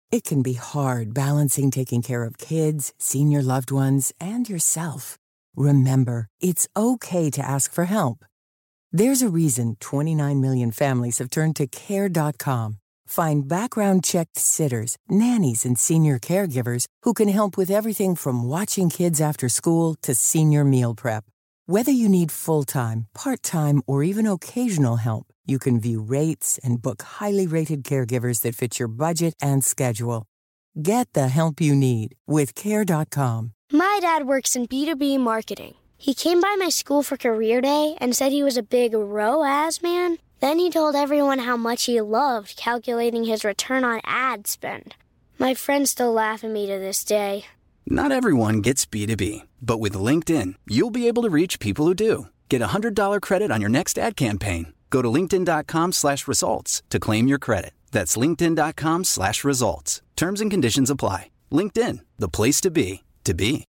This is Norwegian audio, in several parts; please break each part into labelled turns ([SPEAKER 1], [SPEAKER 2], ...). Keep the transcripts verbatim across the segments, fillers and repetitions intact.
[SPEAKER 1] It can be hard balancing taking care of kids, senior loved ones, and yourself. Remember, it's okay to ask for help. There's a reason twenty-nine million families have turned to care dot com. Find background-checked sitters, nannies, and senior caregivers who can help with everything from watching kids after school to senior meal prep. Whether you need full-time, part-time, or even occasional help, you can view rates and book highly rated caregivers that fit your budget and schedule. Get the help you need with care dot com.
[SPEAKER 2] My dad works in B two B marketing. He came by my school for career day and said he was a big R O A S man. Then he told everyone how much he loved calculating his return on ad spend. My friends still laugh at me to this day.
[SPEAKER 3] Not everyone gets B two B, but with LinkedIn, you'll be able to reach people who do. Get a one hundred dollars credit on your next ad campaign. Go to linkedin.com slash results to claim your credit. That's linkedin.com slash results. Terms and conditions apply. LinkedIn, the place to be, to be.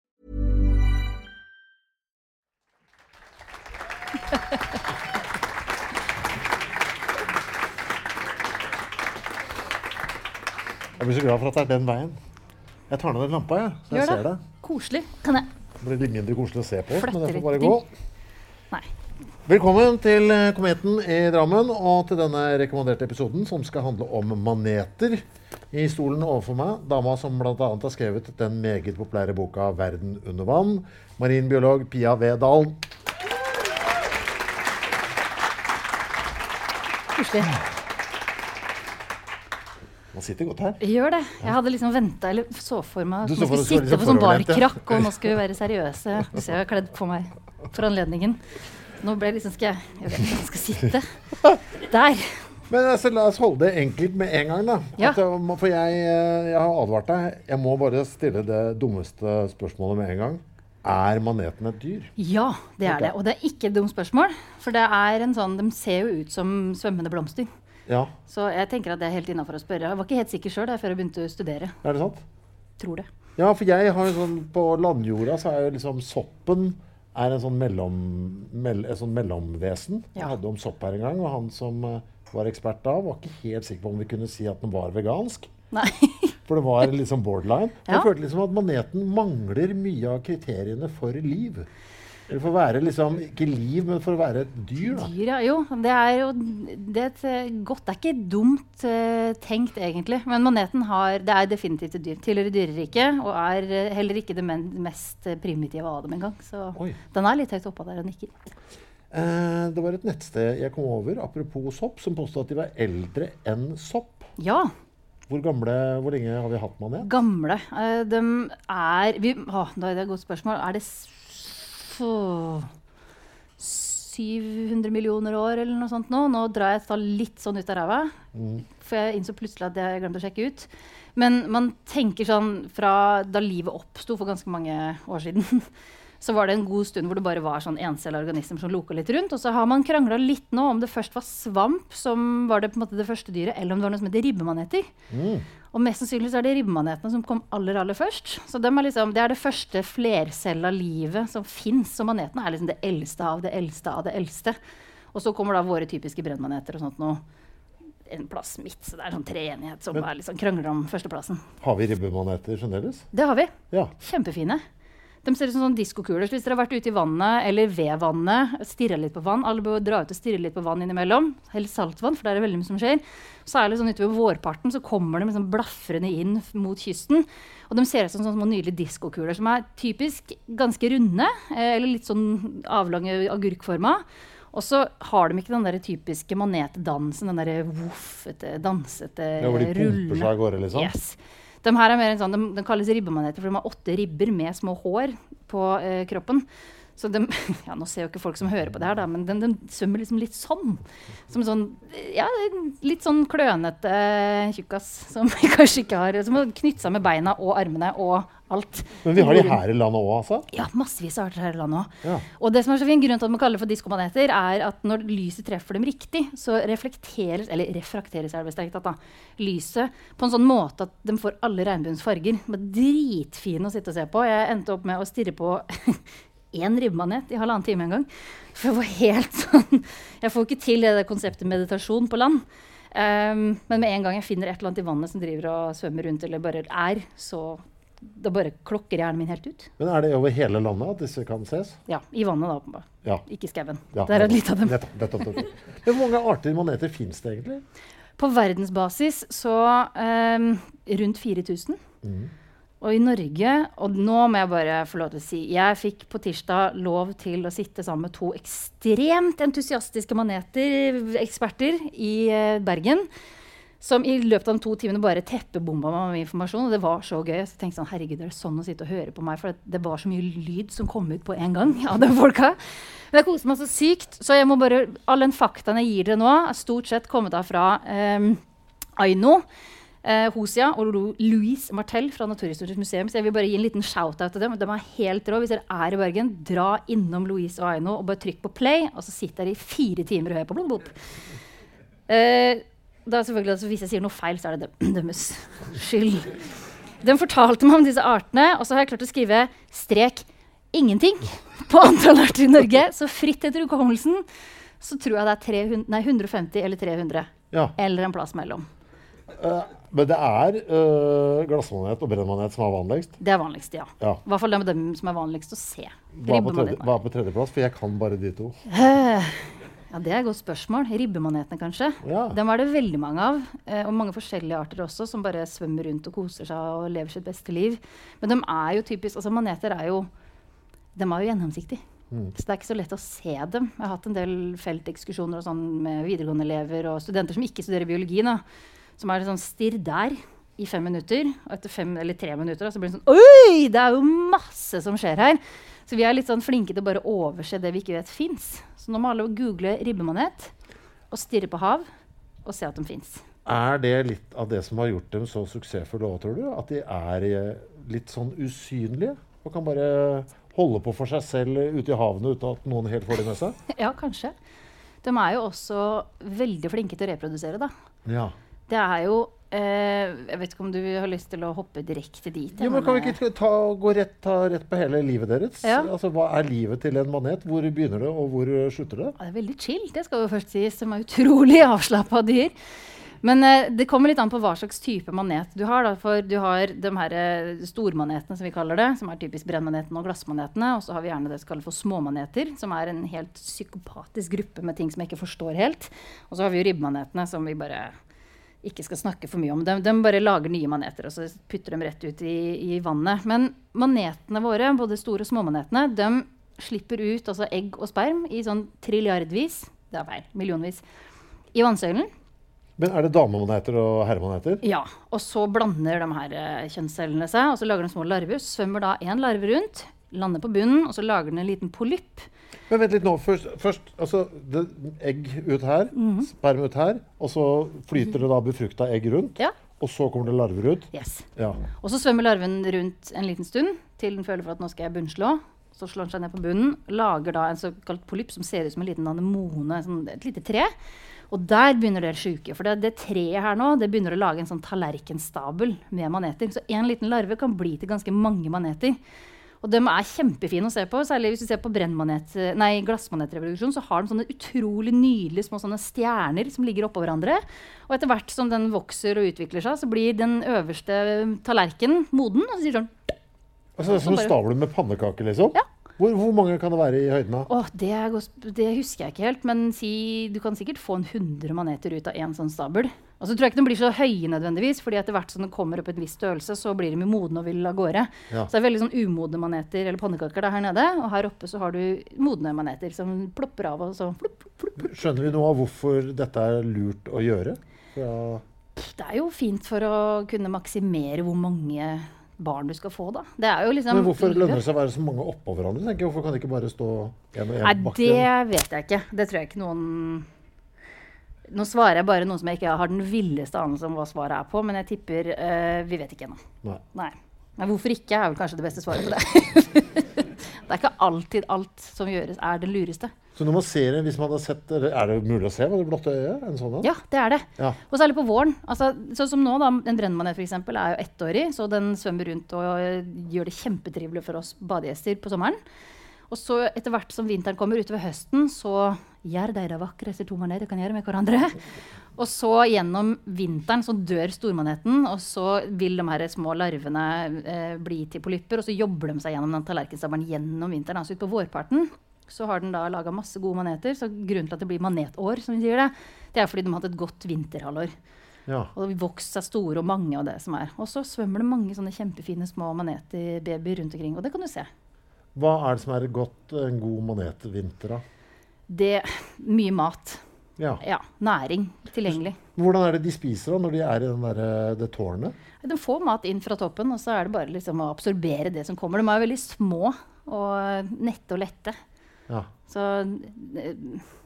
[SPEAKER 4] Jeg blir så glad for at det er den veien. Jeg tar ned den lampa, jeg, så jeg
[SPEAKER 5] Gjør det.
[SPEAKER 4] ser det.
[SPEAKER 5] Koselig. Kan jeg?
[SPEAKER 4] Det blir litt mindre koselig å se på,
[SPEAKER 5] Fletter
[SPEAKER 4] men det får
[SPEAKER 5] litt
[SPEAKER 4] bare
[SPEAKER 5] ting.
[SPEAKER 4] gå.
[SPEAKER 5] Nei.
[SPEAKER 4] Velkommen til Kometen i Drammen, og til denne rekommenderte episoden som skal handle om maneter. I stolen overfor meg, dama som blant annet har skrevet den meget populære boka Verden under vann, marinbiolog Pia V. Dahlen.
[SPEAKER 5] Koselig.
[SPEAKER 4] Man sitter godt her.
[SPEAKER 5] Gjør det. Jeg hadde liksom ventet, eller så for meg at
[SPEAKER 4] Du
[SPEAKER 5] man
[SPEAKER 4] så for
[SPEAKER 5] skulle
[SPEAKER 4] deg- så
[SPEAKER 5] sitte
[SPEAKER 4] liksom
[SPEAKER 5] på sånn
[SPEAKER 4] foroverlent, ja.
[SPEAKER 5] barkrakk, og nå skal vi være seriøse. Du ser jeg har kledd på meg for anledningen. Nå ble det liksom, skal jeg, jeg vet ikke, jeg skal sitte der.
[SPEAKER 4] Men altså, la oss holde det enkelt med en gang da.
[SPEAKER 5] Ja.
[SPEAKER 4] At, uh, for jeg, uh, jeg har advart deg. Jeg må bare stille det dummeste spørsmålet med en gang. Er maneten et dyr?
[SPEAKER 5] Ja, det er
[SPEAKER 4] Ok.
[SPEAKER 5] det. Og det er ikke et dumt spørsmål, for det er en sånn, de ser jo ut som svømmende blomster.
[SPEAKER 4] Ja,
[SPEAKER 5] Så jeg tenker at det er helt innenfor å spørre. Jeg var ikke helt sikker selv da, før jeg begynte å studere.
[SPEAKER 4] er det sant?
[SPEAKER 5] Tror det.
[SPEAKER 4] Ja, for jeg har jo sånn, på landjorda så er jo liksom soppen er en sånn, mellom, mell, en sånn mellomvesen. Jeg
[SPEAKER 5] Ja.
[SPEAKER 4] hadde om sopp her en gang, og han som uh, var ekspert da, var ikke helt sikker på om vi kunne si at den var vegansk.
[SPEAKER 5] Nei.
[SPEAKER 4] For det var liksom borderline.
[SPEAKER 5] Ja.
[SPEAKER 4] Jeg følte liksom at maneten mangler mye av kriteriene for liv. Eller for å være liksom, ikke liv, men for å være et dyr da.
[SPEAKER 5] Dyr, ja. Jo, det er jo det er et eh, godt, det er ikke dumt eh, tenkt egentlig, men maneten har, det er definitivt et dyr, tilhører dyreriket, og er eh, heller ikke det men, mest eh, primitive av dem en gang, så
[SPEAKER 4] Oi.
[SPEAKER 5] den er litt høyt oppe der og nikker.
[SPEAKER 4] Eh, det var et nettsted jeg kom over, apropos sopp, som påstod at de var eldre enn sopp.
[SPEAKER 5] Ja,
[SPEAKER 4] Hvor gamle, hvor lenge har vi hatt manet?
[SPEAKER 5] gamle. Eh, de er, vi, å, da er det et godt spørsmål, er det s- få- syv hundre millioner år eller noe sånt nå? Nå drar jeg et tall litt sånn ut av ræva, for jeg innså plutselig at jeg glemte å sjekke ut. Men man tenker sånn fra da livet oppstod for ganske mange år siden, så var det en god stund hvor det bare var sånn encella organismer som loka litt rundt, og så har man kranglet litt nå om det først var svamp som var det, på en måte, det første dyret, eller om det var noe som heter ribbemaneter. Og mest sannsynlig så er det ribbemanetene som kom aller, aller først. Så dem er liksom, det er det første flercella livet som finnes, så manetene er liksom det eldste av det eldste av det eldste. Og så kommer da våre typiske brennmaneter og sånt nå en plass midt, så det er sånn treenighet som er liksom krangler om førsteplassen.
[SPEAKER 4] Har vi ribbemaneter fremdeles?
[SPEAKER 5] Det har vi.
[SPEAKER 4] Ja.
[SPEAKER 5] Kjempefine. De ser ut som sånn diskokuler. Så hvis dere har vært ute i vannet eller ved vannet, stirret litt på vann, alle bør dra ut og stirre litt på vann innimellom, helst saltvann, for der er det veldig mye som skjer. Særlig sånn utover vårparten så kommer de liksom blaffrende inn mot kysten, og de ser ut som sånne små nydelige diskokuler som er typisk ganske runde, eh, eller litt sånn avlange agurkforma. Og så har de ikke den der typiske manetdansen, den der voffete, dansete,
[SPEAKER 4] Ja, hvor de pumper seg av gårde, liksom.
[SPEAKER 5] Yes. De her er mer en sånn, de, de kalles ribbemaneter, for de har åtte ribber med små hår på eh, kroppen. Så de, ja, nå ser jo ikke folk som hører på det her da, men de, de svømmer liksom litt sånn. Som sånn, ja, litt sånn klønete eh, tjukkas, som vi kanskje ikke har, som har knyttet seg med beina og armene og alt.
[SPEAKER 4] Men vi har de her i landet også, altså?
[SPEAKER 5] Ja, massevis av arter her i landet også.
[SPEAKER 4] Ja.
[SPEAKER 5] Og det som er så fin grunn til at man kaller det for diskomaneter, er at når lyset treffer dem riktig, så reflekteres, eller refrakteres er det strengt tatt da, lyset på en sånn måte at de får alle regnbuens farger. Det var dritfine å sitte og se på. Jeg endte opp med å stirre på en ribbemanet i halvannen time en gang. For jeg var helt sånn, jeg får ikke til det der konseptet meditasjon på land. Um, men med en gang jeg finner et eller annet i vannet som driver og svømmer rundt, eller bare er, så da bare klokker hjernen min helt ut.
[SPEAKER 4] Men er det over hele landet at disse kan ses?
[SPEAKER 5] Ja, i vannet da,
[SPEAKER 4] ja.
[SPEAKER 5] Ikke i skauen.
[SPEAKER 4] Ja,
[SPEAKER 5] det er et litt av dem.
[SPEAKER 4] Nettopp, nettopp, nettopp. Hvor mange arter maneter finnes det egentlig?
[SPEAKER 5] På verdensbasis så um, rundt fire tusen. Mm. Og i Norge, og nå må jeg bare få lov til å si, jeg fikk på tirsdag lov til å sitte sammen med to ekstremt entusiastiske maneter-eksperter i uh, Bergen, som i løpet av de to timene bare teppebomba meg med informasjon, og det var så gøy. Så jeg tenkte sånn, herregud, det er sånn å sitte og høre på meg, for det, det var så mye lyd som kom ut på en gang av de folka. Men jeg koste meg så sykt, så jeg må bare, all den faktaen jeg gir dere nå, er stort sett kommet av fra um, Aino, Uh, Hosia og Louise Martel fra Naturhistorisk museum. Så jeg vil bare gi en liten shout-out til dem. De er helt rå. Hvis dere er i Bergen, dra innom Louise og Aino og bare trykk på play, og så sitter dere i fire timer og hører på blub, blub. Uh, da selvfølgelig, altså, hvis jeg sier noe feil, så er det dem, deres skyld. De fortalte meg om disse artene, og så har jeg klart å skrive strek ingenting på antall arter i Norge. Så fritt etter hukommelsen, så tror jeg det er tre hundre, nei, hundre og femti eller tre hundre. Ja. Eller en plass mellom.
[SPEAKER 4] Uh, men det er uh, glassmanet og brennmanet som er vanligst?
[SPEAKER 5] Det er vanligst, ja. ja. I hvert fall det med dem som er vanligst å se.
[SPEAKER 4] Hva er på, tredje, hva er på tredje plass? For jeg kan bare de to.
[SPEAKER 5] Uh, ja, det er et godt spørsmål. Ribbemanetene, kanskje.
[SPEAKER 4] Ja.
[SPEAKER 5] Dem er det veldig mange av. Uh, og mange forskjellige arter også, som bare svømmer rundt og koser seg og lever sitt beste liv. Men de er jo typisk, altså maneter er jo, de er jo gjennomsiktige. Mm. Så det er ikke så lett å se dem. Jeg har hatt en del feltekskursjoner og sånn med videregående elever og studenter som ikke studerer biologi, da. Som er sånn stirr der i fem minutter, og etter fem eller tre minutter da, så blir det sånn, oi, det er jo masse som skjer her. Så vi er litt sånn flinke til å bare overse det vi ikke vet finnes. Så nå må alle google ribbemanet og stirre på hav og se at de finnes.
[SPEAKER 4] Er det litt av det som har gjort dem så suksessfulle også, tror du? At de er litt sånn usynlige og kan bare holde på for seg selv ute i havene uten at noen helt får det med seg?
[SPEAKER 5] Ja, kanskje. De er jo også veldig flinke til å reprodusere, da.
[SPEAKER 4] Ja.
[SPEAKER 5] Det er jo, eh, jeg vet ikke om du har lyst til å hoppe direkte dit.
[SPEAKER 4] Jo, men kan vi ikke ta, gå rett, ta rett på hele livet deres? Ja. Altså, hva er livet til en manet? Hvor begynner det, og hvor slutter det?
[SPEAKER 5] Ja, det er veldig chill, det skal jo først sies. De er utrolig avslappet dyr. Men eh, det kommer litt an på hva slags type manet du har. Da. For du har de her eh, stormanetene, som vi kaller det, som er typisk brennmanetene og glassmanetene. Og så har vi gjerne det som kalles for småmaneter, som er en helt psykopatisk gruppe med ting som jeg ikke forstår helt. Og så har vi jo ribbmanetene, som vi bare ikke skal snakke for mye om. De, de bare lager nye maneter, og så putter dem rett ut i, i vannet. Men manetene våre, både store og småmanetene, de slipper ut altså egg og sperm i sånn trilliardvis, det er feil, millionvis, i vannsøylen.
[SPEAKER 4] Men er det damemaneter og herremaneter?
[SPEAKER 5] Ja, og så blander de her uh, kjønnscellene seg, og så lager de små larver, svømmer da en larve rundt, lander på bunnen, og så lager den en liten polypp.
[SPEAKER 4] Men vent litt nå, først, først altså, det, egg ut her, mm-hmm. sperm ut her, og så flyter det da befrukta egg rundt,
[SPEAKER 5] ja.
[SPEAKER 4] Og så kommer det larver ut.
[SPEAKER 5] Yes.
[SPEAKER 4] Ja.
[SPEAKER 5] Og så svømmer larven rundt en liten stund, til den føler for at nå skal jeg bunnslå. Så slår den seg ned på bunnen, lager da en såkalt polypp som ser ut som en liten anemone, sånn, et lite tre. Og der begynner det syke, for det, det treet her nå, det begynner å lage en sånn tallerkenstabel med maneter. Så en liten larve kan bli til ganske mange maneter. Og de er kjempefine å se på, særlig hvis du ser på brennmanet, nei, glassmanetreproduksjon, så har de sånne utrolig nydelige små sånne stjerner som ligger oppå hverandre. Og etter hvert som den vokser og utvikler seg, så blir den øverste tallerken moden, og så sier sånn...
[SPEAKER 4] Altså det er som en stavle med pannekake, liksom?
[SPEAKER 5] Ja.
[SPEAKER 4] Hvor, hvor mange kan det være i høyden da?
[SPEAKER 5] Åh, det, er, det husker jeg ikke helt, men si, du kan sikkert få en hundre maneter ut av en sånn stabel. Og så tror jeg ikke de blir så høye nødvendigvis, fordi etter hvert som de kommer opp i en viss størrelse, så blir de modne og vil av gårde. Ja. Så det er veldig sånn umodne maneter eller pannekaker der her nede, og her oppe så har du modne maneter som plopper av og så flupp, flupp, flupp.
[SPEAKER 4] Skjønner vi nå hvorfor dette er lurt å gjøre? Ja.
[SPEAKER 5] Det er jo fint for å kunne maksimere hvor mange barn du skal få, da. Det er jo liksom...
[SPEAKER 4] Men hvorfor lønner det seg å være så mange oppå hverandre? Tenker jeg, hvorfor kan det ikke bare stå en og en
[SPEAKER 5] Nei,
[SPEAKER 4] bakken?
[SPEAKER 5] Det vet jeg ikke. Det tror jeg ikke noen... Nå svarer jeg bare noe som jeg ikke har den villeste anelse om hva svaret er på, men jeg tipper uh, vi vet ikke ennå.
[SPEAKER 4] Nei.
[SPEAKER 5] Nei. Men hvorfor ikke er vel kanskje det beste svaret på det. Det er ikke alltid alt som gjøres er det lureste.
[SPEAKER 4] Så når man ser det, hvis man har sett det, er det mulig å se med det blotte øyet? En sånn?
[SPEAKER 5] Ja, det er det.
[SPEAKER 4] Ja.
[SPEAKER 5] Og særlig på våren. Altså, sånn som nå da, en brennmanet for eksempel er jo ettårig, så den svømmer rundt og gjør det kjempetrivelig for oss badegjester på sommeren. Og så etter hvert som vinteren kommer utover høsten, så gjør de det vakreste to maneter kan gjøre med hverandre. Og så gjennom vinteren så dør stormaneten, og så vil de her små larvene eh, bli til polypper, og så jobber de seg gjennom den tallerkenstabberen gjennom vinteren. Altså ut på vårparten så har den da laget masse gode maneter, så grunnen til at det blir manetår, som vi sier det, det er fordi de har hatt et godt vinterhalvår.
[SPEAKER 4] Ja.
[SPEAKER 5] Og de vokser seg store og mange av det som er. Og så svømmer det mange sånne kjempefine små maneter-babyer rundt omkring, og det kan du se.
[SPEAKER 4] Hva er det som er godt, en god manetvinter da?
[SPEAKER 5] Det er mye mat.
[SPEAKER 4] Ja.
[SPEAKER 5] Ja, næring tilgjengelig.
[SPEAKER 4] Hvordan er det de spiser da, når de er i den der, det tårnet?
[SPEAKER 5] De får mat inn fra toppen, og så er det bare liksom å absorbere det som kommer. De er veldig små og nette og lette.
[SPEAKER 4] Ja.
[SPEAKER 5] Så eh,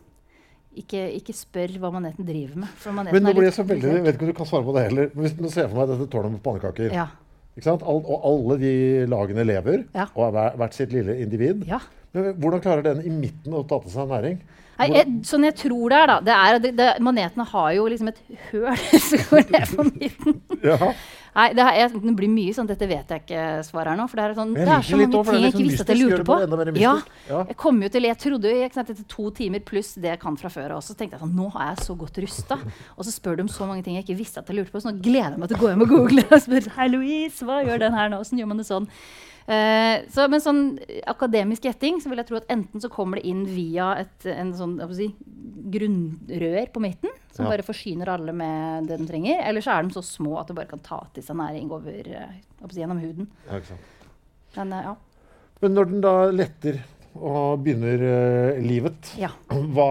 [SPEAKER 5] ikke, ikke spør hva maneten driver med. For maneten
[SPEAKER 4] Men nå
[SPEAKER 5] er
[SPEAKER 4] blir
[SPEAKER 5] litt
[SPEAKER 4] jeg så veldig, jeg vet ikke om du kan svare på det heller. Hvis du ser for meg dette tårnet med pannekaker.
[SPEAKER 5] Ja.
[SPEAKER 4] Ikke sant? All, og alle de lagene lever,
[SPEAKER 5] Ja.
[SPEAKER 4] og er hver- hvert sitt lille individ.
[SPEAKER 5] Ja.
[SPEAKER 4] Men hvordan klarer den i midten å ta til seg næring?
[SPEAKER 5] Nei, jeg, sånn jeg tror det er da, det er at det, det, manetene har jo liksom et høl som går ned på midten.
[SPEAKER 4] Ja.
[SPEAKER 5] Nei, det, er, jeg, det blir mye sånn, dette vet jeg ikke svar her nå, for det er, sånn,
[SPEAKER 4] Jeg
[SPEAKER 5] det er
[SPEAKER 4] liker
[SPEAKER 5] så
[SPEAKER 4] litt
[SPEAKER 5] mange
[SPEAKER 4] også, for det
[SPEAKER 5] ting
[SPEAKER 4] er
[SPEAKER 5] jeg
[SPEAKER 4] litt
[SPEAKER 5] ikke
[SPEAKER 4] sånn
[SPEAKER 5] visste at jeg
[SPEAKER 4] mystisk,
[SPEAKER 5] lurte
[SPEAKER 4] gjør det
[SPEAKER 5] på.
[SPEAKER 4] bare enda mer
[SPEAKER 5] Ja,
[SPEAKER 4] mystisk. Ja.
[SPEAKER 5] jeg kom jo til, jeg trodde jo ikke sant, etter to timer pluss det jeg kan fra før, og så tenkte jeg sånn, nå er jeg så godt rustet, og så spør du om så mange ting jeg ikke visste at jeg lurte på, så nå gleder jeg meg til å gå hjem og google og spørre, hei Louise, hva gjør den her nå, sånn gjør man det sånn? Uh, så med sånn akademisk gjetting så vil jeg tro at enten så kommer det inn via et en sånn, jeg får si, grunnrør på midten, som
[SPEAKER 4] Ja.
[SPEAKER 5] bare forsyner alle med det de trenger, eller så er de så små at du bare kan ta til seg næring over, uh, jeg får si, gjennom huden.
[SPEAKER 4] Ja, ikke sant.
[SPEAKER 5] Men uh, ja.
[SPEAKER 4] Men når den da letter og begynner eh, livet,
[SPEAKER 5] Ja.
[SPEAKER 4] hva,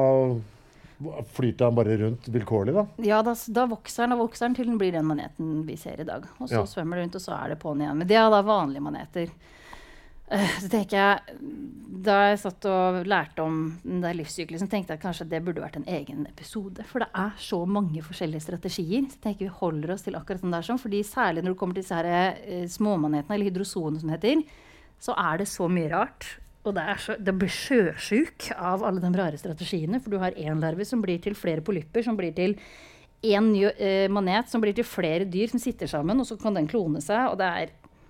[SPEAKER 4] hva- flyter den bare rundt vilkårlig da?
[SPEAKER 5] Ja, da, da vokser den og vokser den til den blir den maneten vi ser i dag. Og så
[SPEAKER 4] Ja.
[SPEAKER 5] svømmer det rundt, og så er det på'n igjen. Men det er da vanlige maneter. Eh, så tenker jeg, da jeg satt og lærte om den der livssyklusen, tenkte jeg kanskje det burde vært en egen episode. For det er så mange forskjellige strategier. Så jeg tenker vi holder oss til akkurat den der sånn. Fordi særlig når det kommer til disse her, eh, småmanetene, eller hydrozoene som det heter, så er det så mye rart. Og det, er så, det blir sjøsjuk av alle de rare strategiene, for du har en larve som blir til flere polypper, som blir til en ny eh, manet, som blir til flere dyr som sitter sammen, og så kan den klone seg, og det er,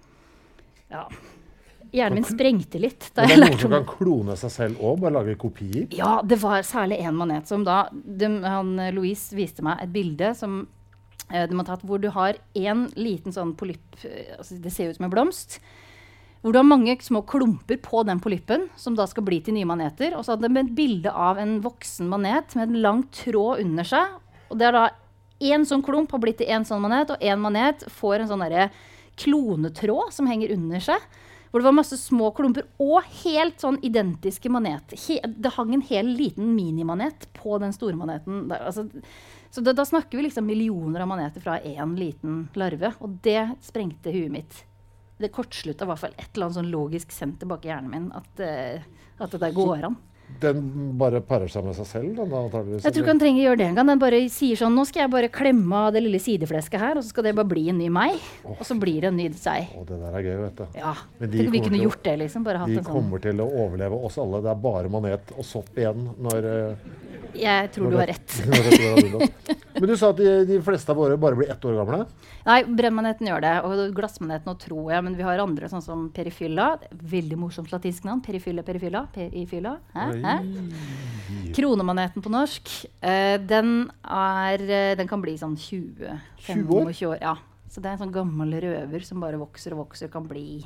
[SPEAKER 5] ja, hjernen min sprengte litt. Da
[SPEAKER 4] Men det
[SPEAKER 5] jeg
[SPEAKER 4] er noen
[SPEAKER 5] lærte
[SPEAKER 4] som
[SPEAKER 5] om
[SPEAKER 4] kan klone seg selv også, bare lage kopier.
[SPEAKER 5] Ja, det var særlig en manet som da, de, han, Louise viste meg et bilde som eh, de har tatt, hvor du har en liten sånn polypp, eh, altså det ser ut som en blomst, hvor du har mange små klumper på den polyppen, som da skal bli til nye maneter. Og så hadde de et bilde av en voksen manet med en lang tråd under seg. Og det er da en sånn klump har blitt til en sånn manet, og en manet får en sånn der klonetråd som henger under seg. Hvor det var masse små klumper og helt sånn identiske manet. He, det hang en hel liten minimanet på den store maneten. Der, altså, så da, da snakker vi liksom millioner av maneter fra en liten larve. Og det sprengte huet mitt. Det kortsluttet i hvert fall et eller annet sånn logisk senter bak i hjernen min at, uh, at det der går an.
[SPEAKER 4] Den bare parer seg med seg selv, den da, antageligvis.
[SPEAKER 5] Jeg tror ikke han trenger å gjøre det en gang. Den bare sier sånn, nå skal jeg bare klemme av det lille sideflesket her, og så skal det bare bli en ny meg. Og så blir det en ny seg.
[SPEAKER 4] Å, det der er gøy, vet du.
[SPEAKER 5] Ja,
[SPEAKER 4] Men de
[SPEAKER 5] tenk om vi
[SPEAKER 4] kommer
[SPEAKER 5] kunne
[SPEAKER 4] til å-
[SPEAKER 5] gjort det liksom, bare hatt
[SPEAKER 4] De
[SPEAKER 5] en sånn.
[SPEAKER 4] kommer til å overleve oss alle. Det er bare manet og sopp igjen når, eh,
[SPEAKER 5] Jeg tror
[SPEAKER 4] når
[SPEAKER 5] du har
[SPEAKER 4] det-
[SPEAKER 5] rett.
[SPEAKER 4] når dette går av bundet. Men du sa at de, de fleste av våre bare blir ett år gamle.
[SPEAKER 5] Nei, brennmaneten gjør det, og glassmaneten også tror jeg, men vi har andre sånn som perifylla. Veldig morsomt latinsk navn. Perifylla, perifylla, perifylla. Hæ? Hæ? Kronemaneten på norsk, eh, den, er, eh, den kan bli sånn tjue,
[SPEAKER 4] tjue år?
[SPEAKER 5] tjuefem år. Ja. Så det er en sånn gammel røver som bare vokser og vokser, kan bli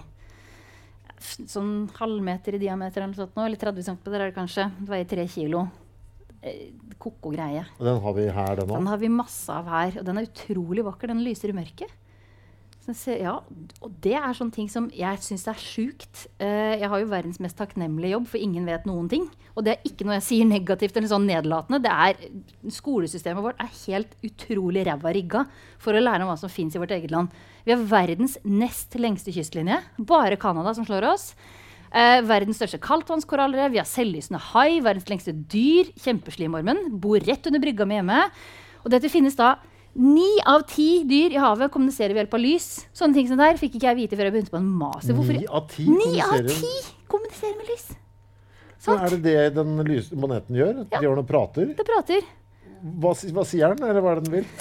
[SPEAKER 5] f- sånn halvmeter i diameter eller noe sånt nå, eller tretti centimeter er det kanskje. Det veier tre kilo. Eh, Koko greie.
[SPEAKER 4] Og den har vi her, den
[SPEAKER 5] Den
[SPEAKER 4] nå.
[SPEAKER 5] har vi masse av her, og den er utrolig vakker. Den lyser i mørket. Så den ser, ja, og det er sånne ting som jeg synes er sjukt. Eh, jeg har jo verdens mest takknemlige jobb, for ingen vet noen ting. Og det er ikke noe jeg sier negativt eller sånn nedlatende. Det er, skolesystemet vårt er helt utrolig ræva rigga for å lære om hva som finnes i vårt eget land. Vi har verdens nest lengste kystlinje. Bare Canada som slår oss. Eh, verdens største kaldtvannskorallrev, vi har selvlysende hai, verdens lengste dyr, kjempeslimormen, bor rett under brygga mi hjemme. Og dette finnes da ni av ti dyr i havet kommuniserer ved hjelp av lys. Sånne ting som der fikk ikke jeg vite før jeg begynte på en master. Hvorfor?
[SPEAKER 4] Ni av ti
[SPEAKER 5] Ni av
[SPEAKER 4] kommuniserer.
[SPEAKER 5] ti kommuniserer med lys.
[SPEAKER 4] Så
[SPEAKER 5] Sant?
[SPEAKER 4] er det det den lys maneten gjør?
[SPEAKER 5] Ja.
[SPEAKER 4] De gjør noe prater?
[SPEAKER 5] Det prater.
[SPEAKER 4] hva, hva sier den, eller hva er det den vil?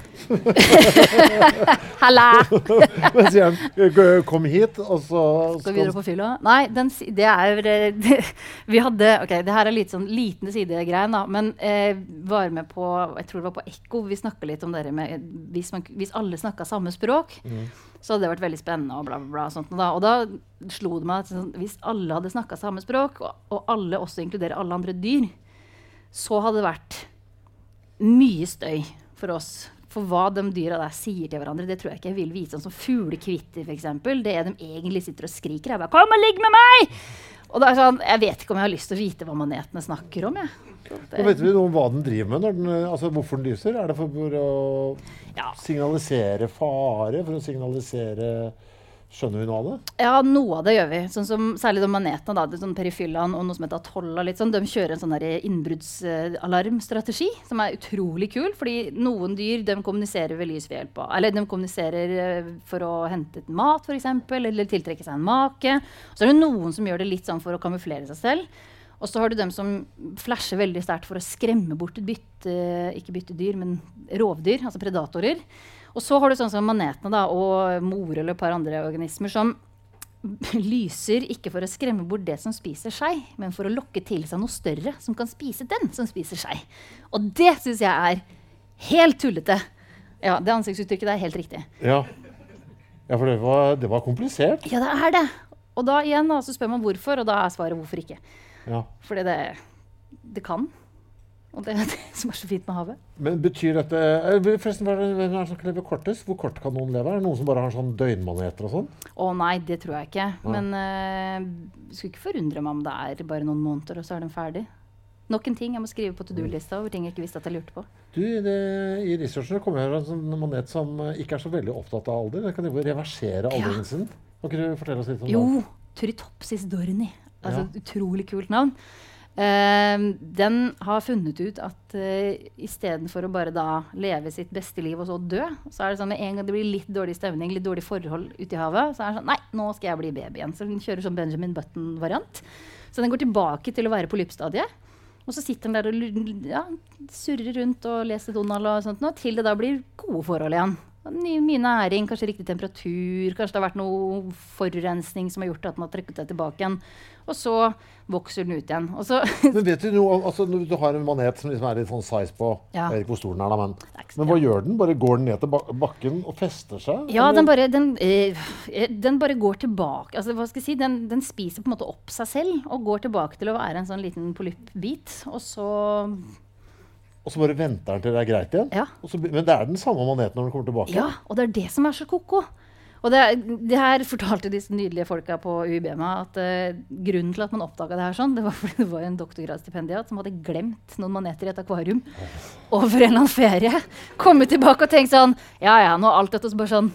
[SPEAKER 5] Halla!
[SPEAKER 4] Hva sier den? Kom hit, og så...
[SPEAKER 5] Skal vi videre på fylla? Nei, den, det er... Det, vi hadde... Ok, det her er litt sånn liten sidegrein da, men eh, var med på... Jeg tror det var på Ekko, vi snakket litt om det med... Hvis, man, hvis alle snakket samme språk, mm. så hadde det vært veldig spennende og bla bla bla. Sånt, og, da, og da slo det meg at sånn, hvis alle hadde snakket samme språk, og, og alle også inkluderer alle andre dyr, så hadde det vært mye støy for oss. For hva de dyra der sier til hverandre, det tror jeg ikke jeg vil vite. Sånn som fuglekvitter, for eksempel. Det de egentlig sitter og skriker, er bare «Kom og ligg med meg!» Og det er sånn, jeg vet ikke om jeg har lyst til å vite hva manetene snakker om, jeg.
[SPEAKER 4] Det... Vet vi noe om hva den driver med? Når den, altså hvorfor den lyser? Er det for å ja. signalisere fare? For å signalisere... Skjønner vi noe av det?
[SPEAKER 5] Ja, noe av det gjør vi. Sånn som, særlig de manetene, da, det er sånn perifyllaen og noe som heter Atolla, litt sånn, de kjører en sånn innbruddsalarmstrategi som er utrolig kul, fordi noen dyr, de kommuniserer ved lys ved hjelp av, eller de kommuniserer for å hente mat, for eksempel, eller tiltrekke seg en make. Så er det noen som gjør det litt sånn for å kamuflere seg selv. Og så har du dem som flasher veldig sterkt for å skremme bort et bytte, ikke byttedyr, men rovdyr, altså predatorer. Og så har du sånn som manetene da, og mor eller et par andre organismer som lyser ikke for å skremme bort det som spiser seg, men for å lokke til seg noe større som kan spise den som spiser seg. Og det synes jeg er helt tullete. Ja, det ansiktsuttrykket er helt riktig.
[SPEAKER 4] Ja, ja for det var, det var komplisert.
[SPEAKER 5] Ja, det er det. Og da igjen da, så spør man hvorfor, og da er svaret hvorfor ikke.
[SPEAKER 4] Ja.
[SPEAKER 5] Fordi det, det kan. Og det er det som er så fint med havet.
[SPEAKER 4] Men betyr dette... Forresten, hvem er det som kan leve kortest? Hvor kort kan noen leve? Er det noen som bare har sånn døgnmaneter og sånn?
[SPEAKER 5] Å nei, det tror jeg ikke.
[SPEAKER 4] Ja.
[SPEAKER 5] Men uh, jeg skulle ikke forundre meg om det er bare noen måneder, og så er den ferdig. Nok en ting jeg må skrive på to-do-lista over ting jeg ikke visste at jeg lurte på.
[SPEAKER 4] Du, det, i researchen kommer jeg en sånn manet som ikke er så veldig opptatt av alder. Den kan jo reversere aldringen sin. Kan ikke du fortelle oss litt om det?
[SPEAKER 5] Jo, Turritopsis dorni. Altså et ja. utrolig kult navn. Uh, den har funnet ut at uh, i stedet for å bare da leve sitt beste liv og så dø, så er det sånn med en gang det blir litt dårlig stemning, litt dårlig forhold ute i havet, så er det sånn, nei, nå skal jeg bli baby igjen. Så den kjører sånn Benjamin Button-variant. Så den går tilbake til å være på lyppstadiet. Og så sitter den der og ja, surrer rundt og leser Donald og sånt nå, til det da blir gode forhold igjen. Mye næring, kanskje riktig temperatur, kanskje det har vært noe forurensning som har gjort at den har trekket seg tilbake igjen. Og så vokser den ut igjen. Og så
[SPEAKER 4] men vet du noe, altså du har en manet som liksom er litt sånn size på, ja. Jeg vet ikke hvor stor den er da, men, men hva ja. gjør den? Bare går den ned til bakken og fester seg?
[SPEAKER 5] Ja, den bare, den, øh, den bare går tilbake, altså hva skal jeg si, den, den spiser på en måte opp seg selv, og går tilbake til å være en sånn liten polyppbit, og så...
[SPEAKER 4] Og så bare venter den til det er greit igjen?
[SPEAKER 5] Ja.
[SPEAKER 4] Og så, men det er den samme maneten når den kommer tilbake?
[SPEAKER 5] Ja, og det er det som er så koko. Og det, det her fortalte disse nydelige folka på U I B M at uh, grunnen til at man oppdaget det her sånn, det var fordi det var en doktorgradsstipendiat som hadde glemt noen maneter i et akvarium over en eller annen ferie. Kommet tilbake og tenkt sånn, ja, ja, nå alt dette, så bare sånn,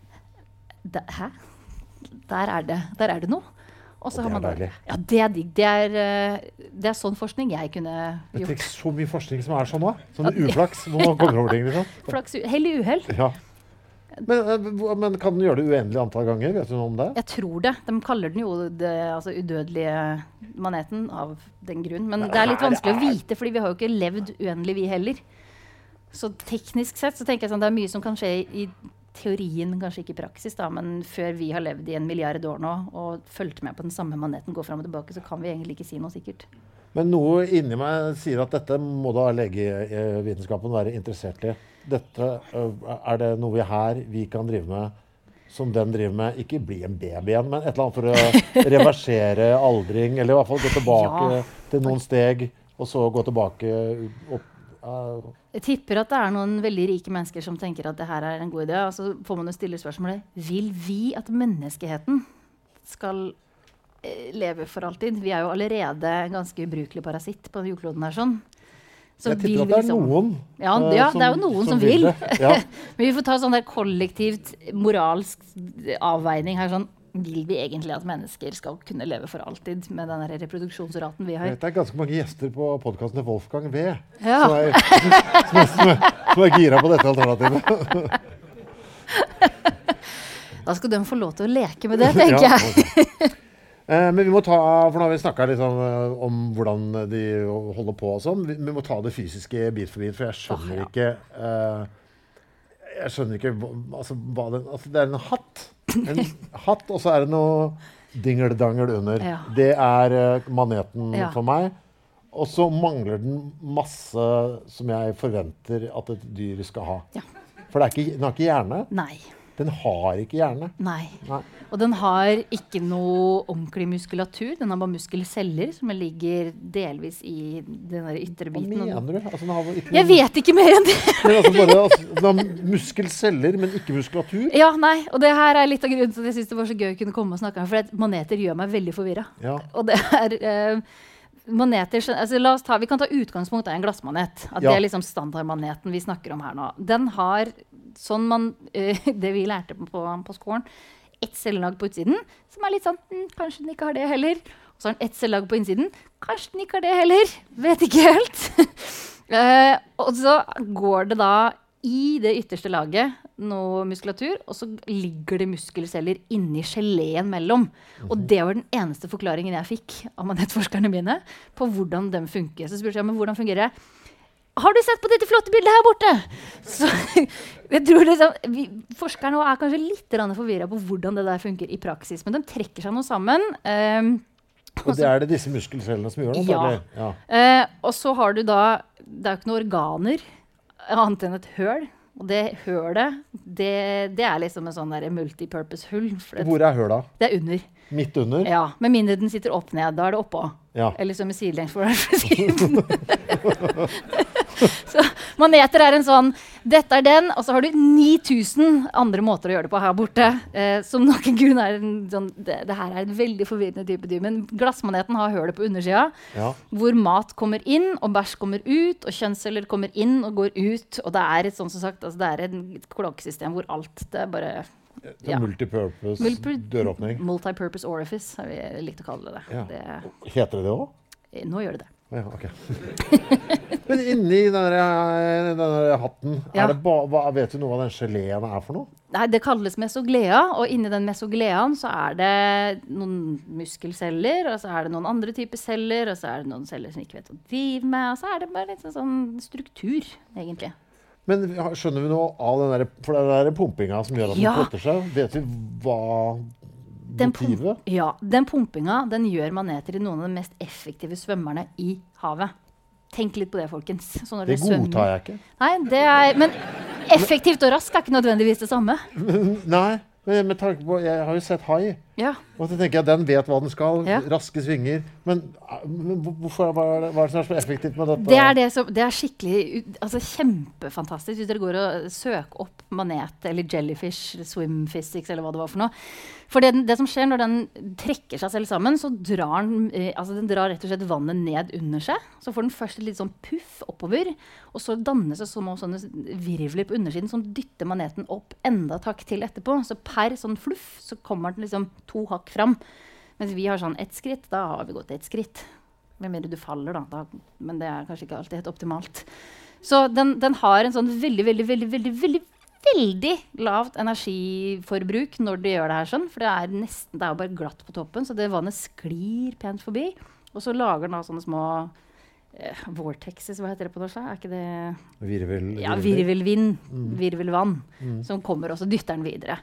[SPEAKER 5] hæ? Der er det, der er det noe. Og så
[SPEAKER 4] og
[SPEAKER 5] har man
[SPEAKER 4] det er deilig.
[SPEAKER 5] Ja, det er digg. Det er, uh, det er sånn forskning jeg kunne gjort.
[SPEAKER 4] Det er så mye forskning som er sånn da. Sånn uflaks, hvor man kommer over ting, liksom.
[SPEAKER 5] Flaks, hell i uhell.
[SPEAKER 4] Ja. Men, men kan den gjøre det uendelig antall ganger? Vet du noe om det?
[SPEAKER 5] Jeg tror det. De kaller den jo det altså, udødelige maneten av den grunn. Men det er litt vanskelig å vite, fordi vi har jo ikke levd uendelig vi heller. Så teknisk sett så tenker jeg sånn, det er mye som kan skje i teorien, men kanskje ikke i praksis da, men før vi har levd i en milliard år nå, og fulgt med på den samme maneten gå frem og tilbake, så kan vi egentlig ikke si noe sikkert.
[SPEAKER 4] Men noe inni meg sier at dette må da legevitenskapen være interessert i. Dette, er det noe vi her vi kan drive med, som den driver med, ikke bli en baby igjen, men et eller annet for å reversere aldring, eller i hvert fall gå tilbake ja. til noen steg, og så gå tilbake opp. Uh.
[SPEAKER 5] Jeg tipper at det er noen veldig rike mennesker som tenker at det her er en god idé, og så får man jo stille spørsmålet, vil vi at menneskeheten skal eh, leve for alltid? Vi er jo allerede en ganske ubrukelig parasitt på jordkloden her sånn. Så
[SPEAKER 4] jeg tipper at det er liksom, noen
[SPEAKER 5] ja, uh, ja, som, det er jo noen som, som vil. vil
[SPEAKER 4] ja.
[SPEAKER 5] Men vi får ta sånn der kollektivt moralsk avveining her sånn, vil vi egentlig at mennesker skal kunne leve for alltid med den reproduksjonsraten vi har?
[SPEAKER 4] Det er ganske mange gjester på podcasten til Wolfgang V.
[SPEAKER 5] Ja.
[SPEAKER 4] Som, er, som, er, som, er, som er gira på dette alternativet.
[SPEAKER 5] Da skal de få lov til å leke med det, tenker ja, jeg.
[SPEAKER 4] Eh, men vi må ta, for nå har vi snakket litt om, om hvordan de holder på og sånn. Vi, vi må ta det fysiske bit for bit, for jeg skjønner
[SPEAKER 5] Ah, ja.
[SPEAKER 4] ikke... Eh, jeg skjønner ikke hva, altså, hva det, altså, det er en hatt. En hatt, og så er det noe dingeldangel under.
[SPEAKER 5] Ja.
[SPEAKER 4] Det er uh, maneten
[SPEAKER 5] Ja.
[SPEAKER 4] for meg. Og så mangler den masse som jeg forventer at et dyr skal ha.
[SPEAKER 5] Ja.
[SPEAKER 4] For det er ikke, den har ikke hjerne.
[SPEAKER 5] Nei.
[SPEAKER 4] Den har ikke hjerne.
[SPEAKER 5] Nei.
[SPEAKER 4] Nei.
[SPEAKER 5] Og den har ikke noe ordentlig muskulatur. Den har bare muskelceller som ligger delvis i den der ytre
[SPEAKER 4] Hva
[SPEAKER 5] biten.
[SPEAKER 4] mener du? Altså, den har ikke
[SPEAKER 5] Jeg
[SPEAKER 4] noen-
[SPEAKER 5] vet ikke mer enn det.
[SPEAKER 4] Men altså bare, altså, den har muskelceller, men ikke muskulatur.
[SPEAKER 5] Ja, nei, og det her er litt av grunnen til at jeg synes det var så gøy å kunne komme og snakke om, for at maneter gjør meg veldig forvirret.
[SPEAKER 4] Ja.
[SPEAKER 5] Og det er eh, maneter, altså la oss ta, vi kan ta utgangspunkt av en glassmanet. At
[SPEAKER 4] Ja.
[SPEAKER 5] det er liksom standardmaneten vi snakker om her nå. Den har, sånn man, eh, det vi lærte på, på skolen, ett cellelag på utsiden, som er litt sånn, hm, kanskje den ikke har det heller. Og så har den ett cellelag på innsiden, kanskje den ikke har det heller. Vet ikke helt. eh, og så går det da i det ytterste laget noe muskulatur, og så ligger det muskelceller inni geleen mellom. Og det var den eneste forklaringen jeg fikk av manetforskerne mine på hvordan de funker. Så spurte jeg, men hvordan fungerer det? Har du sett på dette flotte bildet her borte? Så jeg tror liksom, vi, forskerne er kanskje litt forvirret på hvordan det der funker i praksis, men de trekker seg noe sammen. Um,
[SPEAKER 4] Og det er det disse muskelcellene som gjør det?
[SPEAKER 5] Ja.
[SPEAKER 4] eller? Ja.
[SPEAKER 5] Uh, og så har du da, det er jo ikke noen organer, annet enn et høl. Og det hølet, det, det er liksom en sånn der multipurpose hull. For det,
[SPEAKER 4] Hvor er høla?
[SPEAKER 5] det er under.
[SPEAKER 4] Midt under?
[SPEAKER 5] Ja, med mindre den sitter opp ned, da er det oppå.
[SPEAKER 4] Ja.
[SPEAKER 5] Eller som i sidelengs for siden. Så maneter er en sånn, dette er den, og så har du ni tusen andre måter å gjøre det på her borte. Eh, som noen grunn er en sånn, det, det her er en veldig forvirrende type dyr, men glassmaneten har hølet på undersida,
[SPEAKER 4] Ja.
[SPEAKER 5] hvor mat kommer inn, og bæsj kommer ut, og kjønnsceller kommer inn og går ut, og det er et sånn som sagt, altså det er et kloakksystem hvor alt, det er bare...
[SPEAKER 4] Ja. Multipurpose
[SPEAKER 5] Multi-
[SPEAKER 4] døråpning.
[SPEAKER 5] Multipurpose orifice, har vi likt å kalle det.
[SPEAKER 4] Ja.
[SPEAKER 5] det
[SPEAKER 4] Heter det det også?
[SPEAKER 5] nå gjør det det.
[SPEAKER 4] Ja, ok. Men inni den der, den der hatten,
[SPEAKER 5] Ja.
[SPEAKER 4] er det ba, hva, vet du noe av den geleen er for noe?
[SPEAKER 5] Nei, det kalles mesoglea, og inni den mesogleaen så er det noen muskelceller, og så er det noen andre typer celler, og så er det noen celler som ikke vet hva de driver med, og så er det bare litt sånn, sånn struktur, egentlig.
[SPEAKER 4] Men ja, skjønner vi noe av den der, for den der pumpinga som gjør at den
[SPEAKER 5] Ja.
[SPEAKER 4] flytter seg? Vet vi hva
[SPEAKER 5] Den pum-
[SPEAKER 4] motivet?
[SPEAKER 5] Ja, den pumpinga, den gjør maneter til noen av de mest effektive svømmerne i havet. Tenk litt på det, folkens. Så når
[SPEAKER 4] Det
[SPEAKER 5] dere svømmer-
[SPEAKER 4] godtar jeg ikke.
[SPEAKER 5] Nei, det er, men effektivt og rask er ikke nødvendigvis det samme.
[SPEAKER 4] Nei, men med tanke på, jeg har jo sett hai.
[SPEAKER 5] Ja.
[SPEAKER 4] Og så tenker jeg, den vet hva den skal,
[SPEAKER 5] Ja.
[SPEAKER 4] raske svinger. Men, men hvor- hvorfor, hva er det, hva er det som er så effektivt med dette?
[SPEAKER 5] Det er, det, som, det er skikkelig ut- altså kjempefantastisk hvis dere går og søker opp manet eller jellyfish, swim physics eller hva det var for noe. For det, det som skjer når den trekker seg selv sammen, så drar den, eh, altså den drar rett og slett vannet ned under seg. Så får den først et litt sånn puff oppover, og så dannes det små sånne virvler på undersiden som dytter maneten opp enda et hakk til etterpå. Så per sånn fluff så kommer den liksom to hakk fram. Mens vi har sånn ett skritt, da har vi gått ett skritt. Med mindre du faller da, da, men det er kanskje ikke alltid helt optimalt. Så den, den har en sånn veldig, veldig, veldig, veldig, veldig, veldig lavt energiforbruk når det gjør det her sånn. For det er nesten, det er jo bare glatt på toppen, så det vannet sklir pent forbi. Og så lager den da sånne små eh, vortexes, hva heter det på norsk? Er ikke det...
[SPEAKER 4] Virvel,
[SPEAKER 5] Ja,
[SPEAKER 4] virvel.
[SPEAKER 5] virvelvind, virvelvann, som kommer og så dytter den videre.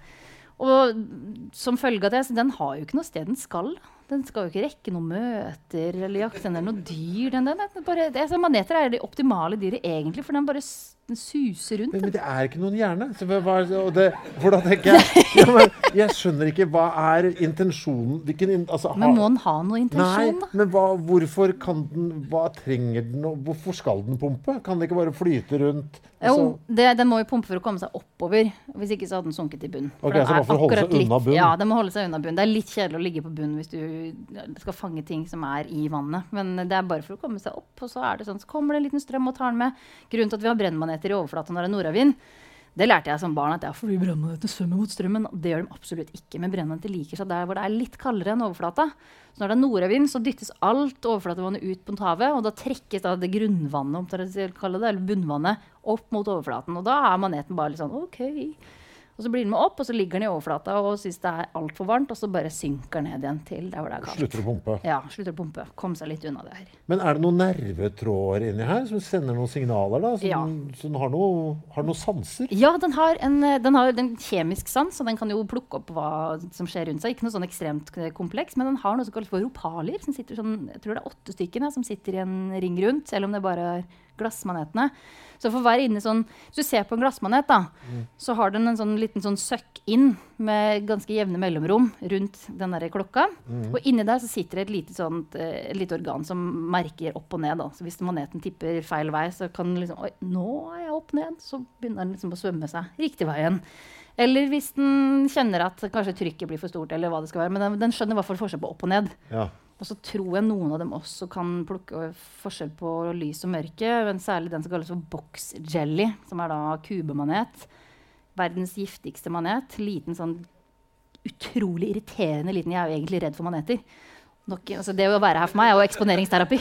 [SPEAKER 5] Og som følge av det, så den har jo ikke noe sted den skal. Den skal jo ikke rekke noen møter eller jakte eller noe dyr. Den, den, den bare, det, altså, maneter er det optimale dyret egentlig, for den bare s- den suser rundt.
[SPEAKER 4] Men,
[SPEAKER 5] Den.
[SPEAKER 4] men det er ikke noen hjerne. Så hva, hva- og det, for da tenker jeg, ja, men, jeg skjønner ikke, hva er intensjonen? Hvilken, in- altså,
[SPEAKER 5] Men må
[SPEAKER 4] har-
[SPEAKER 5] den ha noe intensjon, da?
[SPEAKER 4] Nei, men hva, hvorfor kan den, hva trenger den, og hvorfor skal den pumpe? Kan den ikke bare flyte rundt?
[SPEAKER 5] Jo,
[SPEAKER 4] Altså,
[SPEAKER 5] det, den må jo pumpe for å komme seg oppover. Hvis ikke så hadde den sunket i bunn. For
[SPEAKER 4] Ok,
[SPEAKER 5] den
[SPEAKER 4] så
[SPEAKER 5] er
[SPEAKER 4] bare for å holde seg
[SPEAKER 5] akkurat litt-
[SPEAKER 4] unna bunn?
[SPEAKER 5] Ja, den må holde seg unna bunn. Det er litt kjedelig å ligge på bunn hvis du skal fange ting som er i vannet. Men det er bare for å komme seg opp, og så er det sånn, så kommer det en liten strøm og tar den med. Grunnen til at vi har brennmaneter i overflaten når det er nordavind, det lærte jeg som barn at det er fordi brennmaneter svømmer mot strømmen. Det gjør de absolutt ikke, men brennmaneter liker seg der hvor det er litt kaldere enn overflata. Så når det er nordavind, så dyttes alt overflatevannet ut mot havet, og da trekkes da det grunnvannet, om dere skal kalle det, eller bunnvannet, opp mot overflaten. Og da er maneten bare litt sånn, ok. Og så blir den med opp, og så ligger den i overflata og synes det er alt for varmt, og så bare synker ned igjen til der hvor det er kaldt.
[SPEAKER 4] Slutter å pumpe.
[SPEAKER 5] Ja, slutter å pumpe. Kom seg litt unna det her.
[SPEAKER 4] Men er det noen nervetråder inni her som sender noen signaler da? Som,
[SPEAKER 5] Ja.
[SPEAKER 4] som har, noe, har noen sanser?
[SPEAKER 5] Ja, den har en, den har en kjemisk sans, og den kan jo plukke opp hva som skjer rundt seg. Ikke noe sånn ekstremt kompleks, men den har noe som kalles for ropaler, som sitter sånn, jeg tror det er åtte stykker, som sitter i en ring rundt, selv om det bare er glassmanetene. Så for å være inne sånn, hvis du ser på en glassmanet da, mm. så har den en sånn liten sånn søkk inn med ganske jevne mellomrom rundt den der klokka. Mm. Og inni der så sitter det et lite, sånt, et lite organ som merker opp og ned. Da. Så hvis maneten tipper feil vei, så kan den liksom, oi, nå er jeg opp ned, så begynner den liksom å svømme seg riktig veien. Eller hvis den kjenner at kanskje trykket blir for stort, eller hva det skal være. Men den, den skjønner i hvert fall forskjell på opp og ned. Ja. Og så tror jeg noen av dem også kan plukke forskjell på lys og mørke, men særlig den som kalles for box jelly, som er da kubemanet. Verdens giftigste manet. Liten sånn utrolig irriterende liten. Jeg er jo egentlig redd for maneter. Nok, altså det å være her for meg er jo eksponeringsterapi.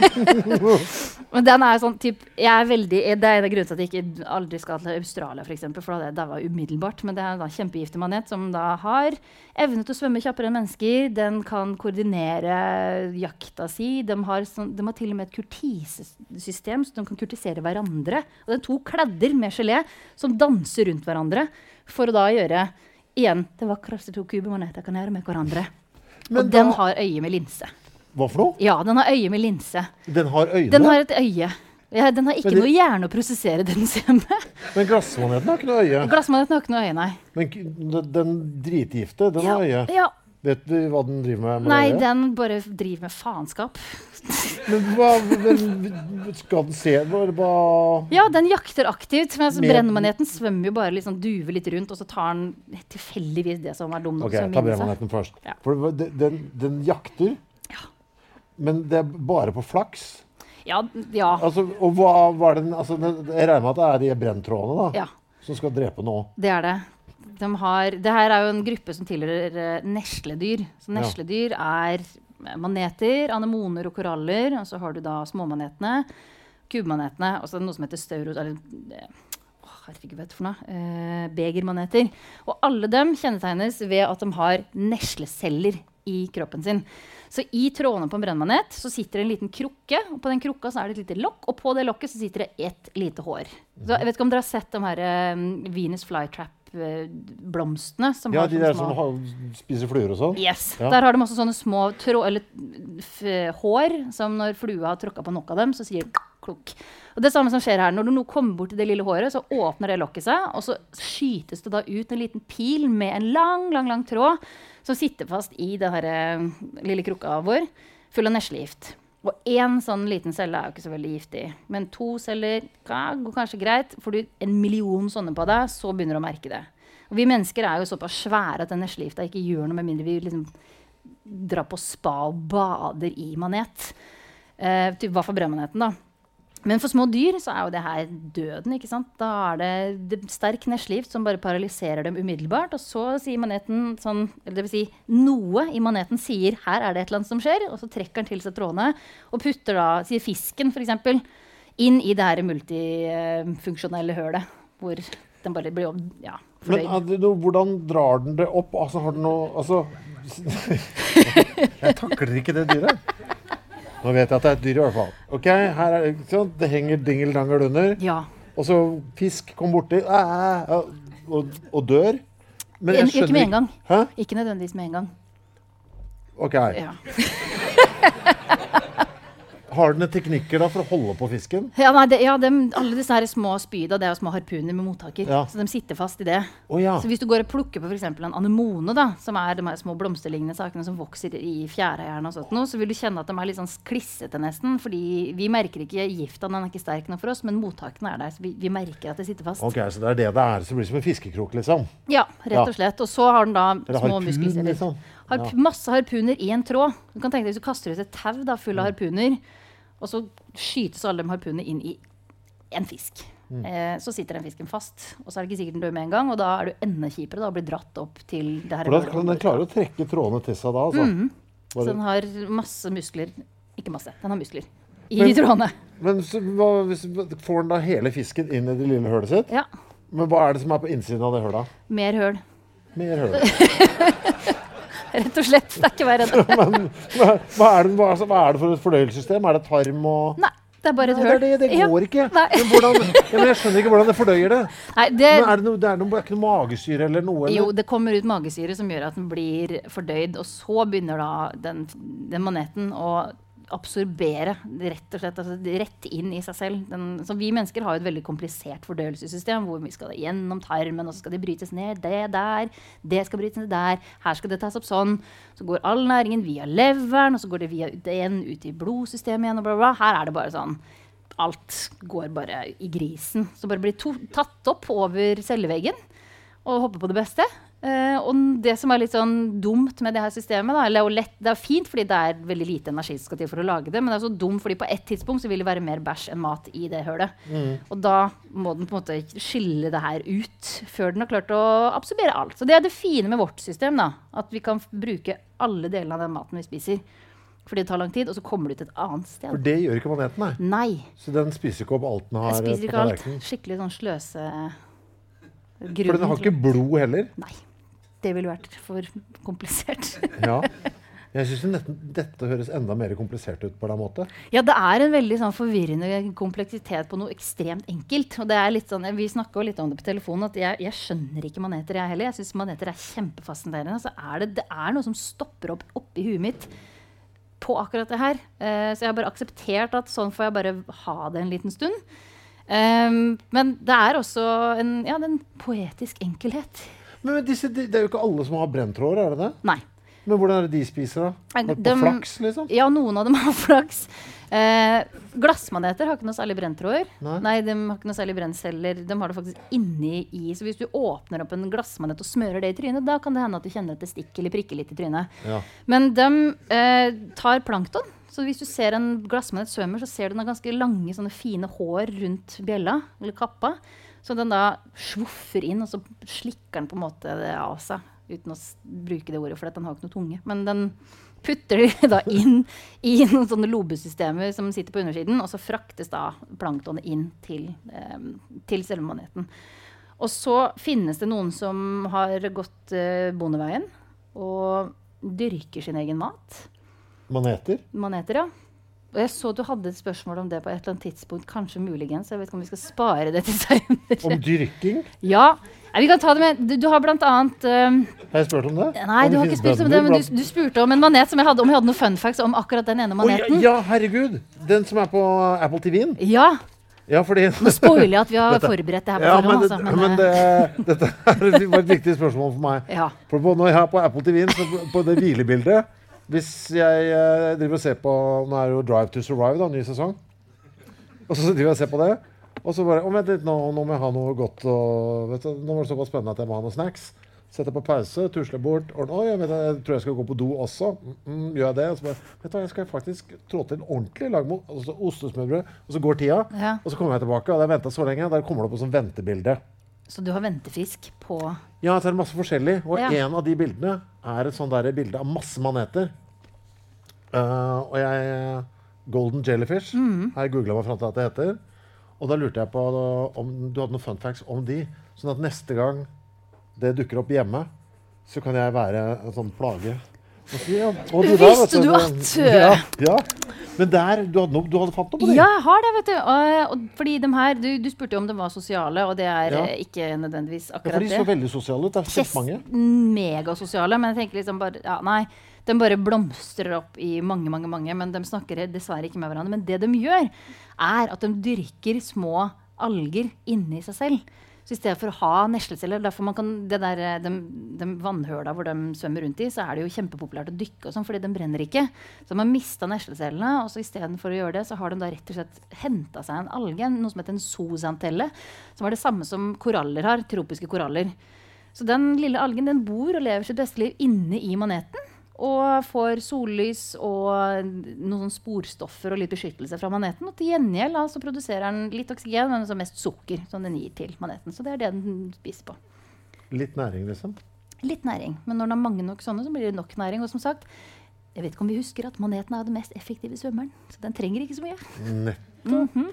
[SPEAKER 5] Men den er sånn typ, jeg er veldig, det er en grunn til at jeg ikke aldri skal til Australia for eksempel, for det, det var umiddelbart, men det er en da kjempegiftig manet som da har evne til å svømme kjappere enn mennesker, den kan koordinere jakta si, de har, sånn, de har til og med et kurtisesystem, så de kan kurtisere hverandre, og det er to kladder med gelé som danser rundt hverandre, for å da gjøre, igjen, det vakreste to kubemaneter kan gjøre med hverandre. Men og da, den har øye med linse.
[SPEAKER 4] Hva for noe?
[SPEAKER 5] Ja, den har øye med linse.
[SPEAKER 4] Den har øyne?
[SPEAKER 5] Den har et øye. Ja, den har ikke det, noe hjerne å prosessere den hjemme.
[SPEAKER 4] Men glassmaneten har ikke noe øye?
[SPEAKER 5] Glassmaneten har ikke noe øye, nei.
[SPEAKER 4] Men den dritgifte, den
[SPEAKER 5] ja,
[SPEAKER 4] har øye?
[SPEAKER 5] Ja.
[SPEAKER 4] Vet du hva den driver med? med
[SPEAKER 5] nei,
[SPEAKER 4] øye?
[SPEAKER 5] Den bare driver med faenskap.
[SPEAKER 4] Men hva men, skal den se? Hva?
[SPEAKER 5] Ja, den jakter aktivt. Men altså, brennmaneten svømmer jo bare liksom, duver litt rundt, og så tar den tilfeldigvis det som er dumt.
[SPEAKER 4] Ok, ta brennmaneten først. Ja. For den, den jakter, ja. Men det er bare på flaks.
[SPEAKER 5] Ja, ja.
[SPEAKER 4] Altså, og hva var den, altså, jeg regner med at det er de brenntrådene da,
[SPEAKER 5] ja.
[SPEAKER 4] Som skal drepe noe.
[SPEAKER 5] Det er det. De har, det her er jo en gruppe som tilhører uh, nesledyr. Så nesledyr ja. Er maneter, anemoner og koraller, og så har du da småmanetene, kubmanetene, og så noe som heter stauros, eller uh, herregud vet for noe, uh, begermaneter. Og alle dem kjennetegnes ved at de har nesleceller i kroppen sin. Så i trådene på en brennmanet så sitter det en liten krukke, og på den krukka så er det et lite lokk, og på det lokket så sitter det et lite hår. Så jeg vet ikke om dere har sett de her um, Venus flytrap-blomstene.
[SPEAKER 4] Ja,
[SPEAKER 5] har
[SPEAKER 4] de der
[SPEAKER 5] små...
[SPEAKER 4] som har, spiser fluer og sånn?
[SPEAKER 5] Yes.
[SPEAKER 4] Ja.
[SPEAKER 5] Der har de også sånne små trå, eller, f, hår, som når flua har tråkket på nok av dem, så sier klukk. Og det samme som skjer her, når du nå kommer bort til det lille håret, så åpner det lokket seg, og så skytes det da ut en liten pil med en lang, lang, lang tråd, som sitter fast i det her uh, lille krukka vår, full av neslegift. Og en sånn liten celle er jo ikke så veldig giftig. Men to celler ja, går kanskje greit. Får du en million sånne på deg, så begynner du å merke det. Og vi mennesker er jo såpass svære at den neslegifta ikke gjør noe med mindre vi liksom drar på spa og bader i manet. Uh, typ, hva for brennmaneten da? Men for små dyr så er jo det her døden, ikke sant? Da er det, det sterk neslegift som bare paralyserer dem umiddelbart, og så sier maneten sånn, eller det vil si, noe i maneten sier, her er det et eller annet som skjer, og så trekker den til seg trådene, og putter da, sier fisken for eksempel, inn i det her multifunksjonelle hølet, hvor den bare blir, ja,
[SPEAKER 4] fløyd. Men det, hvordan drar den det opp? Altså, har den noe, altså... Jeg takler ikke det dyret. Nå vet jeg at det er et dyr i hvert fall. Ok, her er det sånn, det henger dingel-dangel under.
[SPEAKER 5] Ja.
[SPEAKER 4] Og så fisk kom borti, øh, øh, og, og dør. Men jeg skjønner
[SPEAKER 5] ikke med en gang.
[SPEAKER 4] Hæ?
[SPEAKER 5] Ikke nødvendigvis med en gang.
[SPEAKER 4] Ok. Ja. Har den teknikker da for å holde på fisken?
[SPEAKER 5] Ja, nei, det, ja de, alle disse her små spyda, det er jo små harpuner med mottaker. Ja. Så de sitter fast i det.
[SPEAKER 4] Oh, ja.
[SPEAKER 5] Så hvis du går og plukker på for eksempel en anemone, da, som er de her små blomsterlignende sakene som vokser i fjærehjerne og sånt noe, så vil du kjenne at de er litt sånn klissete nesten, fordi vi merker ikke gifta, den er ikke sterk nok for oss, men mottakene er der, så vi, vi merker at det sitter fast.
[SPEAKER 4] Ok, så det er det det er, så det blir som en fiskekrok, liksom?
[SPEAKER 5] Ja, rett og slett. Og så har den da
[SPEAKER 4] Eller
[SPEAKER 5] små
[SPEAKER 4] harpun,
[SPEAKER 5] muskelceller.
[SPEAKER 4] Liksom?
[SPEAKER 5] Harp, masse harpuner i en tråd. Du kan tenke deg hvis du kaster ut et tau da, full av harpuner, og så skytes alle de harpunene inn i en fisk. Mm. Eh, så sitter den fisken fast, og så er det ikke sikkert den dør med en gang, og da er du enda kjipere da, å bli dratt opp til det her.
[SPEAKER 4] For da kan den klare å trekke trådene til seg da, altså?
[SPEAKER 5] Mm. Så den har masse muskler, ikke masse, den har muskler i men, trådene.
[SPEAKER 4] Men så, hva, hvis, får den da hele fisken inn i det lille hølet sitt?
[SPEAKER 5] Ja.
[SPEAKER 4] Men hva er det som er på innsiden av det hølet?
[SPEAKER 5] Mer høl.
[SPEAKER 4] Mer høl.
[SPEAKER 5] Rett og slett, det er ikke verre enn det.
[SPEAKER 4] Men hva, hva, er det, hva, altså, hva er det for et fordøyelsessystem? Er det tarm og...
[SPEAKER 5] Nei, det er bare et
[SPEAKER 4] Nei,
[SPEAKER 5] høl.
[SPEAKER 4] det, er det, det går
[SPEAKER 5] Ja.
[SPEAKER 4] ikke.
[SPEAKER 5] Nei.
[SPEAKER 4] Men hvordan, ja, men jeg skjønner ikke hvordan det fordøyer det.
[SPEAKER 5] Nei, det,
[SPEAKER 4] Men er det, noe, det er, noe, det er ikke noe magesyre eller noe? Eller?
[SPEAKER 5] jo, det kommer ut magesyre som gjør at den blir fordøyd, og så begynner da den, den maneten å absorbere rett og slett, altså rett inn i seg selv. Den, så vi mennesker har jo et veldig komplisert fordøyelsessystem, hvor vi skal gjennom tarmen, og så skal det brytes ned, det der, det skal brytes ned der, her skal det tas opp sånn, så går all næringen via leveren, og så går det via den ut i blodsystemet igjen, og bla bla. Her er det bare sånn, alt går bare i grisen, så bare blir to, tatt opp over celleveggen, og hopper på det beste. Uh, og det som er litt sånn dumt med det her systemet, da, eller lett, det er fint fordi det er veldig lite energi som skal til for å lage det, men det er så dumt fordi på et tidspunkt så vil det være mer bæsj enn mat i det hølet. Mm. Og da må den på en måte skille det her ut før den har klart å absorbere alt. Så det er det fine med vårt system, da, at vi kan bruke alle delene av den maten vi spiser. Fordi det tar lang tid, og så kommer det ut et annet sted.
[SPEAKER 4] For det gjør ikke maneten, nei?
[SPEAKER 5] Nei.
[SPEAKER 4] Så den spiser ikke opp alt den har på
[SPEAKER 5] tallerkenen? Jeg spiser ikke
[SPEAKER 4] tallerkenen?
[SPEAKER 5] alt. Skikkelig sånn sløse...
[SPEAKER 4] For den har ikke blod heller?
[SPEAKER 5] Nei. Det ville vært for komplisert.
[SPEAKER 4] Ja. Jeg synes dette, dette høres enda mer komplisert ut på en måte.
[SPEAKER 5] Ja, det er en veldig sånn forvirrende kompleksitet på noe ekstremt enkelt. Og det er litt sånn, vi snakket jo litt om det på telefonen, at jeg, jeg skjønner ikke maneter jeg heller. Jeg synes maneter er kjempefascinerende. Så er det, det er noe som stopper opp oppi huet mitt på akkurat det her. Uh, så jeg har bare akseptert at sånn får jeg bare ha det en liten stund. Um, men det er også en, ja, en poetisk enkelhet.
[SPEAKER 4] Men disse, det er jo ikke alle som har brenntråder, er det det?
[SPEAKER 5] Nei.
[SPEAKER 4] Men hvordan er det de spiser da? På
[SPEAKER 5] De,
[SPEAKER 4] flaks, liksom?
[SPEAKER 5] Ja, noen av dem har flaks. Eh, glassmaneter har ikke noe særlig brenntråder.
[SPEAKER 4] Nei.
[SPEAKER 5] Nei, de har ikke noe særlig brennceller. De har det faktisk inni i. Så hvis du åpner opp en glassmanet og smører det i trynet, da kan det hende at du kjenner at det stikker eller prikker litt i trynet. Ja. Men de eh, tar plankton. Så hvis du ser en glassmanet svømmer, så ser du den har ganske lange, sånne fine hår rundt bjella, eller kappa. Så den da svuffer inn, og så slikker den på en måte det av seg, uten å bruke det ordet, for den har ikke noe tunge. Men den putter det da inn i noen sånne lobesystemer som sitter på undersiden, og så fraktes da planktonet inn til, eh, til selve maneten. Og så finnes det noen som har gått eh, bondeveien og dyrker sin egen mat.
[SPEAKER 4] Maneter?
[SPEAKER 5] Maneter, ja. Og jeg så du hadde et spørsmål om det på et eller annet tidspunkt, kanskje muligens. Jeg vet ikke om vi skal spare det til senere.
[SPEAKER 4] Om dyrking?
[SPEAKER 5] Ja. Nei, vi kan ta det med. Du, du har blant annet... Um,
[SPEAKER 4] har jeg spurt om det?
[SPEAKER 5] Nei, om du har ikke spurt om det, men du, du spurte om en manet som jeg hadde, om jeg hadde noen fun facts om akkurat den ene maneten.
[SPEAKER 4] Oh, ja, ja, herregud! Den som er på Apple T V-en?
[SPEAKER 5] Ja.
[SPEAKER 4] Ja, fordi...
[SPEAKER 5] Nå spoiler jeg at vi har dette, forberedt det her på
[SPEAKER 4] ja,
[SPEAKER 5] forhånd.
[SPEAKER 4] Men, det, altså, men, men det, dette er et viktig spørsmål for meg.
[SPEAKER 5] Ja.
[SPEAKER 4] For på, når jeg er på Apple T V-en, så på det hvilebildet, hvis jeg eh, driver og ser på, nå er det jo Drive to Survive da, ny sesong, og så driver jeg og ser på det, og så bare, oh, vent litt, nå, nå må jeg ha noe godt, og vet du, nå var det såpass spennende at jeg må ha noen snacks, setter på pause, tusler bort, og oh, jeg, vet, jeg tror jeg skal gå på do også, mm, gjør jeg det, og så bare, vet du, jeg skal faktisk trå til en ordentlig lagmål, og så ostesmørbrød, og så går tida, ja. Og så kommer jeg tilbake, og jeg ventet så lenge, der kommer det på sånn ventebilde. Så
[SPEAKER 5] du har ventefisk på...
[SPEAKER 4] Ja, så er det masse forskjellig. Og
[SPEAKER 5] ja.
[SPEAKER 4] En av de bildene er et sånt der bilde av masse maneter. Uh, og jeg... Golden Jellyfish
[SPEAKER 5] mm.
[SPEAKER 4] har jeg googlet meg frem til at det heter. Og da lurte jeg på om du hadde noen fun facts om de. Sånn at neste gang det dukker opp hjemme, så kan jeg være en sånn plage. Og så, ja. og du der,
[SPEAKER 5] visste du at...
[SPEAKER 4] Ja, ja. Men der, du hadde, no, du hadde fått noe på det?
[SPEAKER 5] Ja, jeg har det, vet du. Og, og fordi de her, du, du spurte jo om de var sosiale, og det er ja. ikke nødvendigvis akkurat det.
[SPEAKER 4] Ja, for de så veldig sosiale ut. Det er kjempemange.
[SPEAKER 5] Megasosiale, men jeg tenker liksom bare, ja, nei, de bare blomstrer opp i mange, mange, mange, men de snakker dessverre ikke med hverandre. Men det de gjør, er at de dyrker små alger inni seg selv. Så i stedet for å ha nesleceller, derfor man kan, det der, de, de vannhøla hvor de svømmer rundt i, så er det jo kjempepopulært å dykke og sånn, fordi de brenner ikke. Så de har mistet neslecellene, og så i stedet for å gjøre det, så har de da rett og slett hentet seg en alge, noe som heter en zoozantelle, som er det samme som koraller har, tropiske koraller. Så den lille algen, den bor og lever sitt beste liv inne i maneten, og får sollys og noen sporstoffer og litt beskyttelse fra maneten. Og til gjengjeld da, så produserer den litt oksygen, men så mest sukker som den gir til maneten. Så det er det den spiser på.
[SPEAKER 4] Litt næring, liksom?
[SPEAKER 5] Litt næring. Men når den har mange nok sånne, så blir det nok næring. Og som sagt, jeg vet ikke om vi husker at maneten er den mest effektive svømmeren. Så den trenger ikke så mye.
[SPEAKER 4] Nettopp.
[SPEAKER 5] Mm-hmm.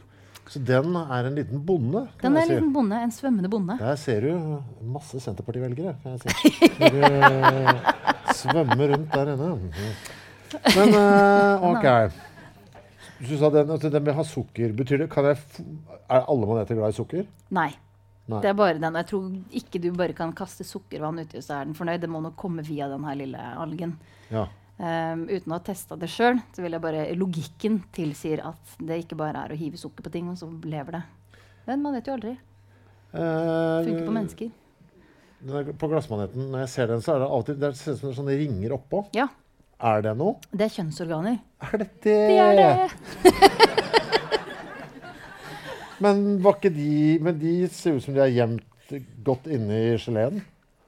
[SPEAKER 4] Så den er en liten bonde, kan
[SPEAKER 5] Den er
[SPEAKER 4] jeg
[SPEAKER 5] en
[SPEAKER 4] si.
[SPEAKER 5] liten bonde, en svømmende bonde.
[SPEAKER 4] Der ser du masse Senterparti-velgere, kan jeg si. Når du uh, svømmer rundt der inne. Men, uh, ok. Du sa den, at den vil ha sukker. Betyr det, kan jeg f er alle maneter glad i sukker?
[SPEAKER 5] Nei.
[SPEAKER 4] Nei.
[SPEAKER 5] Det er bare den. Jeg tror ikke du bare kan kaste sukkervann uti, så er den fornøyd. Det må nok komme via den her lille algen.
[SPEAKER 4] Ja.
[SPEAKER 5] Um, uten å ha testet det selv, så vil jeg bare, logikken tilsier at det ikke bare er å hive sukker på ting, og så lever det. Men man vet jo aldri.
[SPEAKER 4] Uh,
[SPEAKER 5] Funker på mennesker.
[SPEAKER 4] På glassmaneten, når jeg ser den, så er det alltid, det ser ut som sånne ringer oppå.
[SPEAKER 5] Ja.
[SPEAKER 4] Er det noe?
[SPEAKER 5] Det er kjønnsorganer.
[SPEAKER 4] Er det det?
[SPEAKER 5] Det er det!
[SPEAKER 4] Men var ikke de, men de ser ut som de er gjemt godt inne i geleen.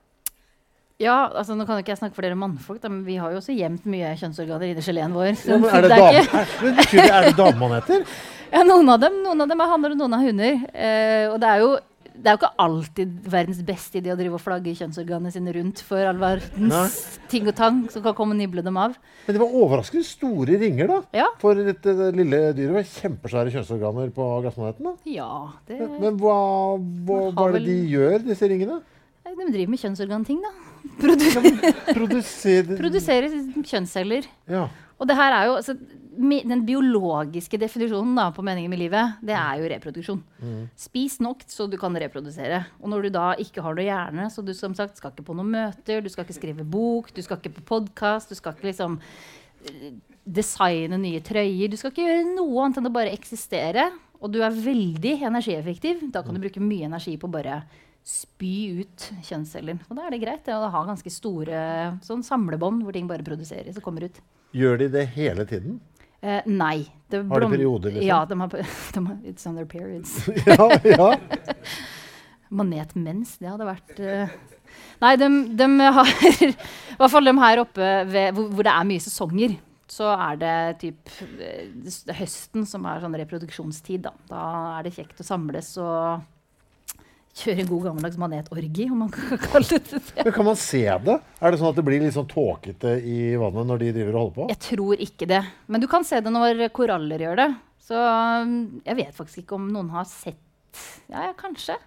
[SPEAKER 5] Ja, altså nå kan jo ikke jeg snakke for dere mannfolk, da, men vi har jo også gjemt mye kjønnsorganer inni geleen vår. Så
[SPEAKER 4] Ja, men er det,
[SPEAKER 5] det er
[SPEAKER 4] dame,
[SPEAKER 5] ikke-
[SPEAKER 4] er, men betyr det, er det damemaneter?
[SPEAKER 5] Ja, noen av dem, noen av dem er hanner og noen er hunder. Eh, og det er, jo, det er jo ikke alltid verdens beste idé å drive og flagge kjønnsorganene sine rundt for all verdens ting og tang som kan komme og nible dem av.
[SPEAKER 4] Men det var overraskende store ringer da.
[SPEAKER 5] Ja.
[SPEAKER 4] For dette det lille dyret var kjempesvære kjønnsorganer på glassmaneten da.
[SPEAKER 5] Ja, det,
[SPEAKER 4] Men, men hva, hva,
[SPEAKER 5] Har
[SPEAKER 4] hva er det
[SPEAKER 5] vel-
[SPEAKER 4] de gjør, disse ringene?
[SPEAKER 5] Nei, de driver med kjønnsorganting, da. Produ
[SPEAKER 4] Produserer...
[SPEAKER 5] produserer kjønnsceller.
[SPEAKER 4] Ja.
[SPEAKER 5] Og det her er jo, altså, me- den biologiske definisjonen da, på meningen med livet, det er jo reproduksjon. Spis nok så du kan reprodusere. Og når du da ikke har noe hjerne, så du som sagt skal ikke på noen møter, du skal ikke skrive bok, du skal ikke på podcast, du skal ikke liksom eh, designe nye trøyer, du skal ikke gjøre noe annet enn å bare eksistere. Og du er veldig energieffektiv. Da kan du bruke mye energi på bare spy ut kjønnsceller. Og da er det greit det, å ha ganske store sånn samlebånd hvor ting bare produseres og kommer ut.
[SPEAKER 4] Gjør de det hele tiden?
[SPEAKER 5] Eh, nei. Det
[SPEAKER 4] Har de
[SPEAKER 5] blom-
[SPEAKER 4] perioder, liksom?
[SPEAKER 5] Ja, de har, pe- de har, it's on their periods.
[SPEAKER 4] ja, ja.
[SPEAKER 5] Manetmens, det hadde vært eh. Nei, de, de har i hvert fall de her oppe ved, hvor, hvor det er mye sesonger, så er det typ eh, det er høsten som er sånn reproduksjonstid. Da, da er det kjekt å samles og kjøre en god gammeldags manetorgi, om man kan kalle det det.
[SPEAKER 4] Men kan man se det? Er det sånn at det blir litt sånn tåkete i vannet når de driver og holder på?
[SPEAKER 5] Jeg tror ikke det. Men du kan se det når koraller gjør det. Så um, jeg vet faktisk ikke om noen har sett. Ja, ja, kanskje.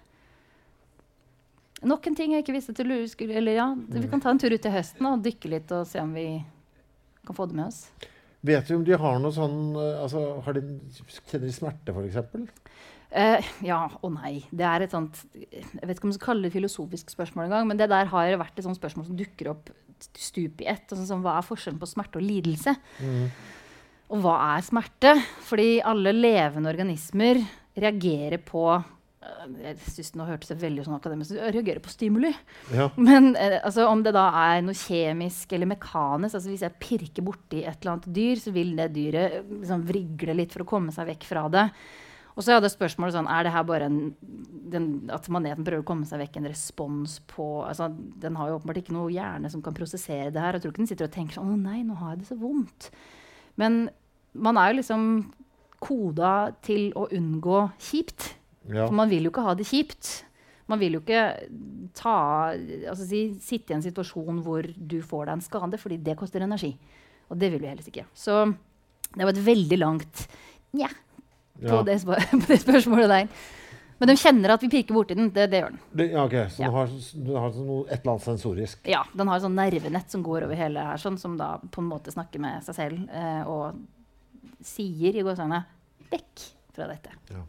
[SPEAKER 5] Nok en ting jeg ikke visste til lure skulle, eller ja, vi kan ta en tur ut til høsten og dykke litt og se om vi kan få det med oss.
[SPEAKER 4] Vet du om de har noe sånn, eh, altså, har de, kjenner de smerte for eksempel?
[SPEAKER 5] Eh, ja og nei. Det er et sånt, jeg vet ikke om man skal kalle det filosofisk spørsmål en gang, men det der har vært et sånt spørsmål som dukker opp stup i ett. Altså, sånn, hva er forskjellen på smerte og lidelse?
[SPEAKER 4] Mm.
[SPEAKER 5] Og hva er smerte? Fordi alle levende organismer reagerer på, øh, jeg synes nå hørtes det veldig sånn akademisk, reagerer på stimuli.
[SPEAKER 4] Ja.
[SPEAKER 5] Men eh, altså, om det da er noe kjemisk eller mekanisk, altså hvis jeg pirker borti et eller annet dyr, så vil det dyret liksom vrigle litt for å komme seg vekk fra det. Og så hadde spørsmålet sånn, er det her bare en, den, at maneten prøver å komme seg vekk en respons på, altså den har jo åpenbart ikke noe hjerne som kan prosessere det her. Jeg tror ikke den sitter og tenker sånn, å nei, nå har jeg det så vondt. Men man er jo liksom koda til å unngå kjipt.
[SPEAKER 4] Ja.
[SPEAKER 5] For man vil jo ikke ha det kjipt. Man vil jo ikke ta, altså si, sitte i en situasjon hvor du får deg en skade, fordi det koster energi. Og det vil vi helst ikke. Så det var et veldig langt nja. På,
[SPEAKER 4] Ja.
[SPEAKER 5] det, spør på det spørsmålet der. Men de kjenner at vi pirker borti den. Det, det gjør den.
[SPEAKER 4] Det, ja, ok. Så
[SPEAKER 5] Ja.
[SPEAKER 4] den har, den har sånn noe, et eller annet sensorisk.
[SPEAKER 5] Ja, den har sånn nervenett som går over hele her, sånn, som da på en måte snakker med seg selv eh, og sier i gåsehudene vekk fra dette.
[SPEAKER 4] Ja.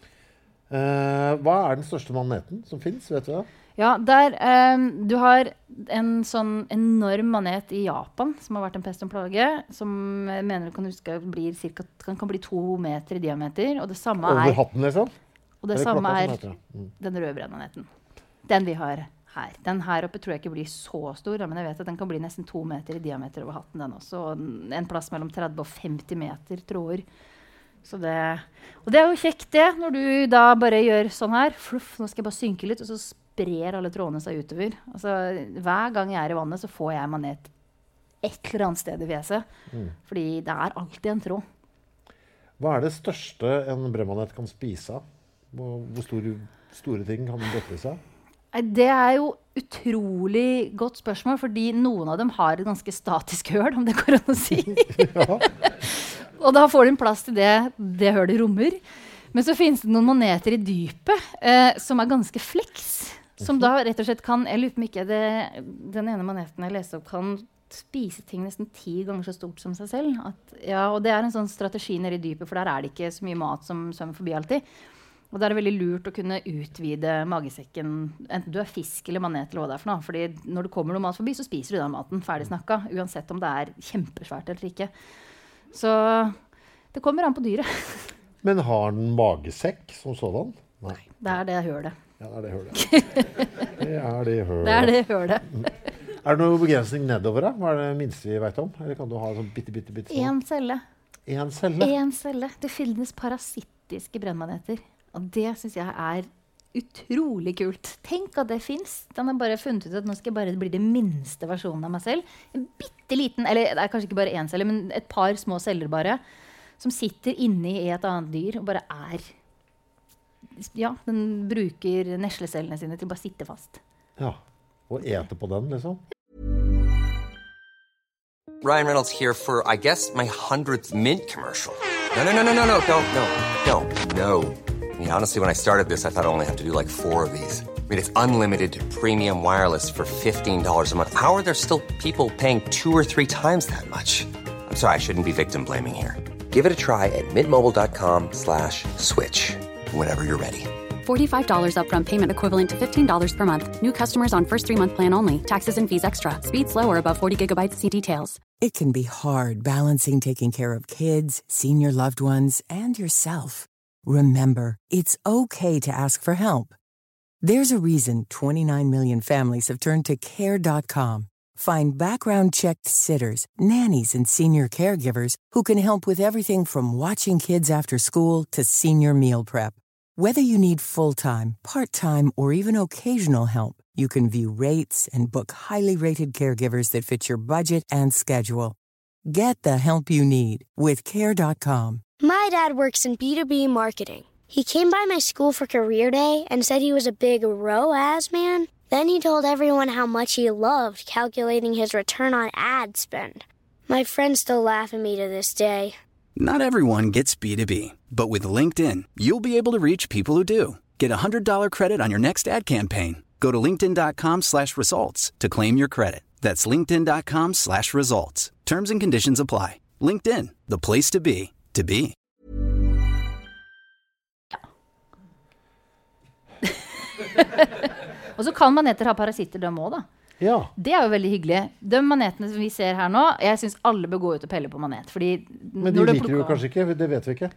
[SPEAKER 4] Eh, hva er den største maneten som finnes, vet du det?
[SPEAKER 5] Ja, der, eh, du har en sånn enorm manet i Japan som har vært en pest og en plage, som jeg mener du kan huske blir cirka, kan, kan bli to meter i diameter, og det samme
[SPEAKER 4] Over
[SPEAKER 5] er,
[SPEAKER 4] hatten, liksom?
[SPEAKER 5] og det
[SPEAKER 4] Eller
[SPEAKER 5] samme
[SPEAKER 4] klokka
[SPEAKER 5] er
[SPEAKER 4] som heter det? Mm.
[SPEAKER 5] den rødbrenne maneten. Den vi har her. Den her oppe tror jeg ikke blir så stor, da, men jeg vet at den kan bli nesten to meter i diameter over hatten den også, og en- en plass mellom tretti og femti meter tråder. Så det, og det er jo kjekt det, når du da bare gjør sånn her, fluff, nå skal jeg bare synke litt, og så sprer alle trådene seg utover. Altså, hver gang jeg er i vannet, så får jeg manet et eller annet sted i fjeset,
[SPEAKER 4] Mm.
[SPEAKER 5] fordi det er alltid en tråd.
[SPEAKER 4] Hva er det største en bremanet kan spise av? Hvor, hvor store, store ting kan den døtte i seg?
[SPEAKER 5] Nei, det er jo utrolig godt spørsmål, fordi noen av dem har et ganske statisk høl, om det går an å si.
[SPEAKER 4] Ja.
[SPEAKER 5] Og da får de en plass til det det hølet rommer. Men så finnes det noen maneter i dypet eh, som er ganske flex. Som da rett og slett kan, jeg lurer på om ikke det, den ene maneten jeg leste opp kan spise ting nesten ti ganger så stort som seg selv. At, ja, og det er en sånn strategi nede i dypet, for der er det ikke så mye mat som svømmer forbi alltid. Og det er veldig lurt å kunne utvide magesekken, enten du er fisk eller manet eller hva det er for noe. Fordi når det kommer noe mat forbi, så spiser du den maten ferdig snakka, uansett om det er kjempesvært eller ikke. Så det kommer an på dyret.
[SPEAKER 4] Men har den magesekk som sådan? Nei.
[SPEAKER 5] Det er det jeg hører det.
[SPEAKER 4] Ja, det er det jeg hører det. Det er det jeg hører
[SPEAKER 5] det. Er det jeg hører det.
[SPEAKER 4] Er det noen begrensning nedover da? Hva er det minste vi vet om? Eller kan du ha sånn bitte, bitte, bitte sånn?
[SPEAKER 5] En celle.
[SPEAKER 4] En celle?
[SPEAKER 5] En celle. Det finnes parasittiske brennmaneter. Og det synes jeg er utrolig kult. Tenk at det finnes. Den har bare funnet ut at nå skal jeg bare bli det minste versjonen av meg selv. En bitte liten, eller det er kanskje ikke bare en celle, men et par små celler bare, som sitter inne i et annet dyr og bare er, ja, den bruker neslecellene sine til å bare sitte fast.
[SPEAKER 4] Ja, og ete på den liksom.
[SPEAKER 6] Ryan Reynolds here for, I guess, my hundredth Mint commercial. No, no, no, no, no, no, don't, no, don't, no. I mean, honestly, when I started this, I thought I only have to do like four of these. I mean, it's unlimited premium wireless for fifteen dollars a month. How are there still people paying two or three times that much? I'm sorry, I shouldn't be victim blaming here. Give it a try at mintmobile.com slash switch. Whenever you're ready.
[SPEAKER 7] forty-five dollars upfront payment equivalent to fifteen dollars per month. New customers on first three-month plan only. Taxes and fees extra. Speed slower above forty gigabytes. See details.
[SPEAKER 1] It can be hard balancing taking care of kids, senior loved ones, and yourself. Remember, it's okay to ask for help. There's a reason twenty-nine million families have turned to care dot com. Find background-checked sitters, nannies, and senior caregivers who can help with everything from watching kids after school to senior meal prep. Whether you need full-time, part-time, or even occasional help, you can view rates and book highly rated caregivers that fit your budget and schedule. Get the help you need with care dot com.
[SPEAKER 2] My dad works in B two B marketing. He came by my school for career day and said he was a big R O A S man. Then he told everyone how much he loved calculating his return on ad spend. My friends still laugh at me to this day.
[SPEAKER 3] Not everyone gets B two B, but with LinkedIn, you'll be able to reach people who do. Get a one hundred dollars credit on your next ad campaign. Go to linkedin.com slash results to claim your credit. That's linkedin.com slash results. Terms and conditions apply. LinkedIn, the place to be, to be.
[SPEAKER 5] Og så kan maneter ha parasitter dem også da.
[SPEAKER 4] Ja.
[SPEAKER 5] Det er jo veldig hyggelig. De manetene som vi ser her nå, jeg synes alle bør gå ut og pelle på manet. Fordi
[SPEAKER 4] Men de liker jo kanskje ikke, det vet vi ikke.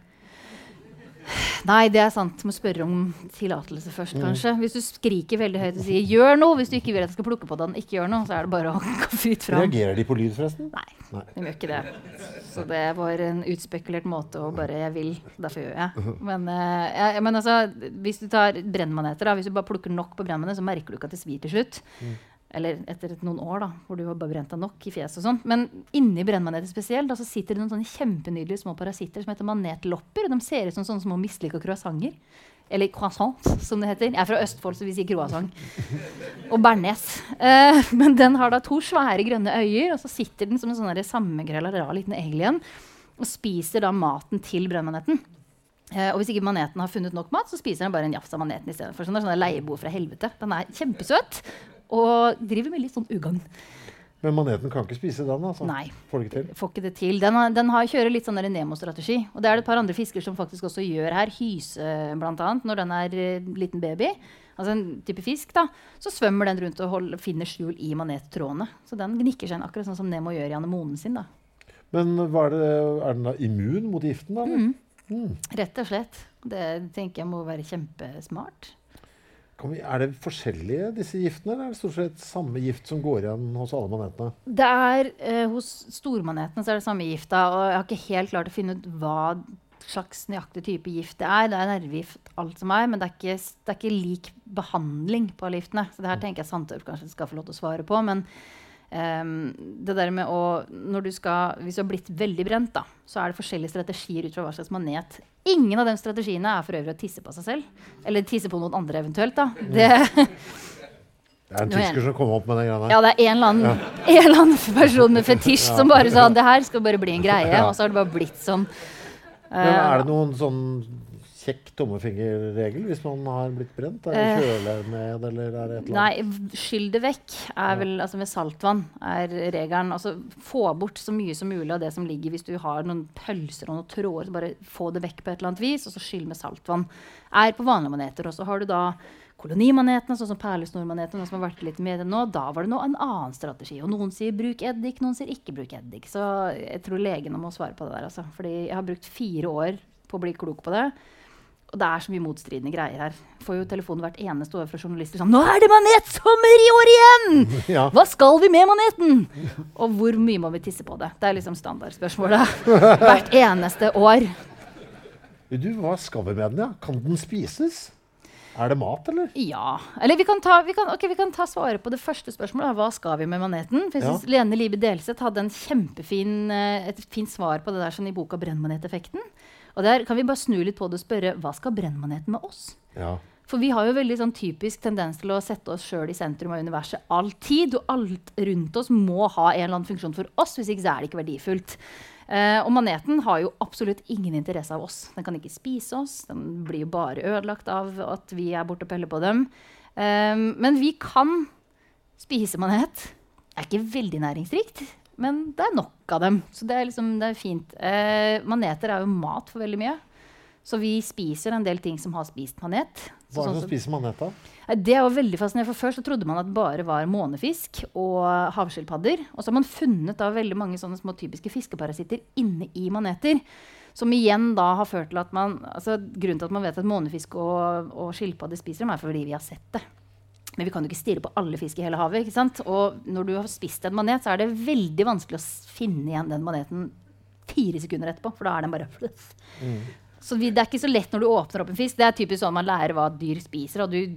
[SPEAKER 5] Nei, det er sant. Du må spørre om tillatelse først, kanskje. Mm. Hvis du skriker veldig høyt og sier, gjør noe, hvis du ikke vil at jeg skal plukke på den, ikke gjør noe, så er det bare å gå fritt fram.
[SPEAKER 4] Reagerer de på lyd forresten?
[SPEAKER 5] Nei, Nei. de gjør ikke det. Så det var en utspekulert måte å bare, jeg vil, derfor gjør jeg. Men, uh, jeg, men altså, hvis du tar brennmaneter, da, hvis du bare plukker nok på brennmanet, så merker du ikke at det svir til slutt. Mm. Eller etter noen år da, hvor du har bare brent deg nok i fjes og sånt. Men inni brennmaneter spesielt, da, så sitter det noen sånne kjempenydelige små parasitter som heter manetlopper. De ser ut som sånne små mislykka croissanter. Eller croissant, som det heter. Jeg er fra Østfold, så vi sier croissant. Og bernes. Eh, men den har da to svære grønne øyer, og så sitter den som en sånn sammengrella rar liten alien, og spiser da maten til brennmaneten. Eh, og hvis ikke maneten har funnet nok mat, så spiser den bare en jafs av maneten i stedet for. Sånn er sånn leiebo fra helvete. Den er kjempesøt. Og driver med litt sånn ugagn.
[SPEAKER 4] Men maneten kan ikke spise den, altså?
[SPEAKER 5] Nei,
[SPEAKER 4] får det ikke til.
[SPEAKER 5] Får ikke det til. Den, har, den har, kjører litt sånn der Nemo-strategi. Og det er det et par andre fisker som faktisk også gjør her. Hyse, blant annet, når den er uh, liten baby. Altså en type fisk, da. Så svømmer den rundt og hold, finner skjul i manettrådene. Så den gnikker seg akkurat sånn som Nemo gjør i anemonen sin, da.
[SPEAKER 4] Men hva er, det, er den da immun mot giften, da?
[SPEAKER 5] Mm. Mm. Rett og slett. Det tenker jeg må være kjempesmart.
[SPEAKER 4] Vi, er det forskjellige disse giftene, eller er det stort sett samme gift som går igjen hos alle manetene?
[SPEAKER 5] Det er, eh, hos stormanetene så er det samme gifta, og jeg har ikke helt klart å finne ut hva slags nøyaktig type gift det er. Det er nervegift, alt som er, men det er ikke, det er ikke lik behandling på alle giftene. Så det her tenker jeg Sandtorp kanskje skal få lov til å svare på, men um, det der med å, når du skal, hvis du har blitt veldig brent da, så er det forskjellige strategier ut fra hva slags manet. Ingen av de strategiene er for øvrig å tisse på seg selv, eller tisse på noen andre eventuelt da. Det,
[SPEAKER 4] det er en tysker som kommer opp med den greia.
[SPEAKER 5] Ja, det er en eller annen, ja. en eller annen person med fetisj ja. som bare sa, det her skal bare bli en greie, ja. og så har det bare blitt sånn.
[SPEAKER 4] Men er det noen sånn kjekk tommefingerregel hvis man har blitt brent? Er det kjøle ned, eller er det et eller annet?
[SPEAKER 5] Nei, skyll det vekk er vel, altså med saltvann er regelen. Altså få bort så mye som mulig av det som ligger hvis du har noen pølser og noen tråder, så bare få det vekk på et eller annet vis, og så skyll med saltvann. Er på vanlige maneter, og så har du da kolonimanetene, sånn som perlesnormanetene, som har vært litt med det nå, da var det nå en annen strategi. Og noen sier bruk eddik, noen sier ikke bruk eddik. Så jeg tror legene må svare på det der, altså. Fordi jeg har brukt fire år på å bli klok på det. Og det er så mye motstridende greier her. Jeg får jo telefonen hvert eneste år fra journalister som, nå er det manetsommer i år igjen! Ja. Hva skal vi med maneten? Og hvor mye må vi tisse på det? Det er liksom standardspørsmålet. Hvert eneste år.
[SPEAKER 4] Du, hva skal vi med den, ja? Kan den spises? Er det mat, eller?
[SPEAKER 5] Ja. Eller vi kan ta, vi kan, okay, vi kan ta svaret på det første spørsmålet. Hva skal vi med maneten? For jeg synes ja. Lene Libe Delseth hadde en kjempefin, et fint svar på det der sånn i boka Brennmaneteffekten. Og der kan vi bare snu litt på det og spørre, hva skal brennmaneten med oss? Ja. For vi har jo veldig sånn typisk tendens til å sette oss selv i sentrum av universet alltid, og alt rundt oss må ha en eller annen funksjon for oss, hvis ikke så er det ikke verdifullt. Uh, og maneten har jo absolutt ingen interesse av oss. Den kan ikke spise oss, den blir jo bare ødelagt av at vi er borte og peller på dem. Um, men vi kan spise manet. Det er ikke veldig næringsrikt, men det er nok av dem. Så det er, liksom, det er fint. Uh, maneter er jo mat for veldig mye. Så vi spiser en del ting som har spist manet.
[SPEAKER 4] Hva er det
[SPEAKER 5] sånn
[SPEAKER 4] som spiser manet da?
[SPEAKER 5] Det var veldig fascinerende, for først så trodde man at det bare var månefisk og havskilpadder. Og så har man funnet da veldig mange sånne små typiske fiskeparasitter inne i maneter. Som igjen da har ført til at man, altså grunnen til at man vet at månefisk og, og skilpadder spiser dem er fordi vi har sett det. Men vi kan jo ikke stirre på alle fisk i hele havet, ikke sant? Og når du har spist en manet, så er det veldig vanskelig å finne igjen den maneten fire sekunder etterpå, for da er den bare fluff. Mm. Så vi, det er ikke så lett når du åpner opp en fisk. Det er typisk sånn man lærer hva dyr spiser, og du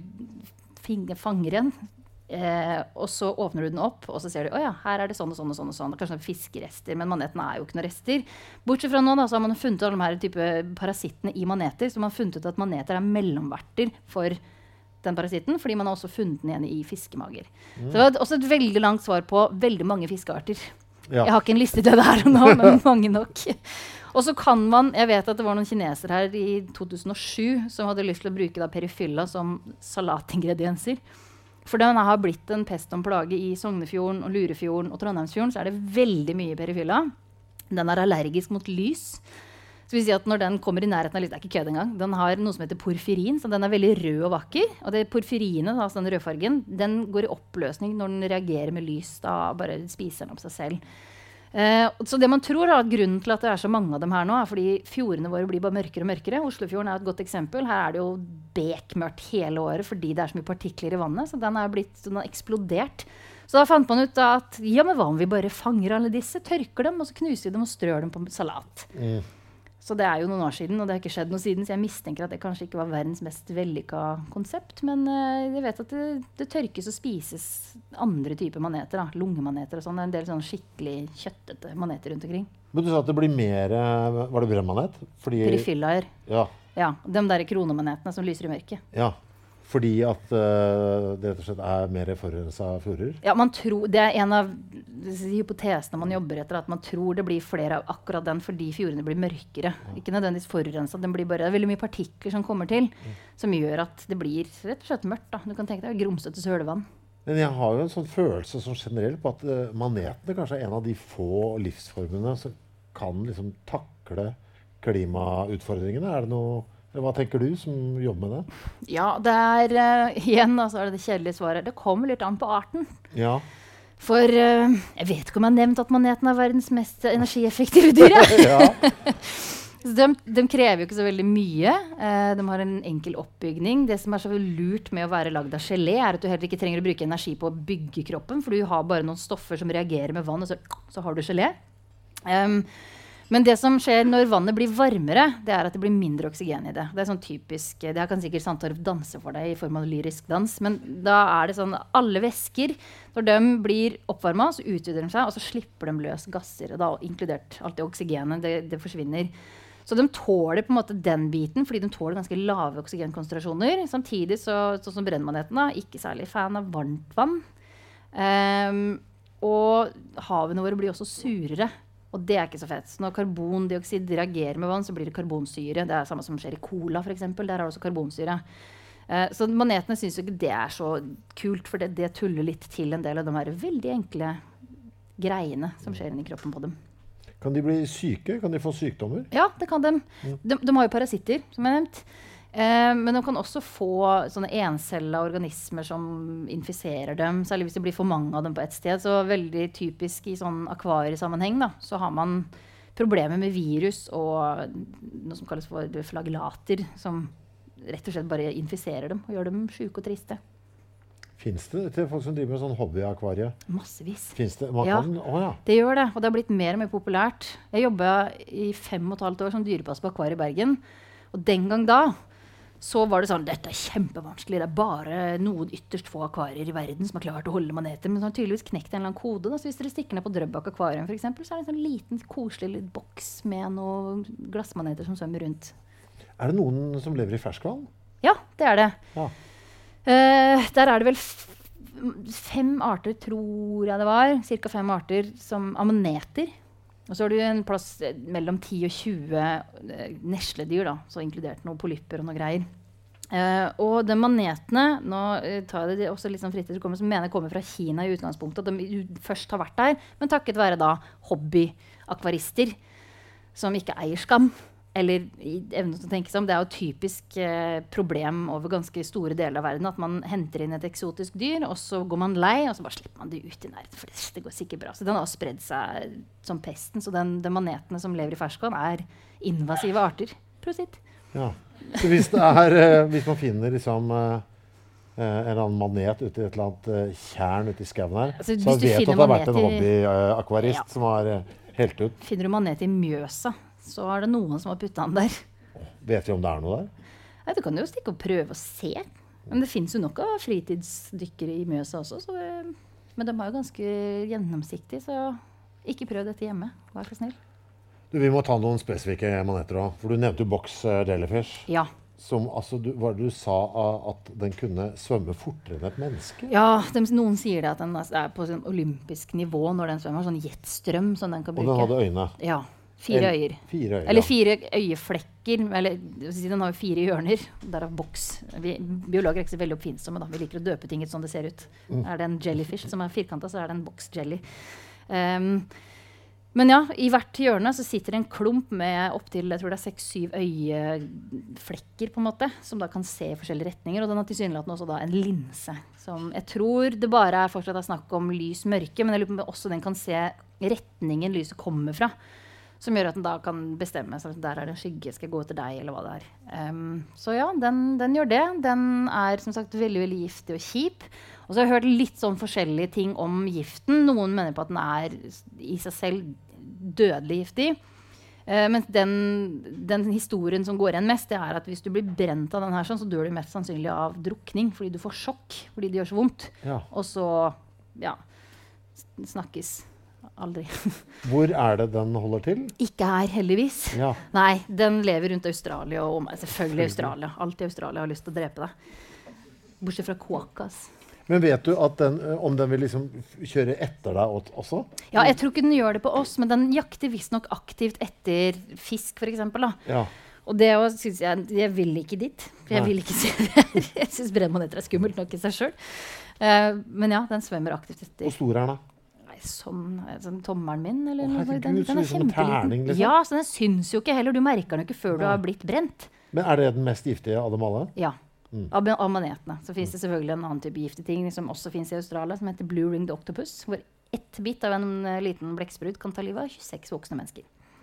[SPEAKER 5] fanger en, eh, og så åpner du den opp, og så ser du, åja, her er det sånn og sånn og sånn og sånn. Kanskje noen fiskerester, men maneten er jo ikke noen rester. Bortsett fra nå da, så har man funnet alle de her type parasittene i maneter, så man har funnet ut at maneter er mellomverter for den parasitten, fordi man har også funnet den igjen i fiskemager. Mm. Så det var også et veldig langt svar på veldig mange fiskearter. Ja. Jeg har ikke en liste til det her og nå, men mange nok. Og så kan man, jeg vet at det var noen kinesere her i to tusen og sju som hadde lyst til å bruke da perifylla som salatingredienser. For den har blitt en pest og en plage i Sognefjorden og Lurefjorden og Trondheimsfjorden, så er det veldig mye perifylla. Den er allergisk mot lys. Så vi sier at når den kommer i nærheten av lys, det er ikke kødd engang, den har noe som heter porfyrin, så den er veldig rød og vakker. Og det porfyrinet, altså den rødfargen, den går i oppløsning når den reagerer med lys, da bare spiser den opp seg selv. Uh, så det man tror er at grunnen til at det er så mange av dem her nå, er fordi fjordene våre blir bare mørkere og mørkere. Oslofjorden er et godt eksempel. Her er det jo bekmørkt hele året fordi det er så mye partikler i vannet, så den er blitt, den har eksplodert. Så da fant man ut at, ja, men hva om vi bare fanger alle disse, tørker dem, og så knuser vi dem og strør dem på salat. Mm. Så det er jo noen år siden, og det har ikke skjedd noe siden, så jeg mistenker at det kanskje ikke var verdens mest vellykka konsept, men uh, jeg vet at det, det tørkes og spises andre typer maneter, da, lungemaneter og sånn. Det er en del sånn skikkelig kjøttete maneter rundt omkring. Men
[SPEAKER 4] du sa at det blir mer, var det brennmanet? Fordi...
[SPEAKER 5] Perifyllaer.
[SPEAKER 4] Ja.
[SPEAKER 5] Ja, de der kronemanetene som lyser i mørket.
[SPEAKER 4] Ja. Fordi at uh, det rett og slett er mer forurenset fjorder?
[SPEAKER 5] Ja, man tror, det er en av de hypotesene man jobber etter, at man tror det blir flere av akkurat den fordi fjordene blir mørkere. Ja. Ikke nødvendigvis forurenset, den blir bare, det er veldig mye partikler som kommer til, mm. som gjør at det blir rett og slett mørkt. Da. Du kan tenke deg grumsete sølevann.
[SPEAKER 4] Men jeg har jo en sånn følelse som generelt på at uh, manetene kanskje er en av de få livsformene som kan liksom takle klimautfordringene. Er det noe... Hva tenker du som jobber med det?
[SPEAKER 5] Ja, det er uh, igjen, altså er det det kjedelige svaret. Det kommer litt an på arten.
[SPEAKER 4] Ja.
[SPEAKER 5] For uh, jeg vet ikke om jeg har nevnt at maneten er verdens mest energieffektive dyr. Ja. Så de, de krever jo ikke så veldig mye. Uh, de har en enkel oppbygning. Det som er så lurt med å være lagd av gelé, er at du heller ikke trenger å bruke energi på å bygge kroppen, for du har bare noen stoffer som reagerer med vann, og så, så har du gelé. Um, Men det som skjer når vannet blir varmere, det er at det blir mindre oksygen i det. Det er sånn typisk, det kan sikkert Sandtorp danse for deg i form av lyrisk dans, men da er det sånn, alle væsker, når de blir oppvarmet, så utvider de seg, og så slipper de løs gasser, og da inkludert alt det oksygenet, det, det forsvinner. Så de tåler på en måte den biten, fordi de tåler ganske lave oksygenkonsentrasjoner. Samtidig så, så som brennmaneten da, ikke særlig fan av varmt vann. Um, og havene våre blir også surere. Og Og det er ikke så fett. Så når karbondioksid reagerer med vann, så blir det karbonsyre. Det er samme som skjer i cola, for eksempel. Der har du også karbonsyre. Uh, så manetene synes jo ikke det er så kult, for det, det tuller litt til en del av de her veldig enkle greiene som skjer inni kroppen på dem.
[SPEAKER 4] Kan de bli syke? Kan de få sykdommer?
[SPEAKER 5] Ja, det kan de. De, de har jo parasitter, som jeg nevnt. Uh, men de kan også få sånne encella organismer som infiserer dem, særlig hvis det blir for mange av dem på et sted. Så veldig typisk i sånn akvariesammenheng da, så har man problemer med virus og noe som kalles for flagellater, som rett og slett bare infiserer dem og gjør dem syke og triste.
[SPEAKER 4] Finns det til folk som driver med sånn hobby-akvarie?
[SPEAKER 5] Massevis.
[SPEAKER 4] Finns det? Man
[SPEAKER 5] ja,
[SPEAKER 4] kan, oh ja,
[SPEAKER 5] det gjør det, og det har blitt mer og mer populært. Jeg jobbet i fem og et halvt år som dyrepass på akvarie i Bergen, og den gang da, så var det sånn, dette er kjempevanskelig, det er bare noen ytterst få akvarier i verden som har klart å holde maneter, men så har tydeligvis knekt en eller annen kode. Da. Så hvis dere stikker ned på Drøbak akvarium for eksempel, så er det en sånn liten, koselig liten boks med noen glassmaneter som svømmer rundt.
[SPEAKER 4] Er det noen som lever i ferskvann?
[SPEAKER 5] Ja, det er det.
[SPEAKER 4] Ja.
[SPEAKER 5] Uh, der er det vel f fem arter, tror jeg det var, cirka fem arter som maneter. Og så har du en plass mellom ti og tjue uh, nesledyr, da, så inkludert noen polypper og noe greier. Uh, og de manetene, nå uh, tar jeg det også litt sånn fritt, som mener kommer fra Kina i utgangspunktet, at de først har vært der, men takket være da hobby-akvarister som ikke eier skam. Eller evnen til å tenke seg om, det er jo typisk eh, problem over ganske store deler av verden, at man henter inn et eksotisk dyr, og så går man lei, og så bare slipper man det ut i nærheten, for det, det går sikkert bra. Så den har spredd seg som pesten, så den, de manetene som lever i ferskvann er invasive arter. Prosit.
[SPEAKER 4] Ja, så hvis, det er, eh, hvis man finner liksom, eh, en eller annen manet ute i et eller annet eh, kjern ute i skauen her,
[SPEAKER 5] altså,
[SPEAKER 4] så vet at det har vært en
[SPEAKER 5] i,
[SPEAKER 4] hobby-akvarist
[SPEAKER 5] ja.
[SPEAKER 4] som har eh, helt ut.
[SPEAKER 5] Finner du manet i Mjøsa, så er det noen som har puttet den der.
[SPEAKER 4] Vet vi om det er noe der?
[SPEAKER 5] Nei, du kan jo stikke og prøve å se. Men det finnes jo nok av fritidsdykkere i Mjøsa også. Så, men de er jo ganske gjennomsiktige, så ikke prøv dette hjemme. Vær så snill.
[SPEAKER 4] Du, vi må ta noen spesifikke maneter også. For du nevnte jo box uh, jellyfish.
[SPEAKER 5] Ja.
[SPEAKER 4] Som, altså, du, hva du sa uh, at den kunne svømme fortere enn et menneske?
[SPEAKER 5] Ja, de, noen sier det at den er på sånn olympisk nivå når den svømmer. Sånn jetstrøm som den kan bruke.
[SPEAKER 4] Og den hadde øyne?
[SPEAKER 5] Ja. Fire øyer.
[SPEAKER 4] Fire øyer.
[SPEAKER 5] Eller fire øyeflekker. Eller, den har jo fire hjørner. Derav boks. Vi, biologer er ikke så veldig oppfinnsomme. Da. Vi liker å døpe ting sånn det ser ut. Mm. Er det en jellyfish som er firkantet, så er det en box jelly. Um, men ja, i hvert hjørne så sitter en klump med opptil, jeg tror det er seks-syv øyeflekker på en måte, som da kan se i forskjellige retninger. Og den har tilsynelatende også da en linse. Som jeg tror det bare er fortsatt å snakke om lys-mørke, men jeg lurer på om også den kan se retningen lyset kommer fra. Som gjør at den da kan bestemme så der er det en skygge, skal jeg gå etter deg, eller hva det er. Um, så ja, den, den gjør det. Den er som sagt veldig, veldig giftig og kjip. Og så har jeg hørt litt sånn forskjellige ting om giften. Noen mener på at den er i seg selv dødelig giftig. Uh, men den, den historien som går igjen mest, det er at hvis du blir brent av den her, sånn, så dør du mest sannsynlig av drukning, fordi du får sjokk, fordi det gjør så vondt. Ja. Og så, ja, snakkes. Aldri.
[SPEAKER 4] Hvor er det den holder til?
[SPEAKER 5] Ikke her, heldigvis.
[SPEAKER 4] Ja.
[SPEAKER 5] Nei, den lever rundt Australia og om, selvfølgelig Australia. Alt i Australia har lyst til å drepe deg. Bortsett fra quokkas.
[SPEAKER 4] Men vet du at den, om den vil liksom kjøre etter deg også?
[SPEAKER 5] Ja, jeg tror ikke den gjør det på oss, men den jakter visst nok aktivt etter fisk, for eksempel. Da.
[SPEAKER 4] Ja.
[SPEAKER 5] Og det synes jeg, jeg vil ikke dit. For jeg
[SPEAKER 4] Nei.
[SPEAKER 5] vil ikke se det her. Jeg synes brennmaneter er skummelt nok i seg selv. Uh, men ja, den svømmer aktivt etter.
[SPEAKER 4] Hvor stor er den da?
[SPEAKER 5] Sånn, sånn tommeren min, eller
[SPEAKER 4] Å,
[SPEAKER 5] noe.
[SPEAKER 4] herregud,
[SPEAKER 5] Den, den er
[SPEAKER 4] så liksom
[SPEAKER 5] kjempeliten.
[SPEAKER 4] terning, liksom.
[SPEAKER 5] Ja, så den syns jo ikke heller. Du merker den ikke før du har blitt brent.
[SPEAKER 4] Men er det den mest giftige av dem alle?
[SPEAKER 5] Ja, mm. av, av manetene. Så finnes det selvfølgelig en annen type giftige ting som også finnes i Australia, som heter Blue Ringed Octopus, hvor ett bit av en uh, liten blekksprut kan ta livet av tjueseks voksne mennesker.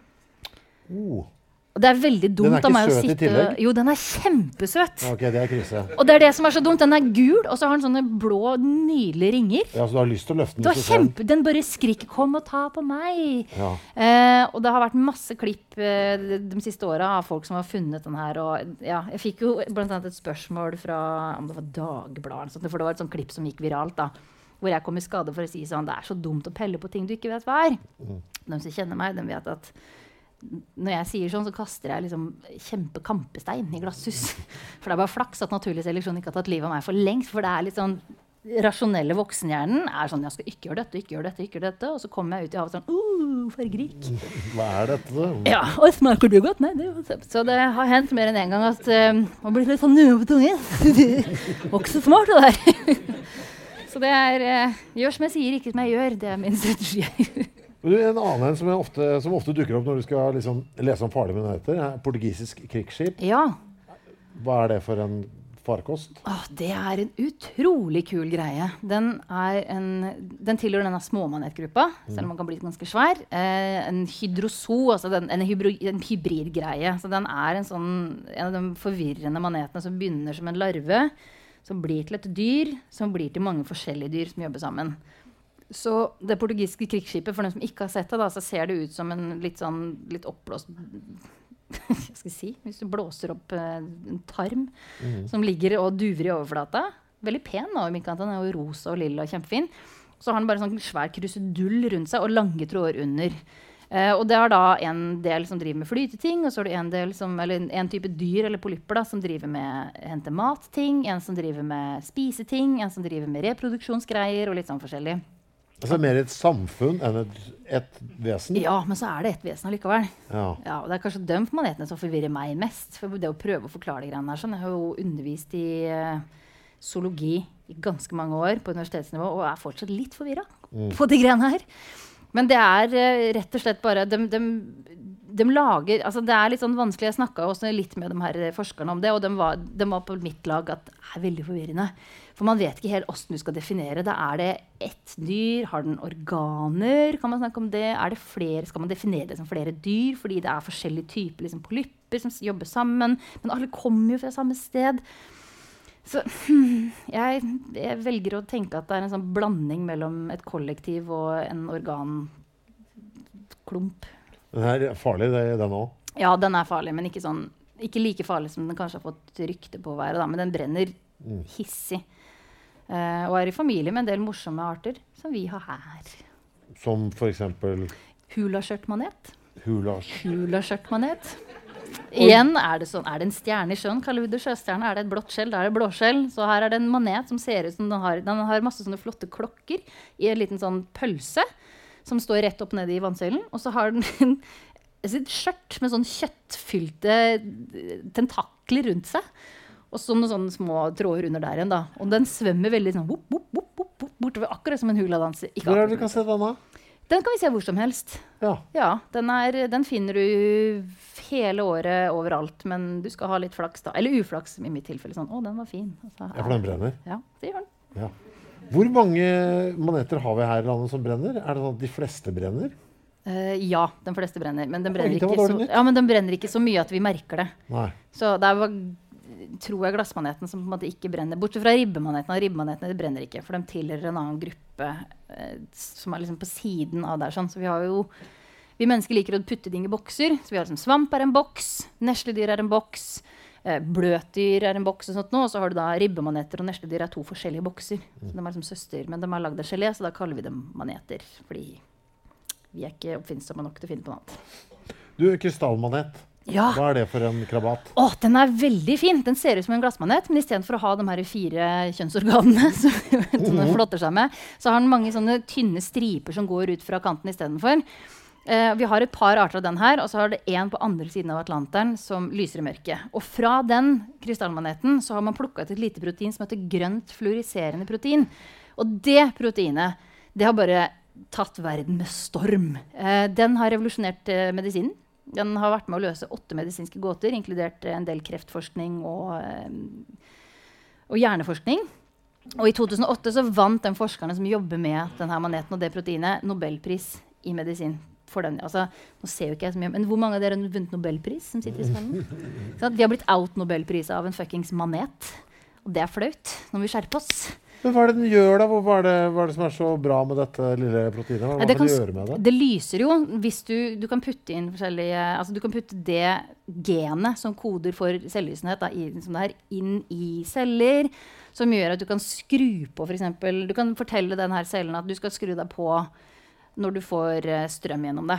[SPEAKER 4] Oh.
[SPEAKER 5] Og det er veldig dumt.
[SPEAKER 4] Den er ikke
[SPEAKER 5] av meg å
[SPEAKER 4] søt i
[SPEAKER 5] sitte,
[SPEAKER 4] tillegg?
[SPEAKER 5] Jo, den er kjempesøt.
[SPEAKER 4] Ok, det er krise.
[SPEAKER 5] Og det er det som er så dumt. Den er gul, og så har den sånne blå, nydelige ringer.
[SPEAKER 4] Ja, så du har lyst til å løfte den.
[SPEAKER 5] Du har kjempe, den bare skriker, kom og ta på meg.
[SPEAKER 4] Ja.
[SPEAKER 5] Eh, og det har vært masse klipp eh, de, de siste årene av folk som har funnet den her. Og, ja, jeg fikk jo blant annet et spørsmål fra om det var Dagbladet, for det var et sånt klipp som gikk viralt da. Hvor jeg kom i skade for å si sånn, det er så dumt å pelle på ting du ikke vet hva er. Mm. De som kjenner meg, de vet at når jeg sier sånn, så kaster jeg liksom kjempekampestein i glasshus. For det er bare flaks at naturlig seleksjon ikke har tatt livet av meg for lengst. For det er litt sånn rasjonelle voksenhjernen er sånn, jeg skal ikke gjøre dette, ikke gjøre dette, ikke gjøre dette, og så kommer jeg ut i havet sånn, uh, fargerik.
[SPEAKER 4] Hva er dette da?
[SPEAKER 5] Ja, og smaker det godt? Nei, det er jo så det har hendt mer enn en gang at uh, man blir litt sånn nøye på tungen. Og ikke så smart det der. Så det er, uh, gjør som jeg sier, ikke som jeg gjør, det er min strategi.
[SPEAKER 4] En annen en som, ofte, som ofte dukker opp når du skal liksom lese om farlige maneter, er portugisisk krigsskip.
[SPEAKER 5] Ja.
[SPEAKER 4] Hva er det for en farkost?
[SPEAKER 5] Åh, det er en utrolig kul greie. Den, er en, den tilhører denne småmanetgruppa, selv om man kan bli ganske svær. Eh, en hydroso, altså den, en, hybro, en hybridgreie. Så den er en, sånn, en av de forvirrende manetene som begynner som en larve, som blir til et dyr, som blir til mange forskjellige dyr som jobber sammen. Så det portugisiske krigsskipet, for dem som ikke har sett det, da, så ser det ut som en litt, sånn, litt oppblåst hva skal jeg si? Hvis du blåser opp uh, en tarm mm. som ligger og duver i overflata. Veldig pen da, i midtkanten. Den er jo rosa og lilla og kjempefin. Så har den bare sånn svær krusedull rundt seg og lange tråder under. Uh, og det er da en del som driver med flyteting, og så er det en, del som, eller en type dyr eller polypper da, som driver med hente matting, en som driver med spiseting, en som driver med reproduksjonsgreier og litt sånn forskjellig.
[SPEAKER 4] Altså mer et samfunn enn et, et vesen?
[SPEAKER 5] Ja, men så er det et vesen allikevel.
[SPEAKER 4] Ja.
[SPEAKER 5] Ja, og det er kanskje de manetene som forvirrer meg mest. For det å prøve å forklare de greiene her sånn. Jeg har jo undervist i uh, zoologi i ganske mange år på universitetsnivå, og er fortsatt litt forvirret mm. på de greiene her. Men det er uh, rett og slett bare, de, de, de lager, altså det er litt sånn vanskelig, jeg snakket også litt med de her forskerne om det, og de var, de var på mitt lag at det er veldig forvirrende. For man vet ikke helt hvordan du skal definere det. Er det ett dyr? Har den organer? Kan man snakke om det? Er det flere? Skal man definere det som flere dyr? Fordi det er forskjellige typer liksom, polypper som jobber sammen. Men alle kommer jo fra samme sted. Så hmm, jeg, jeg velger å tenke at det er en sånn blanding mellom et kollektiv og en organklump.
[SPEAKER 4] Den er farlig, det, den også?
[SPEAKER 5] Ja, den er farlig, men ikke, sånn, ikke like farlig som den kanskje har fått rykte på å være. Da. Men den brenner hissig. Uh, og er i familie med en del morsomme arter som vi har her.
[SPEAKER 4] Som for eksempel?
[SPEAKER 5] Hulaskjørtmanet.
[SPEAKER 4] Hulaskjørt.
[SPEAKER 5] Hulaskjørtmanet. Igjen er det, sånn, er det en stjerne i sjøen, kaller vi det sjøstjerne, er det et blått skjell, da er det blåskjell. Så her er det en manet som ser ut som den har, den har masse sånne flotte klokker i en liten sånn pølse som står rett opp nede i vannsøylen. Og så har den en, et skjørt med sånn kjøttfylte tentakler rundt seg. Og så noen sånne små tråder under der igjen da. Og den svømmer veldig sånn, wop, wop, wop, wop, bortover, akkurat som en huladanser.
[SPEAKER 4] Hvor er det du kan se den da?
[SPEAKER 5] Den kan vi se hvor som helst.
[SPEAKER 4] Ja.
[SPEAKER 5] Ja, den, er, den finner du hele året overalt, men du skal ha litt flaks da. Eller uflaks i mitt tilfelle. Sånn, å, den var fin. Altså,
[SPEAKER 4] ja, for den brenner?
[SPEAKER 5] Ja, det gjør den.
[SPEAKER 4] Ja. Hvor mange maneter har vi her i landet som brenner? Er det sånn at de fleste brenner?
[SPEAKER 5] Uh, ja, de fleste brenner. Men den brenner,
[SPEAKER 4] Oi,
[SPEAKER 5] ikke så, ja, men den brenner ikke så mye at vi merker det.
[SPEAKER 4] Nei.
[SPEAKER 5] Så det var, tror jeg, glassmaneten som på en måte ikke brenner. Bortsett fra ribbemanetene. Ribbemanetene de brenner ikke, for de tilhører en annen gruppe eh, som er liksom på siden av der. Sånn. Så vi har jo, vi mennesker liker å putte ting i bokser. Så vi har liksom svamp er en boks, nesledyr er en boks, eh, bløtdyr er en boks og sånt nå. Og så har du da ribbemaneter, og nesledyr er to forskjellige bokser. Så de er liksom søster, men de har laget gelé, så da kaller vi dem maneter. Fordi vi er ikke oppfinnsomme nok til å finne på noe annet.
[SPEAKER 4] Du, krystallmanet.
[SPEAKER 5] Ja.
[SPEAKER 4] Hva er det for en krabat?
[SPEAKER 5] Åh, den er veldig fin. Den ser ut som en glassmanet, men i stedet for å ha de her fire kjønnsorganene som, som den flotter seg med, så har den mange sånne tynne striper som går ut fra kanten i stedet for. Uh, vi har et par arter av den her, og så har det en på andre siden av Atlanteren som lyser i mørket. Og fra den krystallmaneten så har man plukket et lite protein som heter grønt fluoriserende protein. Og det proteinet, det har bare tatt verden med storm. Uh, den har revolusjonert uh, medisinen. Den har vært med å løse åtte medisinske gåter, inkludert en del kreftforskning og, og hjerneforskning. Og i to tusen og åtte så vant den forskerne som jobber med denne maneten og det proteinet Nobelpris i medisin. For den, altså, nå ser jo ikke jeg så mye, men hvor mange av dere har vunnet Nobelpris som sitter i salen? Så de har blitt out Nobelpris av en fuckings manet. Og det er flaut. Nå må vi skjerpe oss.
[SPEAKER 4] Men hva er det den gjør da? Hva er det, hva er det som er så bra med dette lille proteinet? Hva, hva
[SPEAKER 5] det
[SPEAKER 4] kan
[SPEAKER 5] du
[SPEAKER 4] gjøre med det?
[SPEAKER 5] Det lyser jo hvis du, du kan putte inn forskjellige, altså du kan putte det genet som koder for selvlysenhet da, i, som det er, inn i celler, som gjør at du kan skru på for eksempel, du kan fortelle den her cellen at du skal skru deg på når du får uh, strøm gjennom det.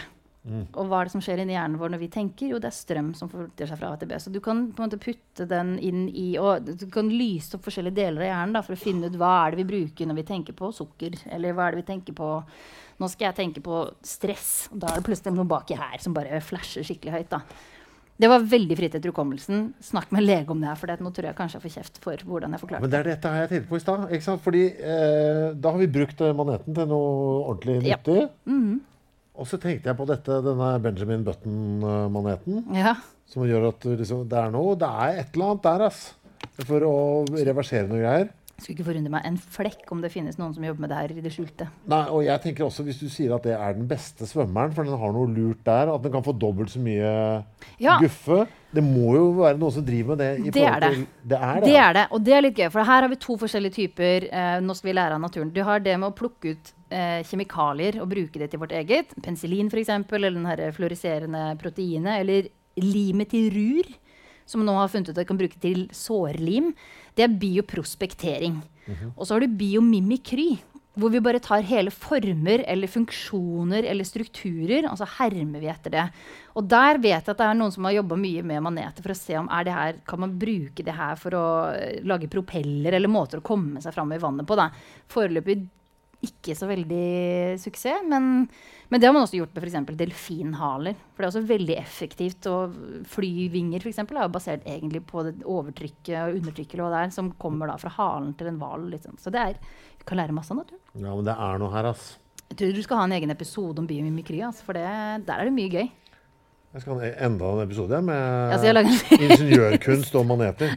[SPEAKER 5] Mm. Og hva er det som skjer inni hjernen vår når vi tenker? Jo, det er strøm som forflytter seg fra A til B. Så du kan på en måte putte den inn i, og du kan lyse opp forskjellige deler av hjernen da, for å finne ut hva er det vi bruker når vi tenker på sukker, eller hva er det vi tenker på. Nå skal jeg tenke på stress, og da er det plutselig noe baki her som bare flasher skikkelig høyt da. Det var veldig fritt etter hukommelsen. Snakk med en lege om det her, for det, nå tror jeg kanskje jeg får kjeft for hvordan jeg forklarer det.
[SPEAKER 4] Men det er dette her jeg tenkte på i sted, ikke sant? Fordi eh, da har vi brukt maneten til noe ordentlig nyttig. Ja. Mm-hmm. Og så tenkte jeg på dette, denne Benjamin Button-maneten, ja. Som gjør at liksom, det er noe, det er et eller annet der, ass, for å reversere noe greier.
[SPEAKER 5] Skulle ikke forundre meg en flekk om det finnes noen som jobber med det her i det skjulte.
[SPEAKER 4] Nei, og jeg tenker også, hvis du sier at det er den beste svømmeren, for den har noe lurt der, at den kan få dobbelt så mye ja. Guffe, det må jo være noen som driver med det. I
[SPEAKER 5] det er det.
[SPEAKER 4] Til, det er det.
[SPEAKER 5] Det er det, og det er litt gøy, for her har vi to forskjellige typer, eh, nå skal vi lære av naturen. Du har det med å plukke ut eh, kjemikalier og bruke det til vårt eget, penicillin for eksempel, eller den her fluoriserende proteinet, eller limet til rur, som nå har funnet ut at det kan bruke til sårlim. Det er bioprospektering. Mm-hmm. Og så har du biomimikry, hvor vi bare tar hele former eller funksjoner eller strukturer, og så hermer vi etter det. Og der vet jeg at det er noen som har jobbet mye med maneter for å se om er det her, kan man bruke det her for å lage propeller eller måter å komme seg frem i vannet på. Da. Foreløpig ikke så veldig suksess, men, men det har man også gjort med for eksempel delfinhaler. For det er også veldig effektivt, og flyvinger for eksempel er jo basert egentlig på det overtrykket og undertrykket og der, som kommer da fra halen til en hval. Liksom. Så det er, du kan lære masse av natur.
[SPEAKER 4] Ja, men det er noe her, ass.
[SPEAKER 5] Jeg tror du skal ha en egen episode om biomimikry, ass, for det, der er det mye gøy.
[SPEAKER 4] Jeg skal ha enda en episode med
[SPEAKER 5] ja, lager...
[SPEAKER 4] ingeniørkunst og maneter.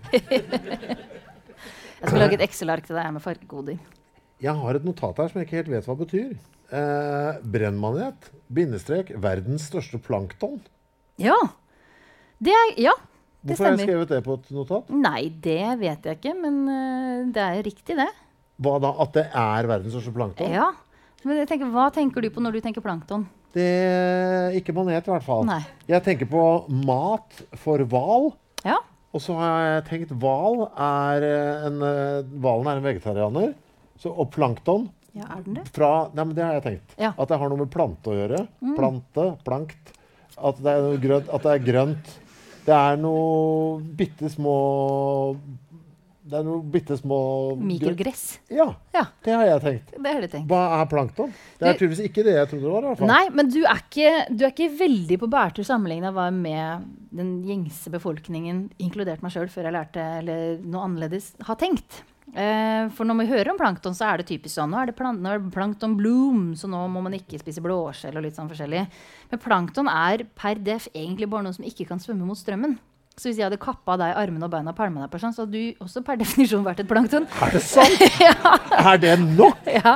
[SPEAKER 5] Jeg skal lage et Excel-ark til deg med fargekoder.
[SPEAKER 4] Jeg har et notat her som jeg ikke helt vet hva det betyr. Eh, brennmanet, bindestrek, verdens største plankton.
[SPEAKER 5] Ja, det er, ja, det
[SPEAKER 4] Hvorfor har
[SPEAKER 5] stemmer.
[SPEAKER 4] jeg skrevet det på et notat?
[SPEAKER 5] Nei, det vet jeg ikke, men uh, det er riktig det.
[SPEAKER 4] Hva da? At det er verdens største plankton?
[SPEAKER 5] Ja, men jeg tenker, hva tenker du på når du tenker plankton?
[SPEAKER 4] Det er ikke manet i hvert fall.
[SPEAKER 5] Nei.
[SPEAKER 4] Jeg tenker på mat for hval.
[SPEAKER 5] Ja.
[SPEAKER 4] Og så har jeg tenkt hval er en, hvalen er en vegetarianer. Så, og plankton,
[SPEAKER 5] ja, er den det?
[SPEAKER 4] Fra, nei, men det har jeg tenkt.
[SPEAKER 5] Ja.
[SPEAKER 4] At det har noe med plante å gjøre.
[SPEAKER 5] Mm.
[SPEAKER 4] Plante, plankt. At det, er grønt, at det er grønt. Det er noe bitte små Det er noe bitte små
[SPEAKER 5] mikrogress.
[SPEAKER 4] Ja,
[SPEAKER 5] ja,
[SPEAKER 4] det har jeg tenkt.
[SPEAKER 5] Det har du tenkt.
[SPEAKER 4] Hva er plankton? Det er tydeligvis ikke det jeg trodde det var. I hvert fall.
[SPEAKER 5] Nei, men du er ikke, du er ikke veldig på bærtur sammenlignet hva med den gjengse befolkningen, inkludert meg selv, før jeg lærte eller noe annerledes, har tenkt. Uh, for når vi hører om plankton, så er det typisk sånn. Nå er det, plan- nå er det plankton bloom, så nå må man ikke spise blåskjell og litt sånn forskjellig. Men plankton er per def egentlig bare noe som ikke kan svømme mot strømmen. Så hvis jeg hadde kappet deg armene og beina og palmet deg på sånn, så hadde du også per definisjon vært et plankton.
[SPEAKER 4] Er det sant?
[SPEAKER 5] Ja.
[SPEAKER 4] Er det nok?
[SPEAKER 5] Ja.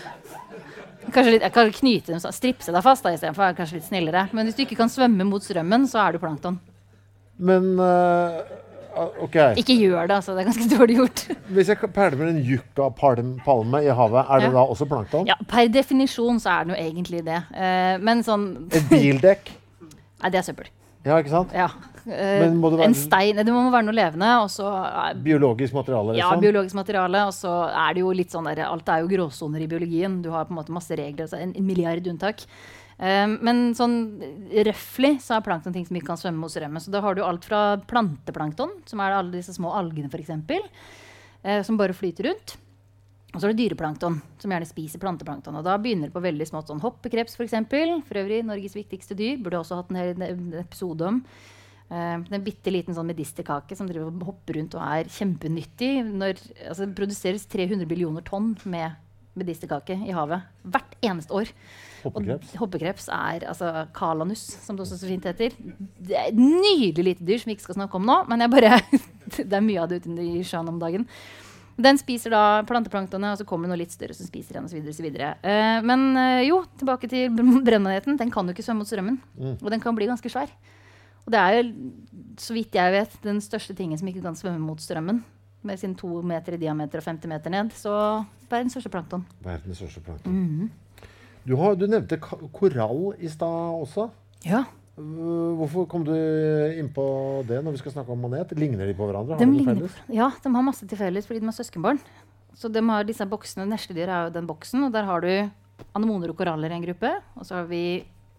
[SPEAKER 5] Kanskje litt, jeg kan knyte dem, stripse deg fast da, i stedet for er kanskje litt snillere. Men hvis du ikke kan svømme mot strømmen, så er du plankton.
[SPEAKER 4] Men... Uh Okay.
[SPEAKER 5] Ikke gjør det, altså. Det er ganske dårlig gjort.
[SPEAKER 4] Hvis jeg perler med en yucca-palme i havet, er det ja. Da også plankton?
[SPEAKER 5] Ja, per definisjon så er det jo egentlig det. Uh, men sånn...
[SPEAKER 4] Et bildekk?
[SPEAKER 5] Nei, det er søppel.
[SPEAKER 4] Ja, ikke sant?
[SPEAKER 5] Ja. Uh,
[SPEAKER 4] men må det være...
[SPEAKER 5] En stein, det må være noe levende, og så... Uh,
[SPEAKER 4] biologisk materiale, liksom?
[SPEAKER 5] Ja, biologisk materiale, og så er det jo litt sånn der, alt er jo gråsoner i biologien. Du har på en måte masse regler, altså en, en milliard unntak. Um, men sånn røfflig så er plankton ting som ikke kan svømme mot strømmen. Så da har du alt fra planteplankton, som er alle disse små algene for eksempel, uh, som bare flyter rundt. Og så er det dyreplankton, som gjerne spiser planteplankton. Og da begynner det på veldig smått sånn hoppekreps for eksempel. For øvrig, Norges viktigste dyr. Burde også hatt en, hel, en episode om. Uh, det er en bitte liten sånn medisterkake som driver og hopper rundt og er kjempenyttig. Når, altså, det produseres tre hundre billioner tonn med medisterkake i havet hvert eneste år.
[SPEAKER 4] Hoppekreps.
[SPEAKER 5] Og hoppekreps er altså kalanus, som det også så fint heter. Det er et nydelig lite dyr som vi ikke skal snakke om nå, men jeg bare, det er mye av det ute i sjøen om dagen. Den spiser da planteplanktonet, og så kommer det noe litt større som spiser den, og så videre, og så videre. Uh, men uh, jo, tilbake til brennmaneten. Den kan jo ikke svømme mot strømmen, mm. og den kan bli ganske svær. Og det er jo, så vidt jeg vet, den største tingen som ikke kan svømme mot strømmen, med sin to meter i diameter og femti meter ned. Så verdens største plankton.
[SPEAKER 4] Verdens største plankton.
[SPEAKER 5] Mm-hmm.
[SPEAKER 4] Du, har, du nevnte korall i stad også.
[SPEAKER 5] Ja.
[SPEAKER 4] Hvorfor kom du inn på det når vi skal snakke om manet? Ligner de på hverandre? Har
[SPEAKER 5] de
[SPEAKER 4] de
[SPEAKER 5] ligner,
[SPEAKER 4] felles?
[SPEAKER 5] Ja, de har masse til felles fordi de har søskenbarn. Så de har disse boksene, nesledyr er jo den boksen, og der har du anemoner og koraller i en gruppe, og så har vi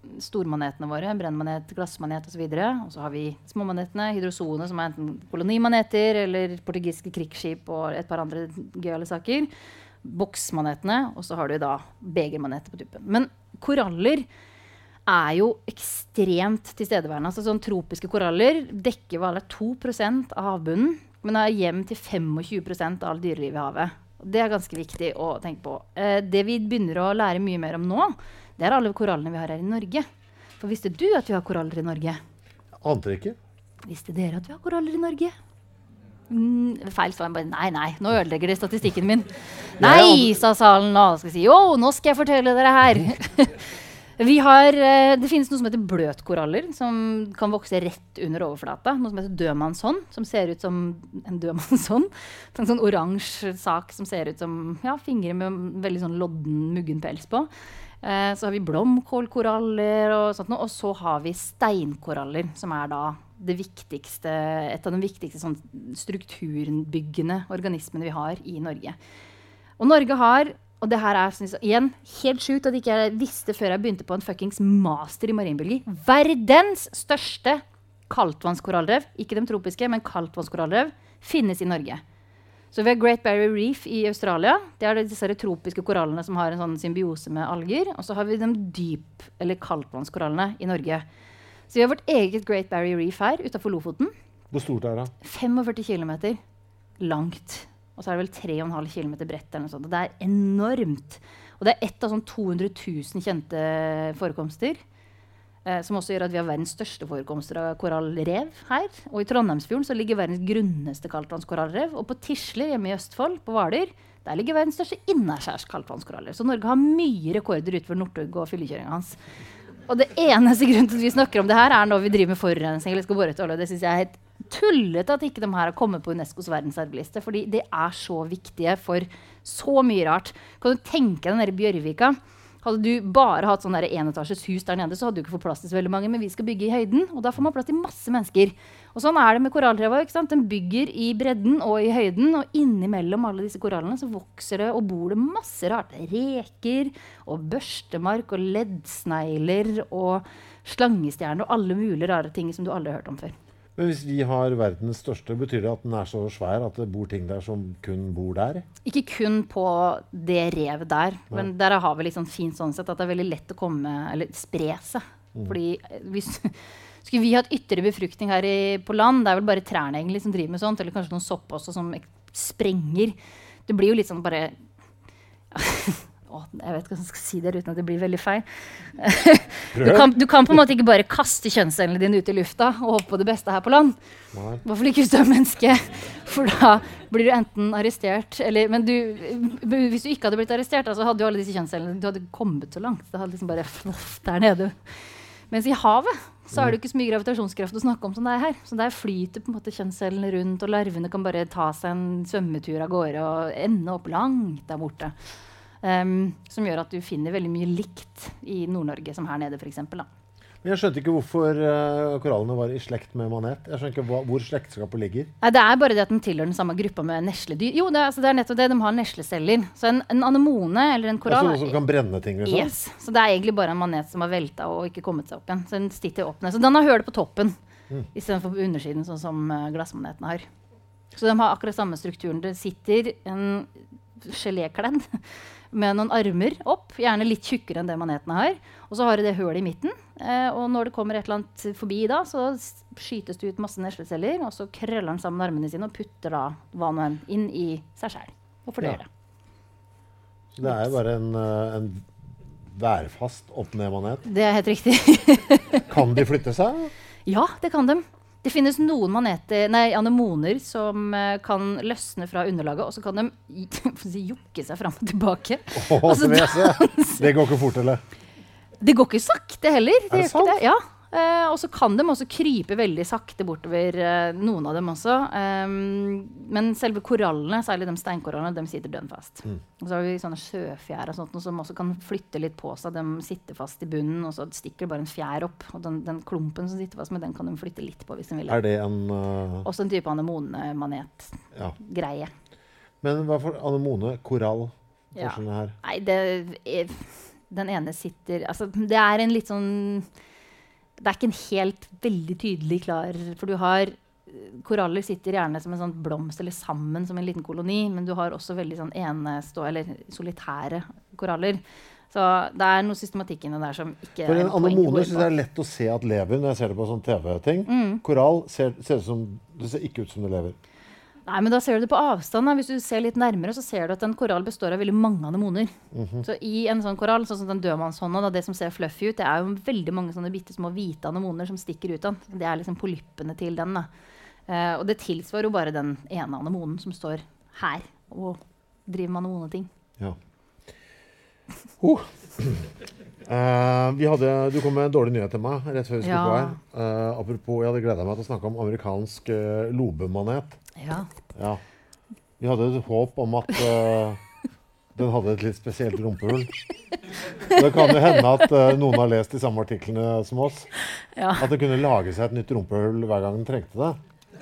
[SPEAKER 5] stormanetene våre, brennmanet, glassmanet og så videre. Og så har vi småmanetene, hydrosone, som er enten kolonimaneter eller portugisiske krigsskip og et par andre gøyale saker. Boksmanetene, og så har du da begermaneter på tuppen. Men koraller er jo ekstremt tilstedeværende. Altså sånn tropiske koraller dekker vel to prosent av havbunnen, men er hjem til tjuefem prosent av dyrelivet i havet. Det er ganske viktig å tenke på. Eh, det vi begynner å lære mye mer om nå, det er alle korallene vi har her i Norge. For visste du at vi har koraller i Norge?
[SPEAKER 4] Ante ikke.
[SPEAKER 5] Visste dere at vi har koraller i Norge? Mm, feil svar. Bare, nei, nei, nå ødelegger det statistikken min. Nei, sa salen nå. Skal jeg si, jo, nå skal jeg fortelle dere her. Vi har, det finnes noe som heter bløtkoraller, som kan vokse rett under overflata. Noe som heter dødmannshånd, som ser ut som en dødmannshånd. En sånn oransje sak som ser ut som ja, fingre med veldig sånn lodden, muggen pels på. Eh, så har vi blomkålkoraller og sånt noe. Og så har vi steinkoraller, som er da det viktigste, et av de viktigste sånn strukturbyggende organismene vi har i Norge. Og Norge har... Og det her er synes jeg, igjen helt sjukt at ikke jeg visste før jeg begynte på en fuckings master i marinbiologi. Verdens største kaldtvannskorallrev, ikke de tropiske, men kaldtvannskorallrev, finnes i Norge. Så vi har Great Barrier Reef i Australia. Det er disse tropiske korallene som har en sånn symbiose med alger. Og så har vi de dyp- eller kaldtvannskorallene i Norge. Så vi har vårt eget Great Barrier Reef her, utenfor Lofoten.
[SPEAKER 4] Hvor stort er det?
[SPEAKER 5] førtifem kilometer langt. Og så er det vel tre komma fem kilometer bredt eller noe sånt. Og det er enormt. Og det er ett av sånn to hundre tusen kjente forekomster, eh, som også gjør at vi har verdens største forekomster av korallrev her. Og i Trondheimsfjorden så ligger verdens grunneste kaldtvannskorallrev. Og på Tisle, hjemme i Østfold, på Hvaler, der ligger verdens største innerskjærs kaldtvannskoraller. Så Norge har mye rekorder utover Northug og fyllekjøringen hans. Og det eneste grunnen til at vi snakker om det her, er når vi driver med forurensning eller skal bore etter olje. Det synes jeg er helt tullete at ikke de her har kommet på UNESCOs verdensarvliste, fordi det er så viktige for så mye rart. Kan du tenke deg den der i Bjørvika? Hadde du bare hatt sånn der enetasjes hus der nede, så hadde du ikke fått plass til så veldig mange, men vi skal bygge i høyden, og da får man plass til masse mennesker. Og sånn er det med korallrevet, ikke sant? Den bygger i bredden og i høyden, og innimellom alle disse korallene så vokser det og bor det masse rart. Reker og børstemark og leddsnegler og slangestjerner og alle mulige rare ting som du aldri har hørt om før.
[SPEAKER 4] Men hvis vi har verdens største, betyr det at den er så svær at det bor ting der som kun bor der?
[SPEAKER 5] Ikke kun på det revet der, ja. Men der har vi litt sånn fint sånn sett at det er veldig lett å komme, eller spre seg. Mm. Fordi hvis, skulle vi hatt ytterligere befruktning her i, på land, det er vel bare trærne egentlig som driver med sånt, eller kanskje noen sopp også som sprenger. Det blir jo litt sånn bare... Åh, jeg vet ikke hva jeg skal si der uten at det blir veldig feil. du, kan, du kan på en måte ikke bare kaste kjønnscellene dine ut i lufta og håpe på det beste her på land. I hvert fall ikke hvis du er menneske, for da blir du enten arrestert, eller, men du, hvis du ikke hadde blitt arrestert, så hadde jo alle disse kjønnscellene, du hadde kommet så langt. Det hadde liksom bare floff der nede. Mens i havet, så er det ikke så mye gravitasjonskraft å snakke om som det er her. Så der flyter på en måte kjønnscellene rundt, og larvene kan bare ta seg en svømmetur av gårde og ende opp langt der borte. Um, som gjør at du finner veldig mye likt i Nord-Norge som her nede for eksempel, da.
[SPEAKER 4] Men jeg skjønte ikke hvorfor uh, korallene var i slekt med manet. Jeg skjønner ikke hva, hvor slektskapet ligger.
[SPEAKER 5] Nei, det er bare det at den tilhører den samme gruppa med nesledyr. Jo, det er, altså, det er nettopp det. De har nesleceller. Så en, en anemone eller en korall...
[SPEAKER 4] Altså, som kan brenne ting, liksom?
[SPEAKER 5] Yes. Så det er egentlig bare en manet som har veltet og ikke kommet seg opp igjen. Så den sitter opp ned. Så den har hørt på toppen, mm. I stedet for på undersiden, sånn som uh, glassmanetene har. Så de har akkurat samme strukturen. Det sitter en gelékledd med noen armer opp, gjerne litt tjukkere enn det manetene har. Og så har det det hølet i midten. Eh, og når det kommer et eller annet forbi da, så skytes det ut masse nesleceller, og så krøller den sammen armene sine og putter da hva nå enn inn i seg selv. Og fordøyer det.
[SPEAKER 4] Så det er jo bare en, en værfast opp-ned-manet?
[SPEAKER 5] Det er helt riktig.
[SPEAKER 4] Kan de flytte seg?
[SPEAKER 5] Ja, det kan de. Det finnes noen maneter, nei, anemoner som uh, kan løsne fra underlaget, og så kan de jukke seg frem og tilbake.
[SPEAKER 4] Åh, altså, det, det går ikke fort, eller?
[SPEAKER 5] Det går ikke sakte heller. Det
[SPEAKER 4] er det sant?
[SPEAKER 5] Det. Ja. Uh, og så kan de også krype veldig sakte bortover uh, noen av dem også. Um, men selve korallene, særlig de steinkorallene, de sitter dønn fast. Mm. Og så har vi sånne sjøfjær og sånt, som også kan flytte litt på seg. De sitter fast i bunnen, og så stikker bare en fjær opp. Og den, den klumpen som sitter fast med, den kan de flytte litt på hvis de vil.
[SPEAKER 4] Er det en... Uh...
[SPEAKER 5] Også en type anemone-manet-greie.
[SPEAKER 4] Ja. Men hva for anemone, korall, forskjellene her?
[SPEAKER 5] Ja. Nei, det er... den ene sitter, altså det er en litt sånn, det er ikke en helt veldig tydelig klar, for du har, koraller sitter gjerne som en sånn blomst eller sammen som en liten koloni, men du har også veldig sånn enestå, eller solitære koraller. Så det er noe systematikken der som ikke
[SPEAKER 4] for
[SPEAKER 5] er
[SPEAKER 4] en anemone synes jeg det er lett å se at lever når jeg ser det på sånn T V-ting. Mm. Korall ser, ser, som, det ser ikke ut som det lever.
[SPEAKER 5] Nei, men da ser du det på avstand. Da. Hvis du ser litt nærmere, så ser du at en korall består av veldig mange anemoner. Mm-hmm. Så i en sånn korall, sånn som den dødmannshånda, da, det som ser fluffy ut, det er jo veldig mange sånne bitte små hvite anemoner som stikker ut av. Det er liksom polyppene til den. Da. Uh, og det tilsvarer jo bare den ene anemonen som står her og driver med anemoneting.
[SPEAKER 4] Ja. Oh. Uh, vi hadde, du kom med en dårlig nyhet til meg rett før vi skulle
[SPEAKER 5] ja.
[SPEAKER 4] på her. Uh, apropos, jeg hadde gledet meg til å snakke om amerikansk uh, lobemanet.
[SPEAKER 5] Ja.
[SPEAKER 4] Ja. Vi hadde et håp om at uh, den hadde et litt spesielt rumpehull. Det kan jo hende at uh, noen har lest de samme artiklene som oss.
[SPEAKER 5] Ja.
[SPEAKER 4] At det kunne lage seg et nytt rumpehull hver gang den trengte det.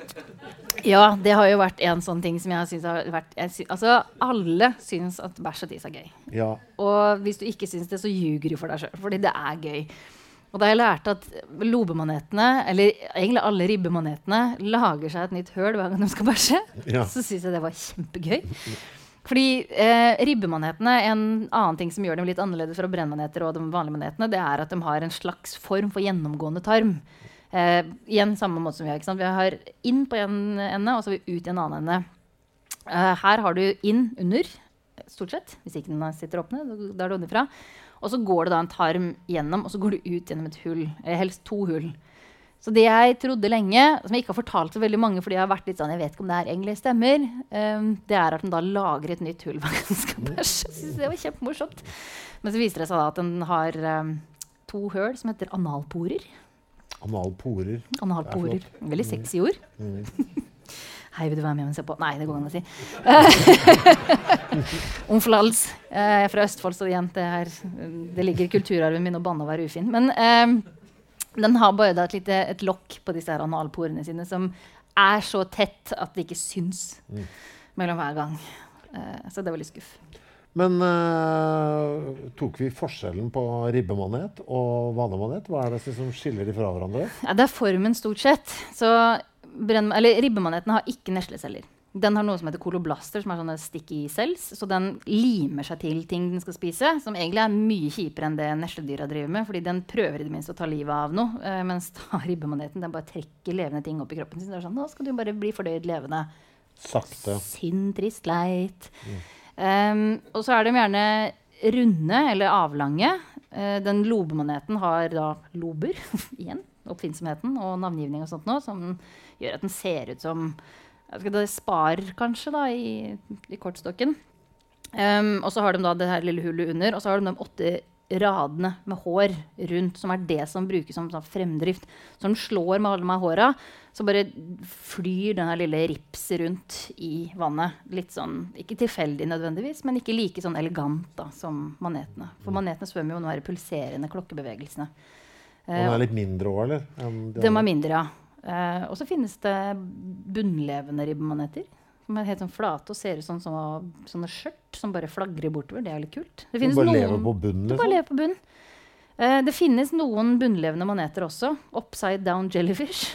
[SPEAKER 5] Ja, det har jo vært en sånn ting som jeg synes har vært... Jeg sy altså, alle synes at bæsj og tiss er gøy.
[SPEAKER 4] Ja.
[SPEAKER 5] Og hvis du ikke synes det, så ljuger du for deg selv, fordi det er gøy. Og da jeg lærte at lobemanetene, eller egentlig alle ribbemanetene, lager seg et nytt høl hver gang de skal bæsje, ja. Så synes jeg det var kjempegøy. Fordi eh, ribbemanetene, en annen ting som gjør dem litt annerledes fra brennmaneter og de vanlige manetene, det er at de har en slags form for gjennomgående tarm. Uh, igjen samme måte som vi har, ikke sant? Vi har inn på en ende, og så har vi ut i en annen ende. Uh, her har du inn under, stort sett, hvis ikke den sitter åpne, da er det underfra. Og så går det da en tarm gjennom, og så går du ut gjennom et hull, eller helst to hull. Så det jeg trodde lenge, som jeg ikke har fortalt så veldig mange, fordi jeg har vært litt sånn, jeg vet ikke om det her egentlig stemmer, um, det er at den da lager et nytt hull hver gang den skal bæsje. Jeg synes det var kjempemorsomt. Men så viser det seg da at den har um, to hull som heter analporer.
[SPEAKER 4] Analporer.
[SPEAKER 5] Analporer. Veldig sexy ord. Mm. Hei, vil du være med og se på? Nei, det går an å si. Omflals. Jeg er fra Østfold, så igjen, det, her, det ligger i kulturarven min å banne og være ufin. Men um, den har bare da et, lite, et lokk på disse her analporene sine, som er så tett at det ikke syns mm. mellom hver gang. Uh, så det var litt skuff.
[SPEAKER 4] Men uh, tok vi forskjellen på ribbemanet og vanemanet? Hva er det som skiller de fra hverandre?
[SPEAKER 5] Ja, det er formen stort sett. Så brenn, eller, ribbemaneten har ikke nesleceller. Den har noe som heter koloblaster, som er sånne sticky cells. Så den limer seg til ting den skal spise, som egentlig er mye kjipere enn det nesledyra driver med, fordi den prøver i det minste å ta livet av noe, uh, mens da ribbemaneten den bare trekker levende ting opp i kroppen sin. Det er sånn, nå skal du bare bli fordøyd levende.
[SPEAKER 4] Sakte.
[SPEAKER 5] Synd, trist, leit. Mm. Um, og så er de gjerne runde eller avlange. Uh, den lobemaneten har da lober, igjen, oppfinnsomheten og navngivning og sånt nå, som gjør at den ser ut som det spar kanskje da i, i kortstokken. Um, og så har de da det her lille hullet under, og så har de de åtte radene med hår rundt, som er det som brukes som sånn fremdrift. Så når den slår med alle med håra, så bare flyr denne lille ripset rundt i vannet. Litt sånn, ikke tilfeldig nødvendigvis, men ikke like sånn elegant da, som manetene. For manetene svømmer jo nå her pulserende klokkebevegelsene.
[SPEAKER 4] Og den er litt mindre også, eller?
[SPEAKER 5] De, de er mindre, ja. Uh, og så finnes det bunnlevende ribbemaneter, som er helt sånn flate og ser ut som sånne, sånne skjørt som bare flagrer bortover. Det er litt kult. Det finnes
[SPEAKER 4] bare
[SPEAKER 5] noen,
[SPEAKER 4] lever på bunnen, liksom?
[SPEAKER 5] Bare lever på bunn. Uh, det finnes noen bunnlevende maneter også. Upside down jellyfish.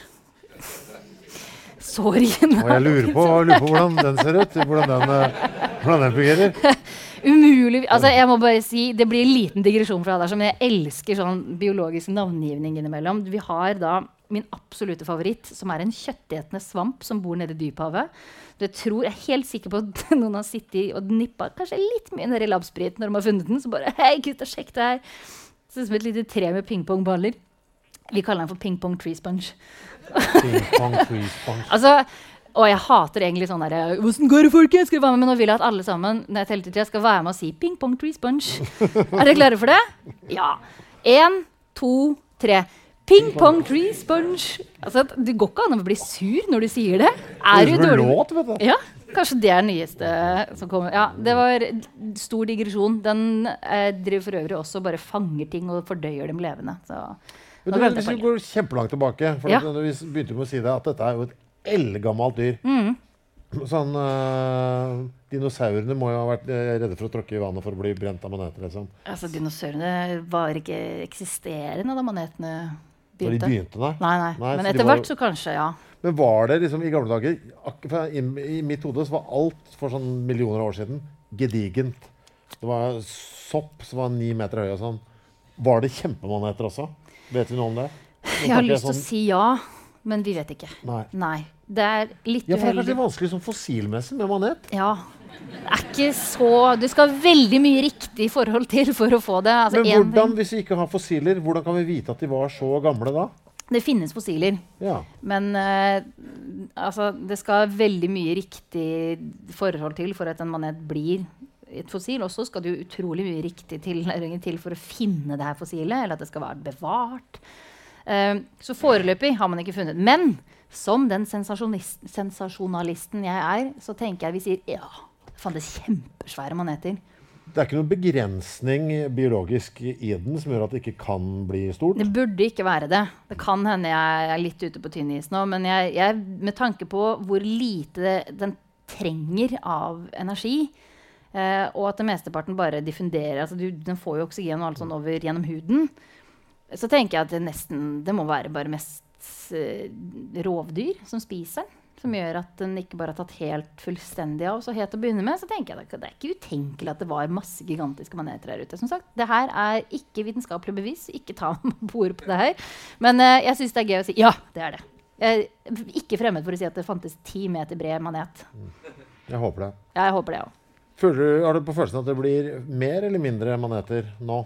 [SPEAKER 5] Så originalt.
[SPEAKER 4] Og jeg lurer på, lurer på hvordan den ser ut, hvordan den, uh, hvordan den fungerer.
[SPEAKER 5] Umulig. Altså, jeg må bare si, det blir en liten digresjon fra deg, men jeg elsker sånn biologisk navngivning innimellom. Vi har da min absolutte favoritt, som er en kjøttetende svamp som bor nede i dyphavet. Jeg tror, jeg er helt sikker på at noen har sittet og nippet kanskje litt mye nede i labsprit når de har funnet den, så bare, hei gutta, sjekk det her. Så som et lite tre med pingpongballer. Vi kaller den for pingpong tree sponge.
[SPEAKER 4] Pingpong tree sponge.
[SPEAKER 5] Altså, og jeg hater egentlig sånn der, hvordan går det folkens? Skal du være med? Men nå vil jeg at alle sammen, når jeg teller til tre, skal være med og si pingpong tree sponge. Er dere klare for det? Ja. En, to, tre. Ping-pong tree sponge. Altså, det går ikke an å bli sur når du sier det. Er
[SPEAKER 4] det er låt, vet du.
[SPEAKER 5] Ja, kanskje det er den nyeste som kommer. Ja, det var stor digresjon. Den eh, driver for øvrig også bare fanger ting og fordøyer dem levende. Så,
[SPEAKER 4] du, hvis vi går kjempelangt tilbake, for
[SPEAKER 5] ja.
[SPEAKER 4] vi begynte med å si det, at dette er jo et eldgammelt dyr.
[SPEAKER 5] Mm.
[SPEAKER 4] Sånn, uh, dinosaurene må jo ha vært uh, redde for å tråkke i vannet for å bli brent av maneter, liksom.
[SPEAKER 5] Altså, dinosaurene var ikke eksisterende da manetene begynte.
[SPEAKER 4] Når de begynte, nei?
[SPEAKER 5] Nei, nei.
[SPEAKER 4] nei
[SPEAKER 5] Men etter hvert så kanskje, ja.
[SPEAKER 4] Men var det liksom i gamle dager, i, i mitt hode så var alt for sånn millioner år siden gedigent. Det var sopp som var ni meter høy og sånn. Var det kjempemaneter også? Vet vi noe om det? Nå
[SPEAKER 5] jeg har lyst til
[SPEAKER 4] sånn...
[SPEAKER 5] å si ja, men vi vet ikke.
[SPEAKER 4] Nei.
[SPEAKER 5] Nei. Det er litt
[SPEAKER 4] ja, for det er
[SPEAKER 5] uheldig.
[SPEAKER 4] kanskje vanskelig som fossilmessig med manet.
[SPEAKER 5] Ja. Det er ikke så... Det skal veldig mye riktig forhold til for å få det. Altså,
[SPEAKER 4] men hvordan,
[SPEAKER 5] ting...
[SPEAKER 4] hvis vi ikke har fossiler, hvordan kan vi vite at de var så gamle da?
[SPEAKER 5] Det finnes fossiler.
[SPEAKER 4] Ja.
[SPEAKER 5] Men uh, altså, det skal veldig mye riktig forhold til for at en manet blir et fossil. Og så skal det jo utrolig mye riktig til, til for å finne det her fossilet, eller at det skal være bevart. Uh, så foreløpig har man ikke funnet. Men som den sensasjonalisten jeg er, så tenker jeg vi sier, ja, det fantes kjempesvære maneter.
[SPEAKER 4] Det er ikke noen begrensning biologisk i den som gjør at det ikke kan bli stort?
[SPEAKER 5] Det burde ikke være det. Det kan hende jeg er litt ute på tynn is nå, men jeg, jeg, med tanke på hvor lite den trenger av energi, eh, og at det mesteparten bare diffunderer, altså du, den får jo oksygen og alt sånn over gjennom huden, så tenker jeg at det nesten, det må være bare mest uh, rovdyr som spiser den, som gjør at den ikke bare har tatt helt fullstendig av. Så helt å begynne med, så tenker jeg at det er ikke utenkelig at det var masse gigantiske maneter her ute. Som sagt, det her er ikke vitenskapelig bevis, ikke ta på ord på det her. Men uh, jeg synes det er gøy å si, ja, det er det. Jeg er ikke fremmed for å si at det fantes ti meter bred manet.
[SPEAKER 4] Jeg håper det.
[SPEAKER 5] Ja, jeg håper det også.
[SPEAKER 4] Føler du, har du på følelsen at det blir mer eller mindre maneter nå?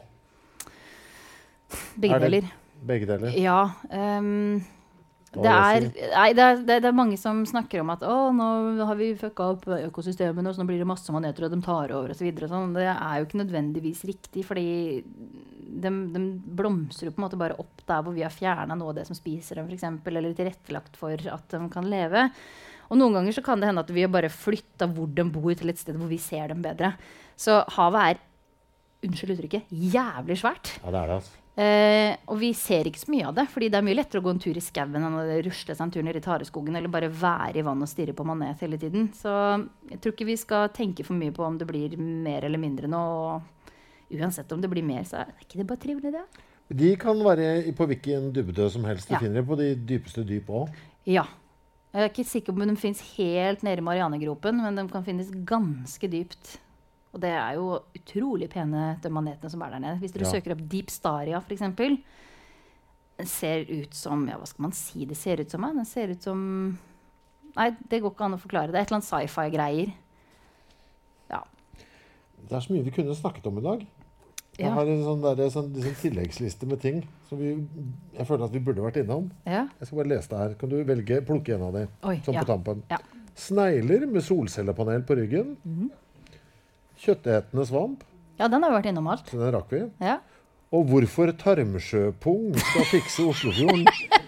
[SPEAKER 5] Begge deler.
[SPEAKER 4] Begge deler?
[SPEAKER 5] Ja. Um, det, er, nei, det, er, det, det er mange som snakker om at å, nå har vi fucka opp økosystemene, og så nå blir det masse maneter, og de tar over, og så videre. Sånn. Det er jo ikke nødvendigvis riktig, fordi de, de blomstrer jo på en måte bare opp der hvor vi har fjernet noe av det som spiser dem, for eksempel, eller tilrettelagt for at de kan leve. Og noen ganger så kan det hende at vi har bare flyttet hvor de bor til et sted hvor vi ser dem bedre. Så havet er, unnskyld uttrykket, jævlig svært.
[SPEAKER 4] Ja, det er det, altså.
[SPEAKER 5] Eh, og vi ser ikke så mye av det, fordi det er mye lettere å gå en tur i skauen enn å rusle seg en tur ned i tareskogen, eller bare være i vann og stirre på manet hele tiden. Så jeg tror ikke vi skal tenke for mye på om det blir mer eller mindre nå. Og uansett om det blir mer, så er det ikke det bare trivelig det.
[SPEAKER 4] De kan være på hvilken dybde som helst. Du
[SPEAKER 5] ja.
[SPEAKER 4] finner det på de dypeste dyp også.
[SPEAKER 5] Ja. Jeg er ikke sikker på om de finnes helt nede i Marianegropen, men de kan finnes ganske dypt. Og det er jo utrolig pene de manetene som er der nede. Hvis dere
[SPEAKER 4] ja.
[SPEAKER 5] søker opp Deep Staria, for eksempel, den ser ut som, ja, hva skal man si det ser ut som? Den ser ut som, nei, det går ikke an å forklare det. Et eller annet sci-fi-greier. Ja.
[SPEAKER 4] Det er så mye vi kunne snakket om i dag. Jeg
[SPEAKER 5] Ja.
[SPEAKER 4] har en sånn, der, sånn, sånn tilleggsliste med ting som vi, jeg føler at vi burde vært innom.
[SPEAKER 5] Ja.
[SPEAKER 4] Jeg skal bare lese det her. Kan du velge, plukke en av de,
[SPEAKER 5] Oi,
[SPEAKER 4] sånn
[SPEAKER 5] ja.
[SPEAKER 4] på tampen.
[SPEAKER 5] Ja.
[SPEAKER 4] Snegler med solcellepanel på ryggen.
[SPEAKER 5] Mhm.
[SPEAKER 4] Kjøttetende svamp.
[SPEAKER 5] Ja, den har vi vært innom alt.
[SPEAKER 4] Så den rakk vi.
[SPEAKER 5] Ja.
[SPEAKER 4] Og hvorfor tarmsjøpung skal fikse Oslofjorden?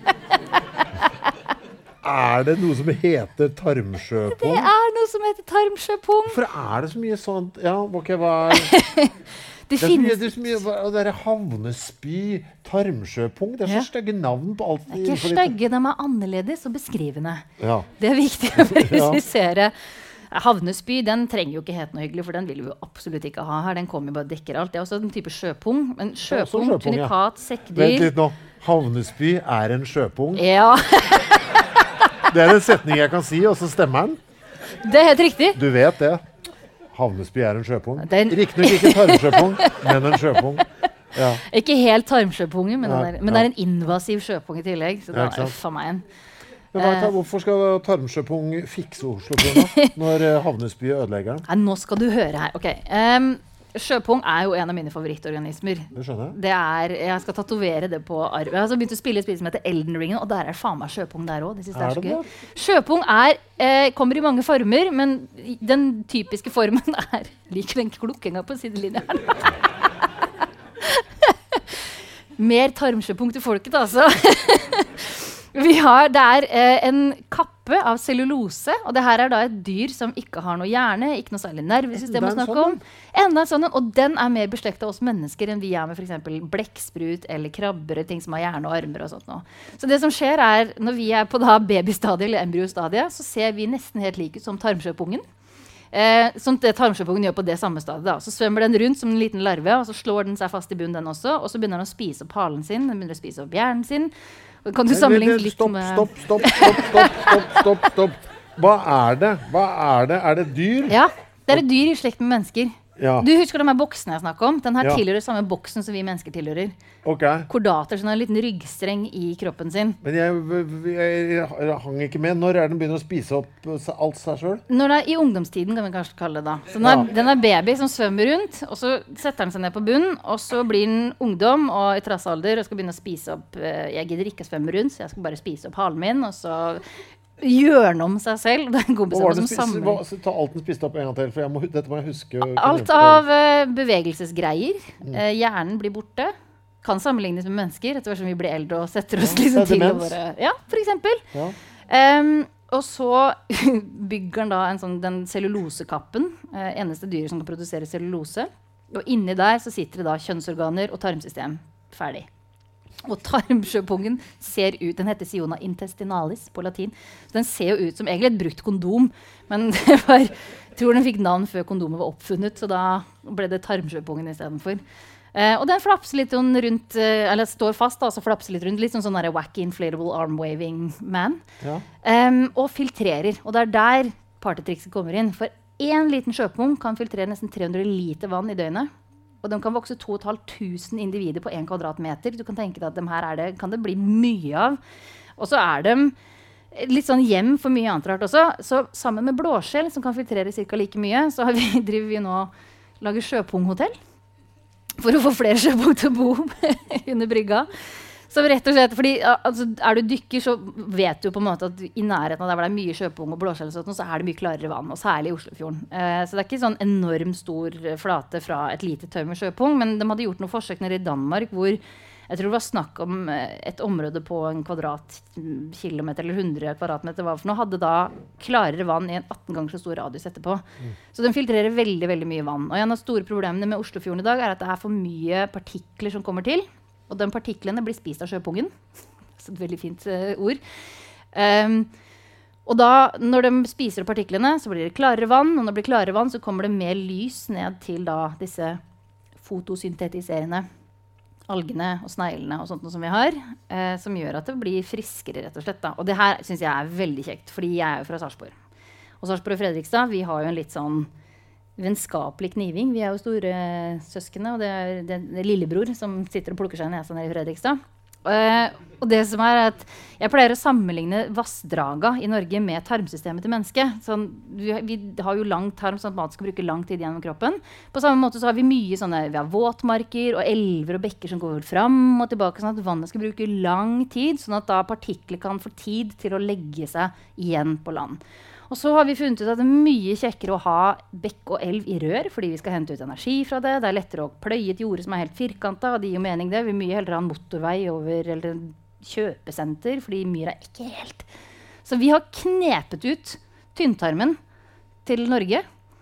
[SPEAKER 4] Er det noe som heter tarmsjøpung?
[SPEAKER 5] Det er noe som heter tarmsjøpung.
[SPEAKER 4] Hvorfor er det så mye sånt? Ja, ok, hva er...
[SPEAKER 5] Det,
[SPEAKER 4] det er så
[SPEAKER 5] finnes...
[SPEAKER 4] mye, det er så mye, hva- det er havnespy, tarmsjøpung, det er så
[SPEAKER 5] Ja.
[SPEAKER 4] stygge navn på alt.
[SPEAKER 5] Det er ikke stygge, de er annerledes og beskrivende.
[SPEAKER 4] Ja.
[SPEAKER 5] Det er viktig å presisere. Havnespy, den trenger jo ikke helt noe hyggelig, for den vil vi jo absolutt ikke ha her. Den kommer jo bare og dekker alt. Det er også en type sjøpung. Men
[SPEAKER 4] også
[SPEAKER 5] sjøpung,
[SPEAKER 4] sjøpung, ja.
[SPEAKER 5] tunikat,
[SPEAKER 4] Vent
[SPEAKER 5] sekkdyr.
[SPEAKER 4] litt nå. Havnespy er en sjøpung.
[SPEAKER 5] Ja,
[SPEAKER 4] Det er en setning jeg kan si, og så stemmer den.
[SPEAKER 5] det er helt riktig.
[SPEAKER 4] Du vet det. Havnespy er en sjøpung.
[SPEAKER 5] Det er en-
[SPEAKER 4] Riktignok ikke tarmsjøpung, men en sjøpung. Ja.
[SPEAKER 5] Ikke helt tarmsjøpunge, men,
[SPEAKER 4] Nei,
[SPEAKER 5] den er, men
[SPEAKER 4] ja.
[SPEAKER 5] det er en invasiv sjøpung i tillegg. Så
[SPEAKER 4] Ja,
[SPEAKER 5] det
[SPEAKER 4] ikke
[SPEAKER 5] er
[SPEAKER 4] sant?
[SPEAKER 5] for meg en.
[SPEAKER 4] Men hva, ta- hvorfor skal tarmsjøpung fikse Oslofjorden da, når eh, havnespy ødelegger den?
[SPEAKER 5] Nei, nå skal du høre her. Ok. Um, sjøpung er jo en av mine favorittorganismer.
[SPEAKER 4] Det skjønner jeg.
[SPEAKER 5] Det er, jeg skal tatovere det på arv. Jeg har altså begynt å spille et spill som heter Elden Ring, og der er faen meg sjøpung der også. Det synes jeg
[SPEAKER 4] Er
[SPEAKER 5] er så
[SPEAKER 4] det
[SPEAKER 5] gøy. Sjøpung er, eh, kommer i mange former, men i- den typiske formen er liker den klukkinga på sidelinja her. Mer tarmsjøpung til folket, altså. Vi har, det er eh, en kappe kappe av cellulose, og det her er da et dyr som ikke har noe hjerne, ikke noe særlig nervesystem å snakke om. Enda en sånn, og den er mer beslektet av oss mennesker enn vi er med for eksempel blekksprut eller krabber, ting som har hjerne og armer og sånt nå. Så det som skjer er, når vi er på da babystadiet eller embryostadiet, så ser vi nesten helt like ut som tarmsjøpungen. Eh, som det tarmsjøpungen gjør på det samme stadiet. Da. Så svømmer den rundt som en liten larve, og så slår den seg fast i bunnen den også, og så begynner den å spise opp halen sin, den begynner å spise opp hjernen sin. Kan du sammenligne litt
[SPEAKER 4] stopp,
[SPEAKER 5] med...
[SPEAKER 4] Stopp, stopp, stopp, stopp, stopp, stopp, stopp. Hva er det? Hva er det? Er det dyr?
[SPEAKER 5] Ja, det er et dyr i slekt med mennesker.
[SPEAKER 4] Ja.
[SPEAKER 5] Du husker de her boksene jeg snakket om? Den her
[SPEAKER 4] Ja.
[SPEAKER 5] tilhører samme boksen som vi mennesker tilhører.
[SPEAKER 4] Ok.
[SPEAKER 5] Kordater, sånn en liten ryggstreng i kroppen sin.
[SPEAKER 4] Men jeg, jeg, jeg hang ikke med. Når er den begynner å spise opp alt seg selv?
[SPEAKER 5] Når det er i ungdomstiden, kan vi kanskje kalle det da. Så den er,
[SPEAKER 4] Ja.
[SPEAKER 5] den er baby som svømmer rundt, og så setter den seg ned på bunnen, og så blir den ungdom og i trassalder og skal begynne å spise opp. eh, Jeg gidder ikke å svømme rundt, så jeg skal bare spise opp halen min, og så gjør om seg selv. Det er en god
[SPEAKER 4] Hva var det
[SPEAKER 5] bestemmelse
[SPEAKER 4] den
[SPEAKER 5] som
[SPEAKER 4] spiste?
[SPEAKER 5] samler.
[SPEAKER 4] Hva, ta alt den spiste opp en gang til, for jeg må, dette må jeg huske.
[SPEAKER 5] Alt av uh, bevegelsesgreier. Uh, hjernen blir borte. Kan sammenlignes med mennesker, etter hvert som vi blir eldre og setter oss liksom
[SPEAKER 4] det er
[SPEAKER 5] til.
[SPEAKER 4] demens.
[SPEAKER 5] Og bare, ja, for eksempel.
[SPEAKER 4] Ja.
[SPEAKER 5] Um, og så bygger den da en sånn, den cellulosekappen, uh, eneste dyret som kan produsere cellulose. Og inni der så sitter det da kjønnsorganer og tarmsystem. Ferdig. Og tarmsjøpungen ser ut, den heter Siona intestinalis på latin, så den ser jo ut som egentlig et brukt kondom, men det var, jeg tror den fikk navn før kondomet var oppfunnet, så da ble det tarmsjøpungen i stedet for. Eh, og den flapser litt rundt, eh, eller står fast da, så flapser litt rundt, litt sånn sånn der wacky inflatable arm waving man,
[SPEAKER 4] Ja.
[SPEAKER 5] um, og filtrerer, og det er der partytrikset kommer inn, for en liten sjøpung kan filtrere nesten tre hundre liter vann i døgnet. Og de kan vokse to tusen fem hundre individer på en kvadratmeter. Du kan tenke deg at de her er det, kan det bli mye av. Og så er de litt sånn hjem for mye annet rart også. Så sammen med blåskjell, som kan filtrere cirka like mye, så har vi, driver vi nå lager sjøpunghotell. For å få flere sjøpung til å bo under brygga. Så rett og slett, fordi altså, er du dykker, så vet du på en måte at i nærheten av der hvor det er mye sjøpung og blåskjell, så er det mye klarere vann, og særlig i Oslofjorden. Eh, så det er ikke sånn enormt stor flate fra et lite tøy med sjøpung, men de hadde gjort noen forsøk nede i Danmark, hvor jeg tror det var snakk om et område på en kvadratkilometer eller hundre kvadratmeter, hva for noe, hadde da klarere vann i en atten ganger så stor radius etterpå. Mm. Så den filtrerer veldig, veldig mye vann. Og en av store problemene med Oslofjorden i dag er at det er for mye partikler som kommer til, og de partiklene blir spist av sjøpungen. Så et veldig fint uh, ord. Um, og da, når de spiser opp partiklene, så blir det klarere vann, og når det blir klarere vann, så kommer det mer lys ned til da disse fotosyntetiserende algene og sneglene og sånt som vi har, uh, som gjør at det blir friskere, rett og slett. Da. Og det her synes jeg er veldig kjekt, fordi jeg er jo fra Sarpsborg. Og Sarpsborg og Fredrikstad, vi har jo en litt sånn vennskapelig kniving. Vi er jo store søskene, og det er, det er lillebror som sitter og plukker seg nesa ned i Fredrikstad. Uh, og det som er at jeg pleier å sammenligne vassdraga i Norge med tarmsystemet til mennesket. Sånn, vi, vi har jo lang tarm, sånn at mat skal bruke lang tid gjennom kroppen. På samme måte så har vi mye sånne, vi har våtmarker og elver og bekker som går fram og tilbake, sånn at vannet skal bruke lang tid, sånn at da partikler kan få tid til å legge seg igjen på land. Og så har vi funnet ut at det er mye kjekkere å ha bekk og elv i rør, fordi vi skal hente ut energi fra det. Det er lettere å pløye et jorde som er helt firkantet, og det gir jo mening det. Vi vil mye heller ha en motorvei over, eller en kjøpesenter, fordi myra er ikke helt. Så vi har knepet ut tynntarmen til Norge,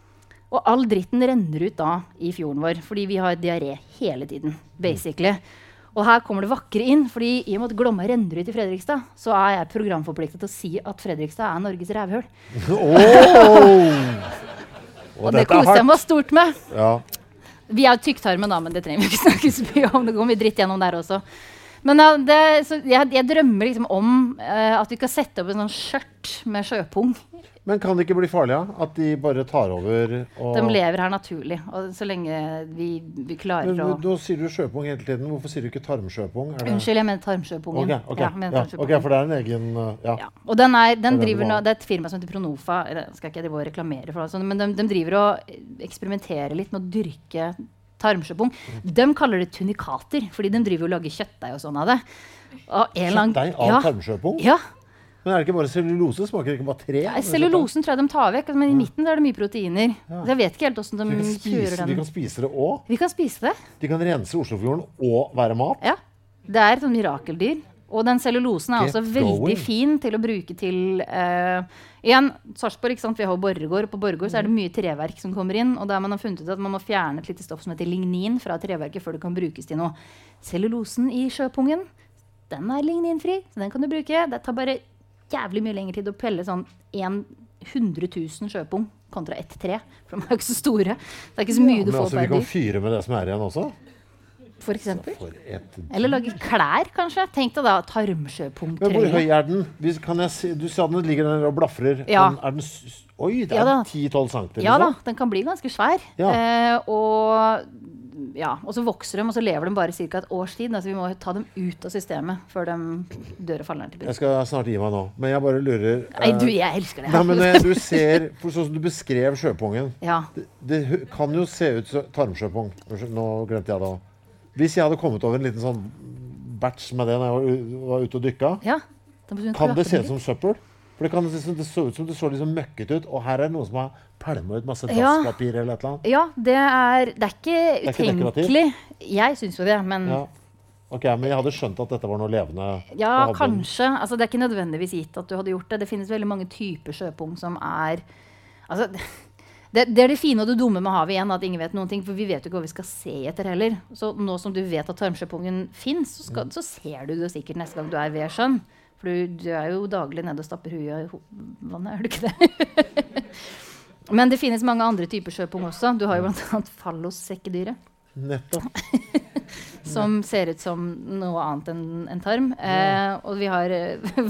[SPEAKER 5] og all dritten renner ut da i fjorden vår, fordi vi har diaré hele tiden, basically. Og her kommer det vakre inn, fordi i og med at Glomma renner ut i Fredrikstad, så er jeg programforpliktet til å si at Fredrikstad er Norges rævhøl.
[SPEAKER 4] Oh!
[SPEAKER 5] Og, og det koste jeg meg stort med.
[SPEAKER 4] Ja.
[SPEAKER 5] Vi er jo tykktarmen da, men det trenger vi ikke snakke så mye om. Det går mye dritt gjennom der også. Men ja, det, så jeg, jeg drømmer liksom om uh, at vi kan sette opp en sånn skjørt med sjøpung.
[SPEAKER 4] Men kan det ikke bli farlig, ja? At de bare tar over? Og...
[SPEAKER 5] De lever her naturlig, og så lenge vi, vi klarer
[SPEAKER 4] Men,
[SPEAKER 5] å...
[SPEAKER 4] Da sier du sjøpung hele tiden. Hvorfor sier du ikke tarmsjøpung? Er det...
[SPEAKER 5] Unnskyld, jeg mener tarmsjøpungen.
[SPEAKER 4] Okay, okay.
[SPEAKER 5] Ja, mener
[SPEAKER 4] ja,
[SPEAKER 5] tarmsjøpungen.
[SPEAKER 4] ok, for det er en egen... Uh, ja.
[SPEAKER 5] Ja. Og den er, den
[SPEAKER 4] det,
[SPEAKER 5] driver nå, det er et firma som heter Pronofa, eller skal ikke jeg drive og reklamere for det, men de, de driver og eksperimenterer litt med å dyrke tarmsjøpung. Mm. De kaller det tunikater, fordi de driver og lager kjøttdeig og sånn av det.
[SPEAKER 4] Kjøttdeig av
[SPEAKER 5] ja.
[SPEAKER 4] tarmsjøpung?
[SPEAKER 5] Ja.
[SPEAKER 4] Men er det ikke bare cellulose? Smaker det ikke bare tre?
[SPEAKER 5] Ja, cellulosen tror jeg de tar vekk, men i midten er det mye proteiner. Ja. Så jeg vet ikke helt hvordan de
[SPEAKER 4] spise,
[SPEAKER 5] kjører den.
[SPEAKER 4] De kan spise det også?
[SPEAKER 5] Vi kan spise det.
[SPEAKER 4] De kan rense Oslofjorden og være mat?
[SPEAKER 5] Ja. Det er et sånn mirakeldyr. Og den cellulosen er
[SPEAKER 4] Get
[SPEAKER 5] også veldig
[SPEAKER 4] going.
[SPEAKER 5] fin til å bruke til eh, igjen, Sarpsborg, ikke sant? Vi har Borregaard, og på Borregaard så er det mye treverk som kommer inn, og der man har funnet ut at man må fjerne et lite stoff som heter lignin fra treverket før det kan brukes til noe. Cellulosen i sjøpungen, den er ligninfri, så den kan du bruke. Det tar bare jævlig mye lengre tid å pelle sånn hundre tusen sjøpung kontra ett tre, for de er jo ikke så store. Det er ikke så mye
[SPEAKER 4] Ja,
[SPEAKER 5] du
[SPEAKER 4] men
[SPEAKER 5] får
[SPEAKER 4] altså,
[SPEAKER 5] per
[SPEAKER 4] vi kan
[SPEAKER 5] dyr.
[SPEAKER 4] fyre med det som er igjen også.
[SPEAKER 5] For eksempel.
[SPEAKER 4] For et...
[SPEAKER 5] Eller lage klær, kanskje. Tenk deg da,
[SPEAKER 4] Men hvor
[SPEAKER 5] tarmsjøpungtrøye.
[SPEAKER 4] høy er den? Hvis, kan jeg se, du sa den ligger der og blafrer.
[SPEAKER 5] Ja.
[SPEAKER 4] Den, er den, s- oi, det
[SPEAKER 5] Ja da.
[SPEAKER 4] er ti til tolv centimeter.
[SPEAKER 5] Ja da,
[SPEAKER 4] liksom.
[SPEAKER 5] den kan bli ganske svær.
[SPEAKER 4] Ja.
[SPEAKER 5] Eh, og, ja, og så vokser de, og så lever de bare cirka et års tid. Altså vi må ta dem ut av systemet før de dør og faller ned til
[SPEAKER 4] Jeg
[SPEAKER 5] bunn.
[SPEAKER 4] skal snart gi meg nå, men jeg bare lurer.
[SPEAKER 5] Nei,
[SPEAKER 4] eh,
[SPEAKER 5] du, jeg elsker det.
[SPEAKER 4] Nei, men eh, du ser, for sånn som du beskrev sjøpungen,
[SPEAKER 5] Ja.
[SPEAKER 4] det, det hø- kan jo se ut som tarmsjøpung. Unnskyld, nå glemte jeg det også. Hvis jeg hadde kommet over en liten sånn batch med det når jeg var, u- var ute og dykka,
[SPEAKER 5] Ja. Da må du
[SPEAKER 4] kan det
[SPEAKER 5] klappe
[SPEAKER 4] se
[SPEAKER 5] den
[SPEAKER 4] ut som
[SPEAKER 5] litt.
[SPEAKER 4] søppel? For det, kan, det så det så ut som det så liksom møkket ut, og her er det noe som har pælmet ut masse
[SPEAKER 5] Ja.
[SPEAKER 4] dasspapir eller et eller annet.
[SPEAKER 5] Ja, det er, det er ikke
[SPEAKER 4] er ikke
[SPEAKER 5] utenkelig. Jeg synes jo det, men
[SPEAKER 4] Ja. Ok, men jeg hadde skjønt at dette var noe levende.
[SPEAKER 5] ja,
[SPEAKER 4] og hadde-
[SPEAKER 5] kanskje. Altså, det er ikke nødvendigvis gitt at du hadde gjort det. Det finnes veldig mange typer sjøpung som er altså, det, det er det fine og det dumme med havet igjen, at ingen vet noen ting, for vi vet jo ikke hva vi skal se etter heller. Så nå som du vet at tarmsjøpungen finnes, så, skal, så ser du det sikkert neste gang du er ved sjøen. For du, du er jo daglig nede og stapper huet i ho- vannet, er du ikke det? Men det finnes mange andre typer sjøpung også. Du har jo blant annet fallossekkedyret,
[SPEAKER 4] Nettopp.
[SPEAKER 5] som ser ut som noe annet enn en tarm. Eh, og vi har eh,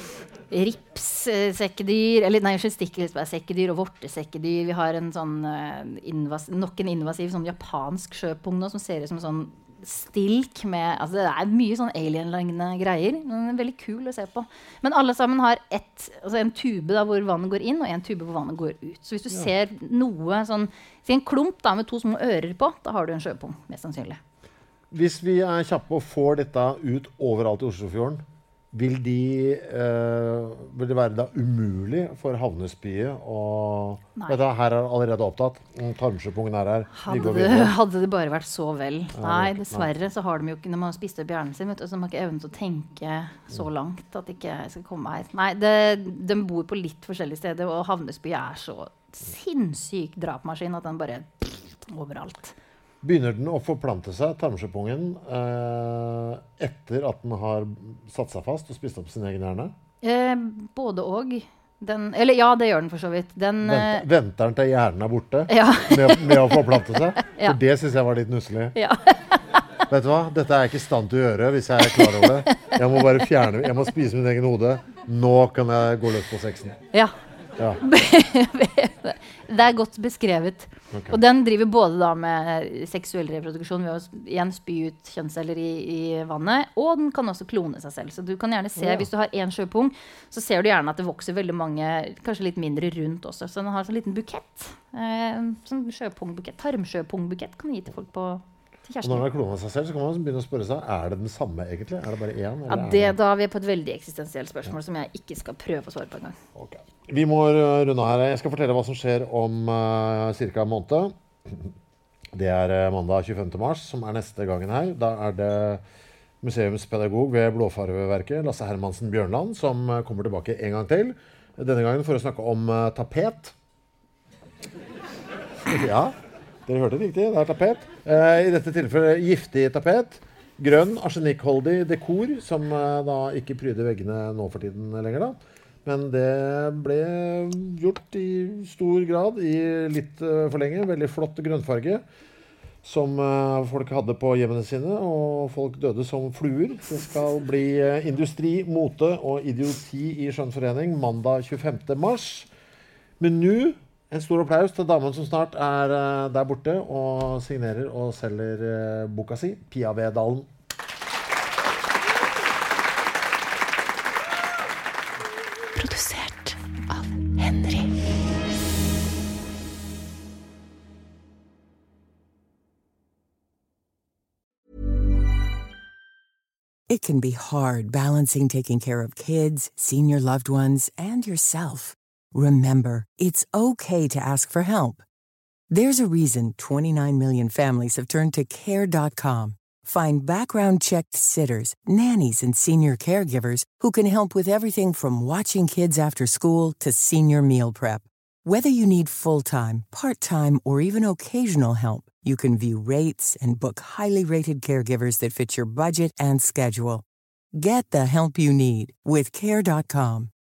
[SPEAKER 5] ripssekkedyr, eller nei, ikke stikkelsbærsekkedyr og vortesekkedyr. Vi har en sånn eh, invas, nok en invasiv sånn japansk sjøpung nå, som ser ut som sånn stilk med, altså det er mye sånn alien-lignende greier. Men den er veldig kul å se på. Men alle sammen har et, altså en tube da, hvor vannet går inn, og en tube hvor vannet går ut. Så hvis du ser noe sånn, si en klump da, med to små ører på, da har du en sjøpung, mest sannsynlig.
[SPEAKER 4] Hvis vi er kjappe og får dette ut overalt i Oslofjorden, vil, de, eh, vil det være da umulig for havnesbyet å...
[SPEAKER 5] Nei.
[SPEAKER 4] Vet du, her er allerede opptatt. Mm, Tarmsjøpungen er her. Vi
[SPEAKER 5] Hadde
[SPEAKER 4] går
[SPEAKER 5] det,
[SPEAKER 4] videre.
[SPEAKER 5] hadde det bare vært så vel.
[SPEAKER 4] det er
[SPEAKER 5] Nei,
[SPEAKER 4] ikke-
[SPEAKER 5] dessverre så har de jo ikke, når man har spist opp hjernen sin, vet du, så de har ikke evnen til å tenke så langt at ikke jeg skal komme her. Nei, det, de bor på litt forskjellige steder, og havnesby er så sinnssyk drapmaskin at den bare pff, overalt.
[SPEAKER 4] Begynner den å forplante seg, tarmsjøpungen, eh, etter at den har satt seg fast og spist opp sin egen hjerne?
[SPEAKER 5] Eh, både og. Den, eller ja, det gjør den for så vidt. Den,
[SPEAKER 4] Venter,
[SPEAKER 5] eh,
[SPEAKER 4] venter den til hjernen er borte
[SPEAKER 5] ja.
[SPEAKER 4] med, med å forplante seg?
[SPEAKER 5] Ja.
[SPEAKER 4] For det synes jeg var litt nusselig.
[SPEAKER 5] Ja.
[SPEAKER 4] Vet du hva? Dette er jeg ikke i stand til å gjøre hvis jeg er klar over det. Jeg må bare fjerne, jeg må spise min egen hode. Nå kan jeg gå løs på sexen.
[SPEAKER 5] Ja.
[SPEAKER 4] Ja.
[SPEAKER 5] Det er godt beskrevet.
[SPEAKER 4] Ok.
[SPEAKER 5] Og den driver både da med seksuell reproduksjon ved å igjen spy ut kjønnsceller i, i vannet, og den kan også klone seg selv. Så du kan gjerne se,
[SPEAKER 4] Ja.
[SPEAKER 5] hvis du har en sjøpung, så ser du gjerne at det vokser veldig mange, kanskje litt mindre rundt også. Så den har en sånn liten bukett. Eh, sånn sjøpungbukett, tarmsjøpungbukett kan gi til folk på til
[SPEAKER 4] Og når den
[SPEAKER 5] kjæresten.
[SPEAKER 4] har klonet seg selv, så kan man begynne å spørre seg, er det den samme egentlig? Er det bare én?
[SPEAKER 5] Ja,
[SPEAKER 4] eller er
[SPEAKER 5] det, da er vi på et veldig eksistensielt spørsmål som jeg ikke skal prøve å svare på engang.
[SPEAKER 4] Ok. Vi må uh, runde her. Jeg skal fortelle hva som skjer om uh, cirka en måned. Det er uh, mandag tjuefemte mars, som er neste gangen her. Da er det museumspedagog ved Blåfarveverket, Lasse Hermansen Bjørnland, som uh, kommer tilbake en gang til. Denne gangen for å snakke om uh, tapet. Ja, dere hørte riktig, det er tapet. Uh, I dette tilfellet giftig tapet. Grønn, arsenikkholdig dekor, som uh, da ikke pryder veggene nå for tiden lenger da. Men det ble gjort i stor grad i litt uh, for lenge. Veldig flott grønnfarge som uh, folk hadde på hjemmene sine, og folk døde som fluer. Det skal bli uh, industri, mote og idioti i Skjønnforening mandag tjuefemte mars. Men nå en stor applaus til damen som snart er uh, der borte og signerer og selger uh, boka si, Pia Vedalen.
[SPEAKER 8] Produsert av Henry.
[SPEAKER 1] It can be hard balancing taking care of kids, senior loved ones, and yourself. Remember, it's okay to ask for help. There's a reason twenty-nine million families have turned to care dot com. Find background-checked sitters, nannies, and senior caregivers who can help with everything from watching kids after school to senior meal prep. Whether you need full-time, part-time, or even occasional help, you can view rates and book highly rated caregivers that fit your budget and schedule. Get the help you need with care dot com.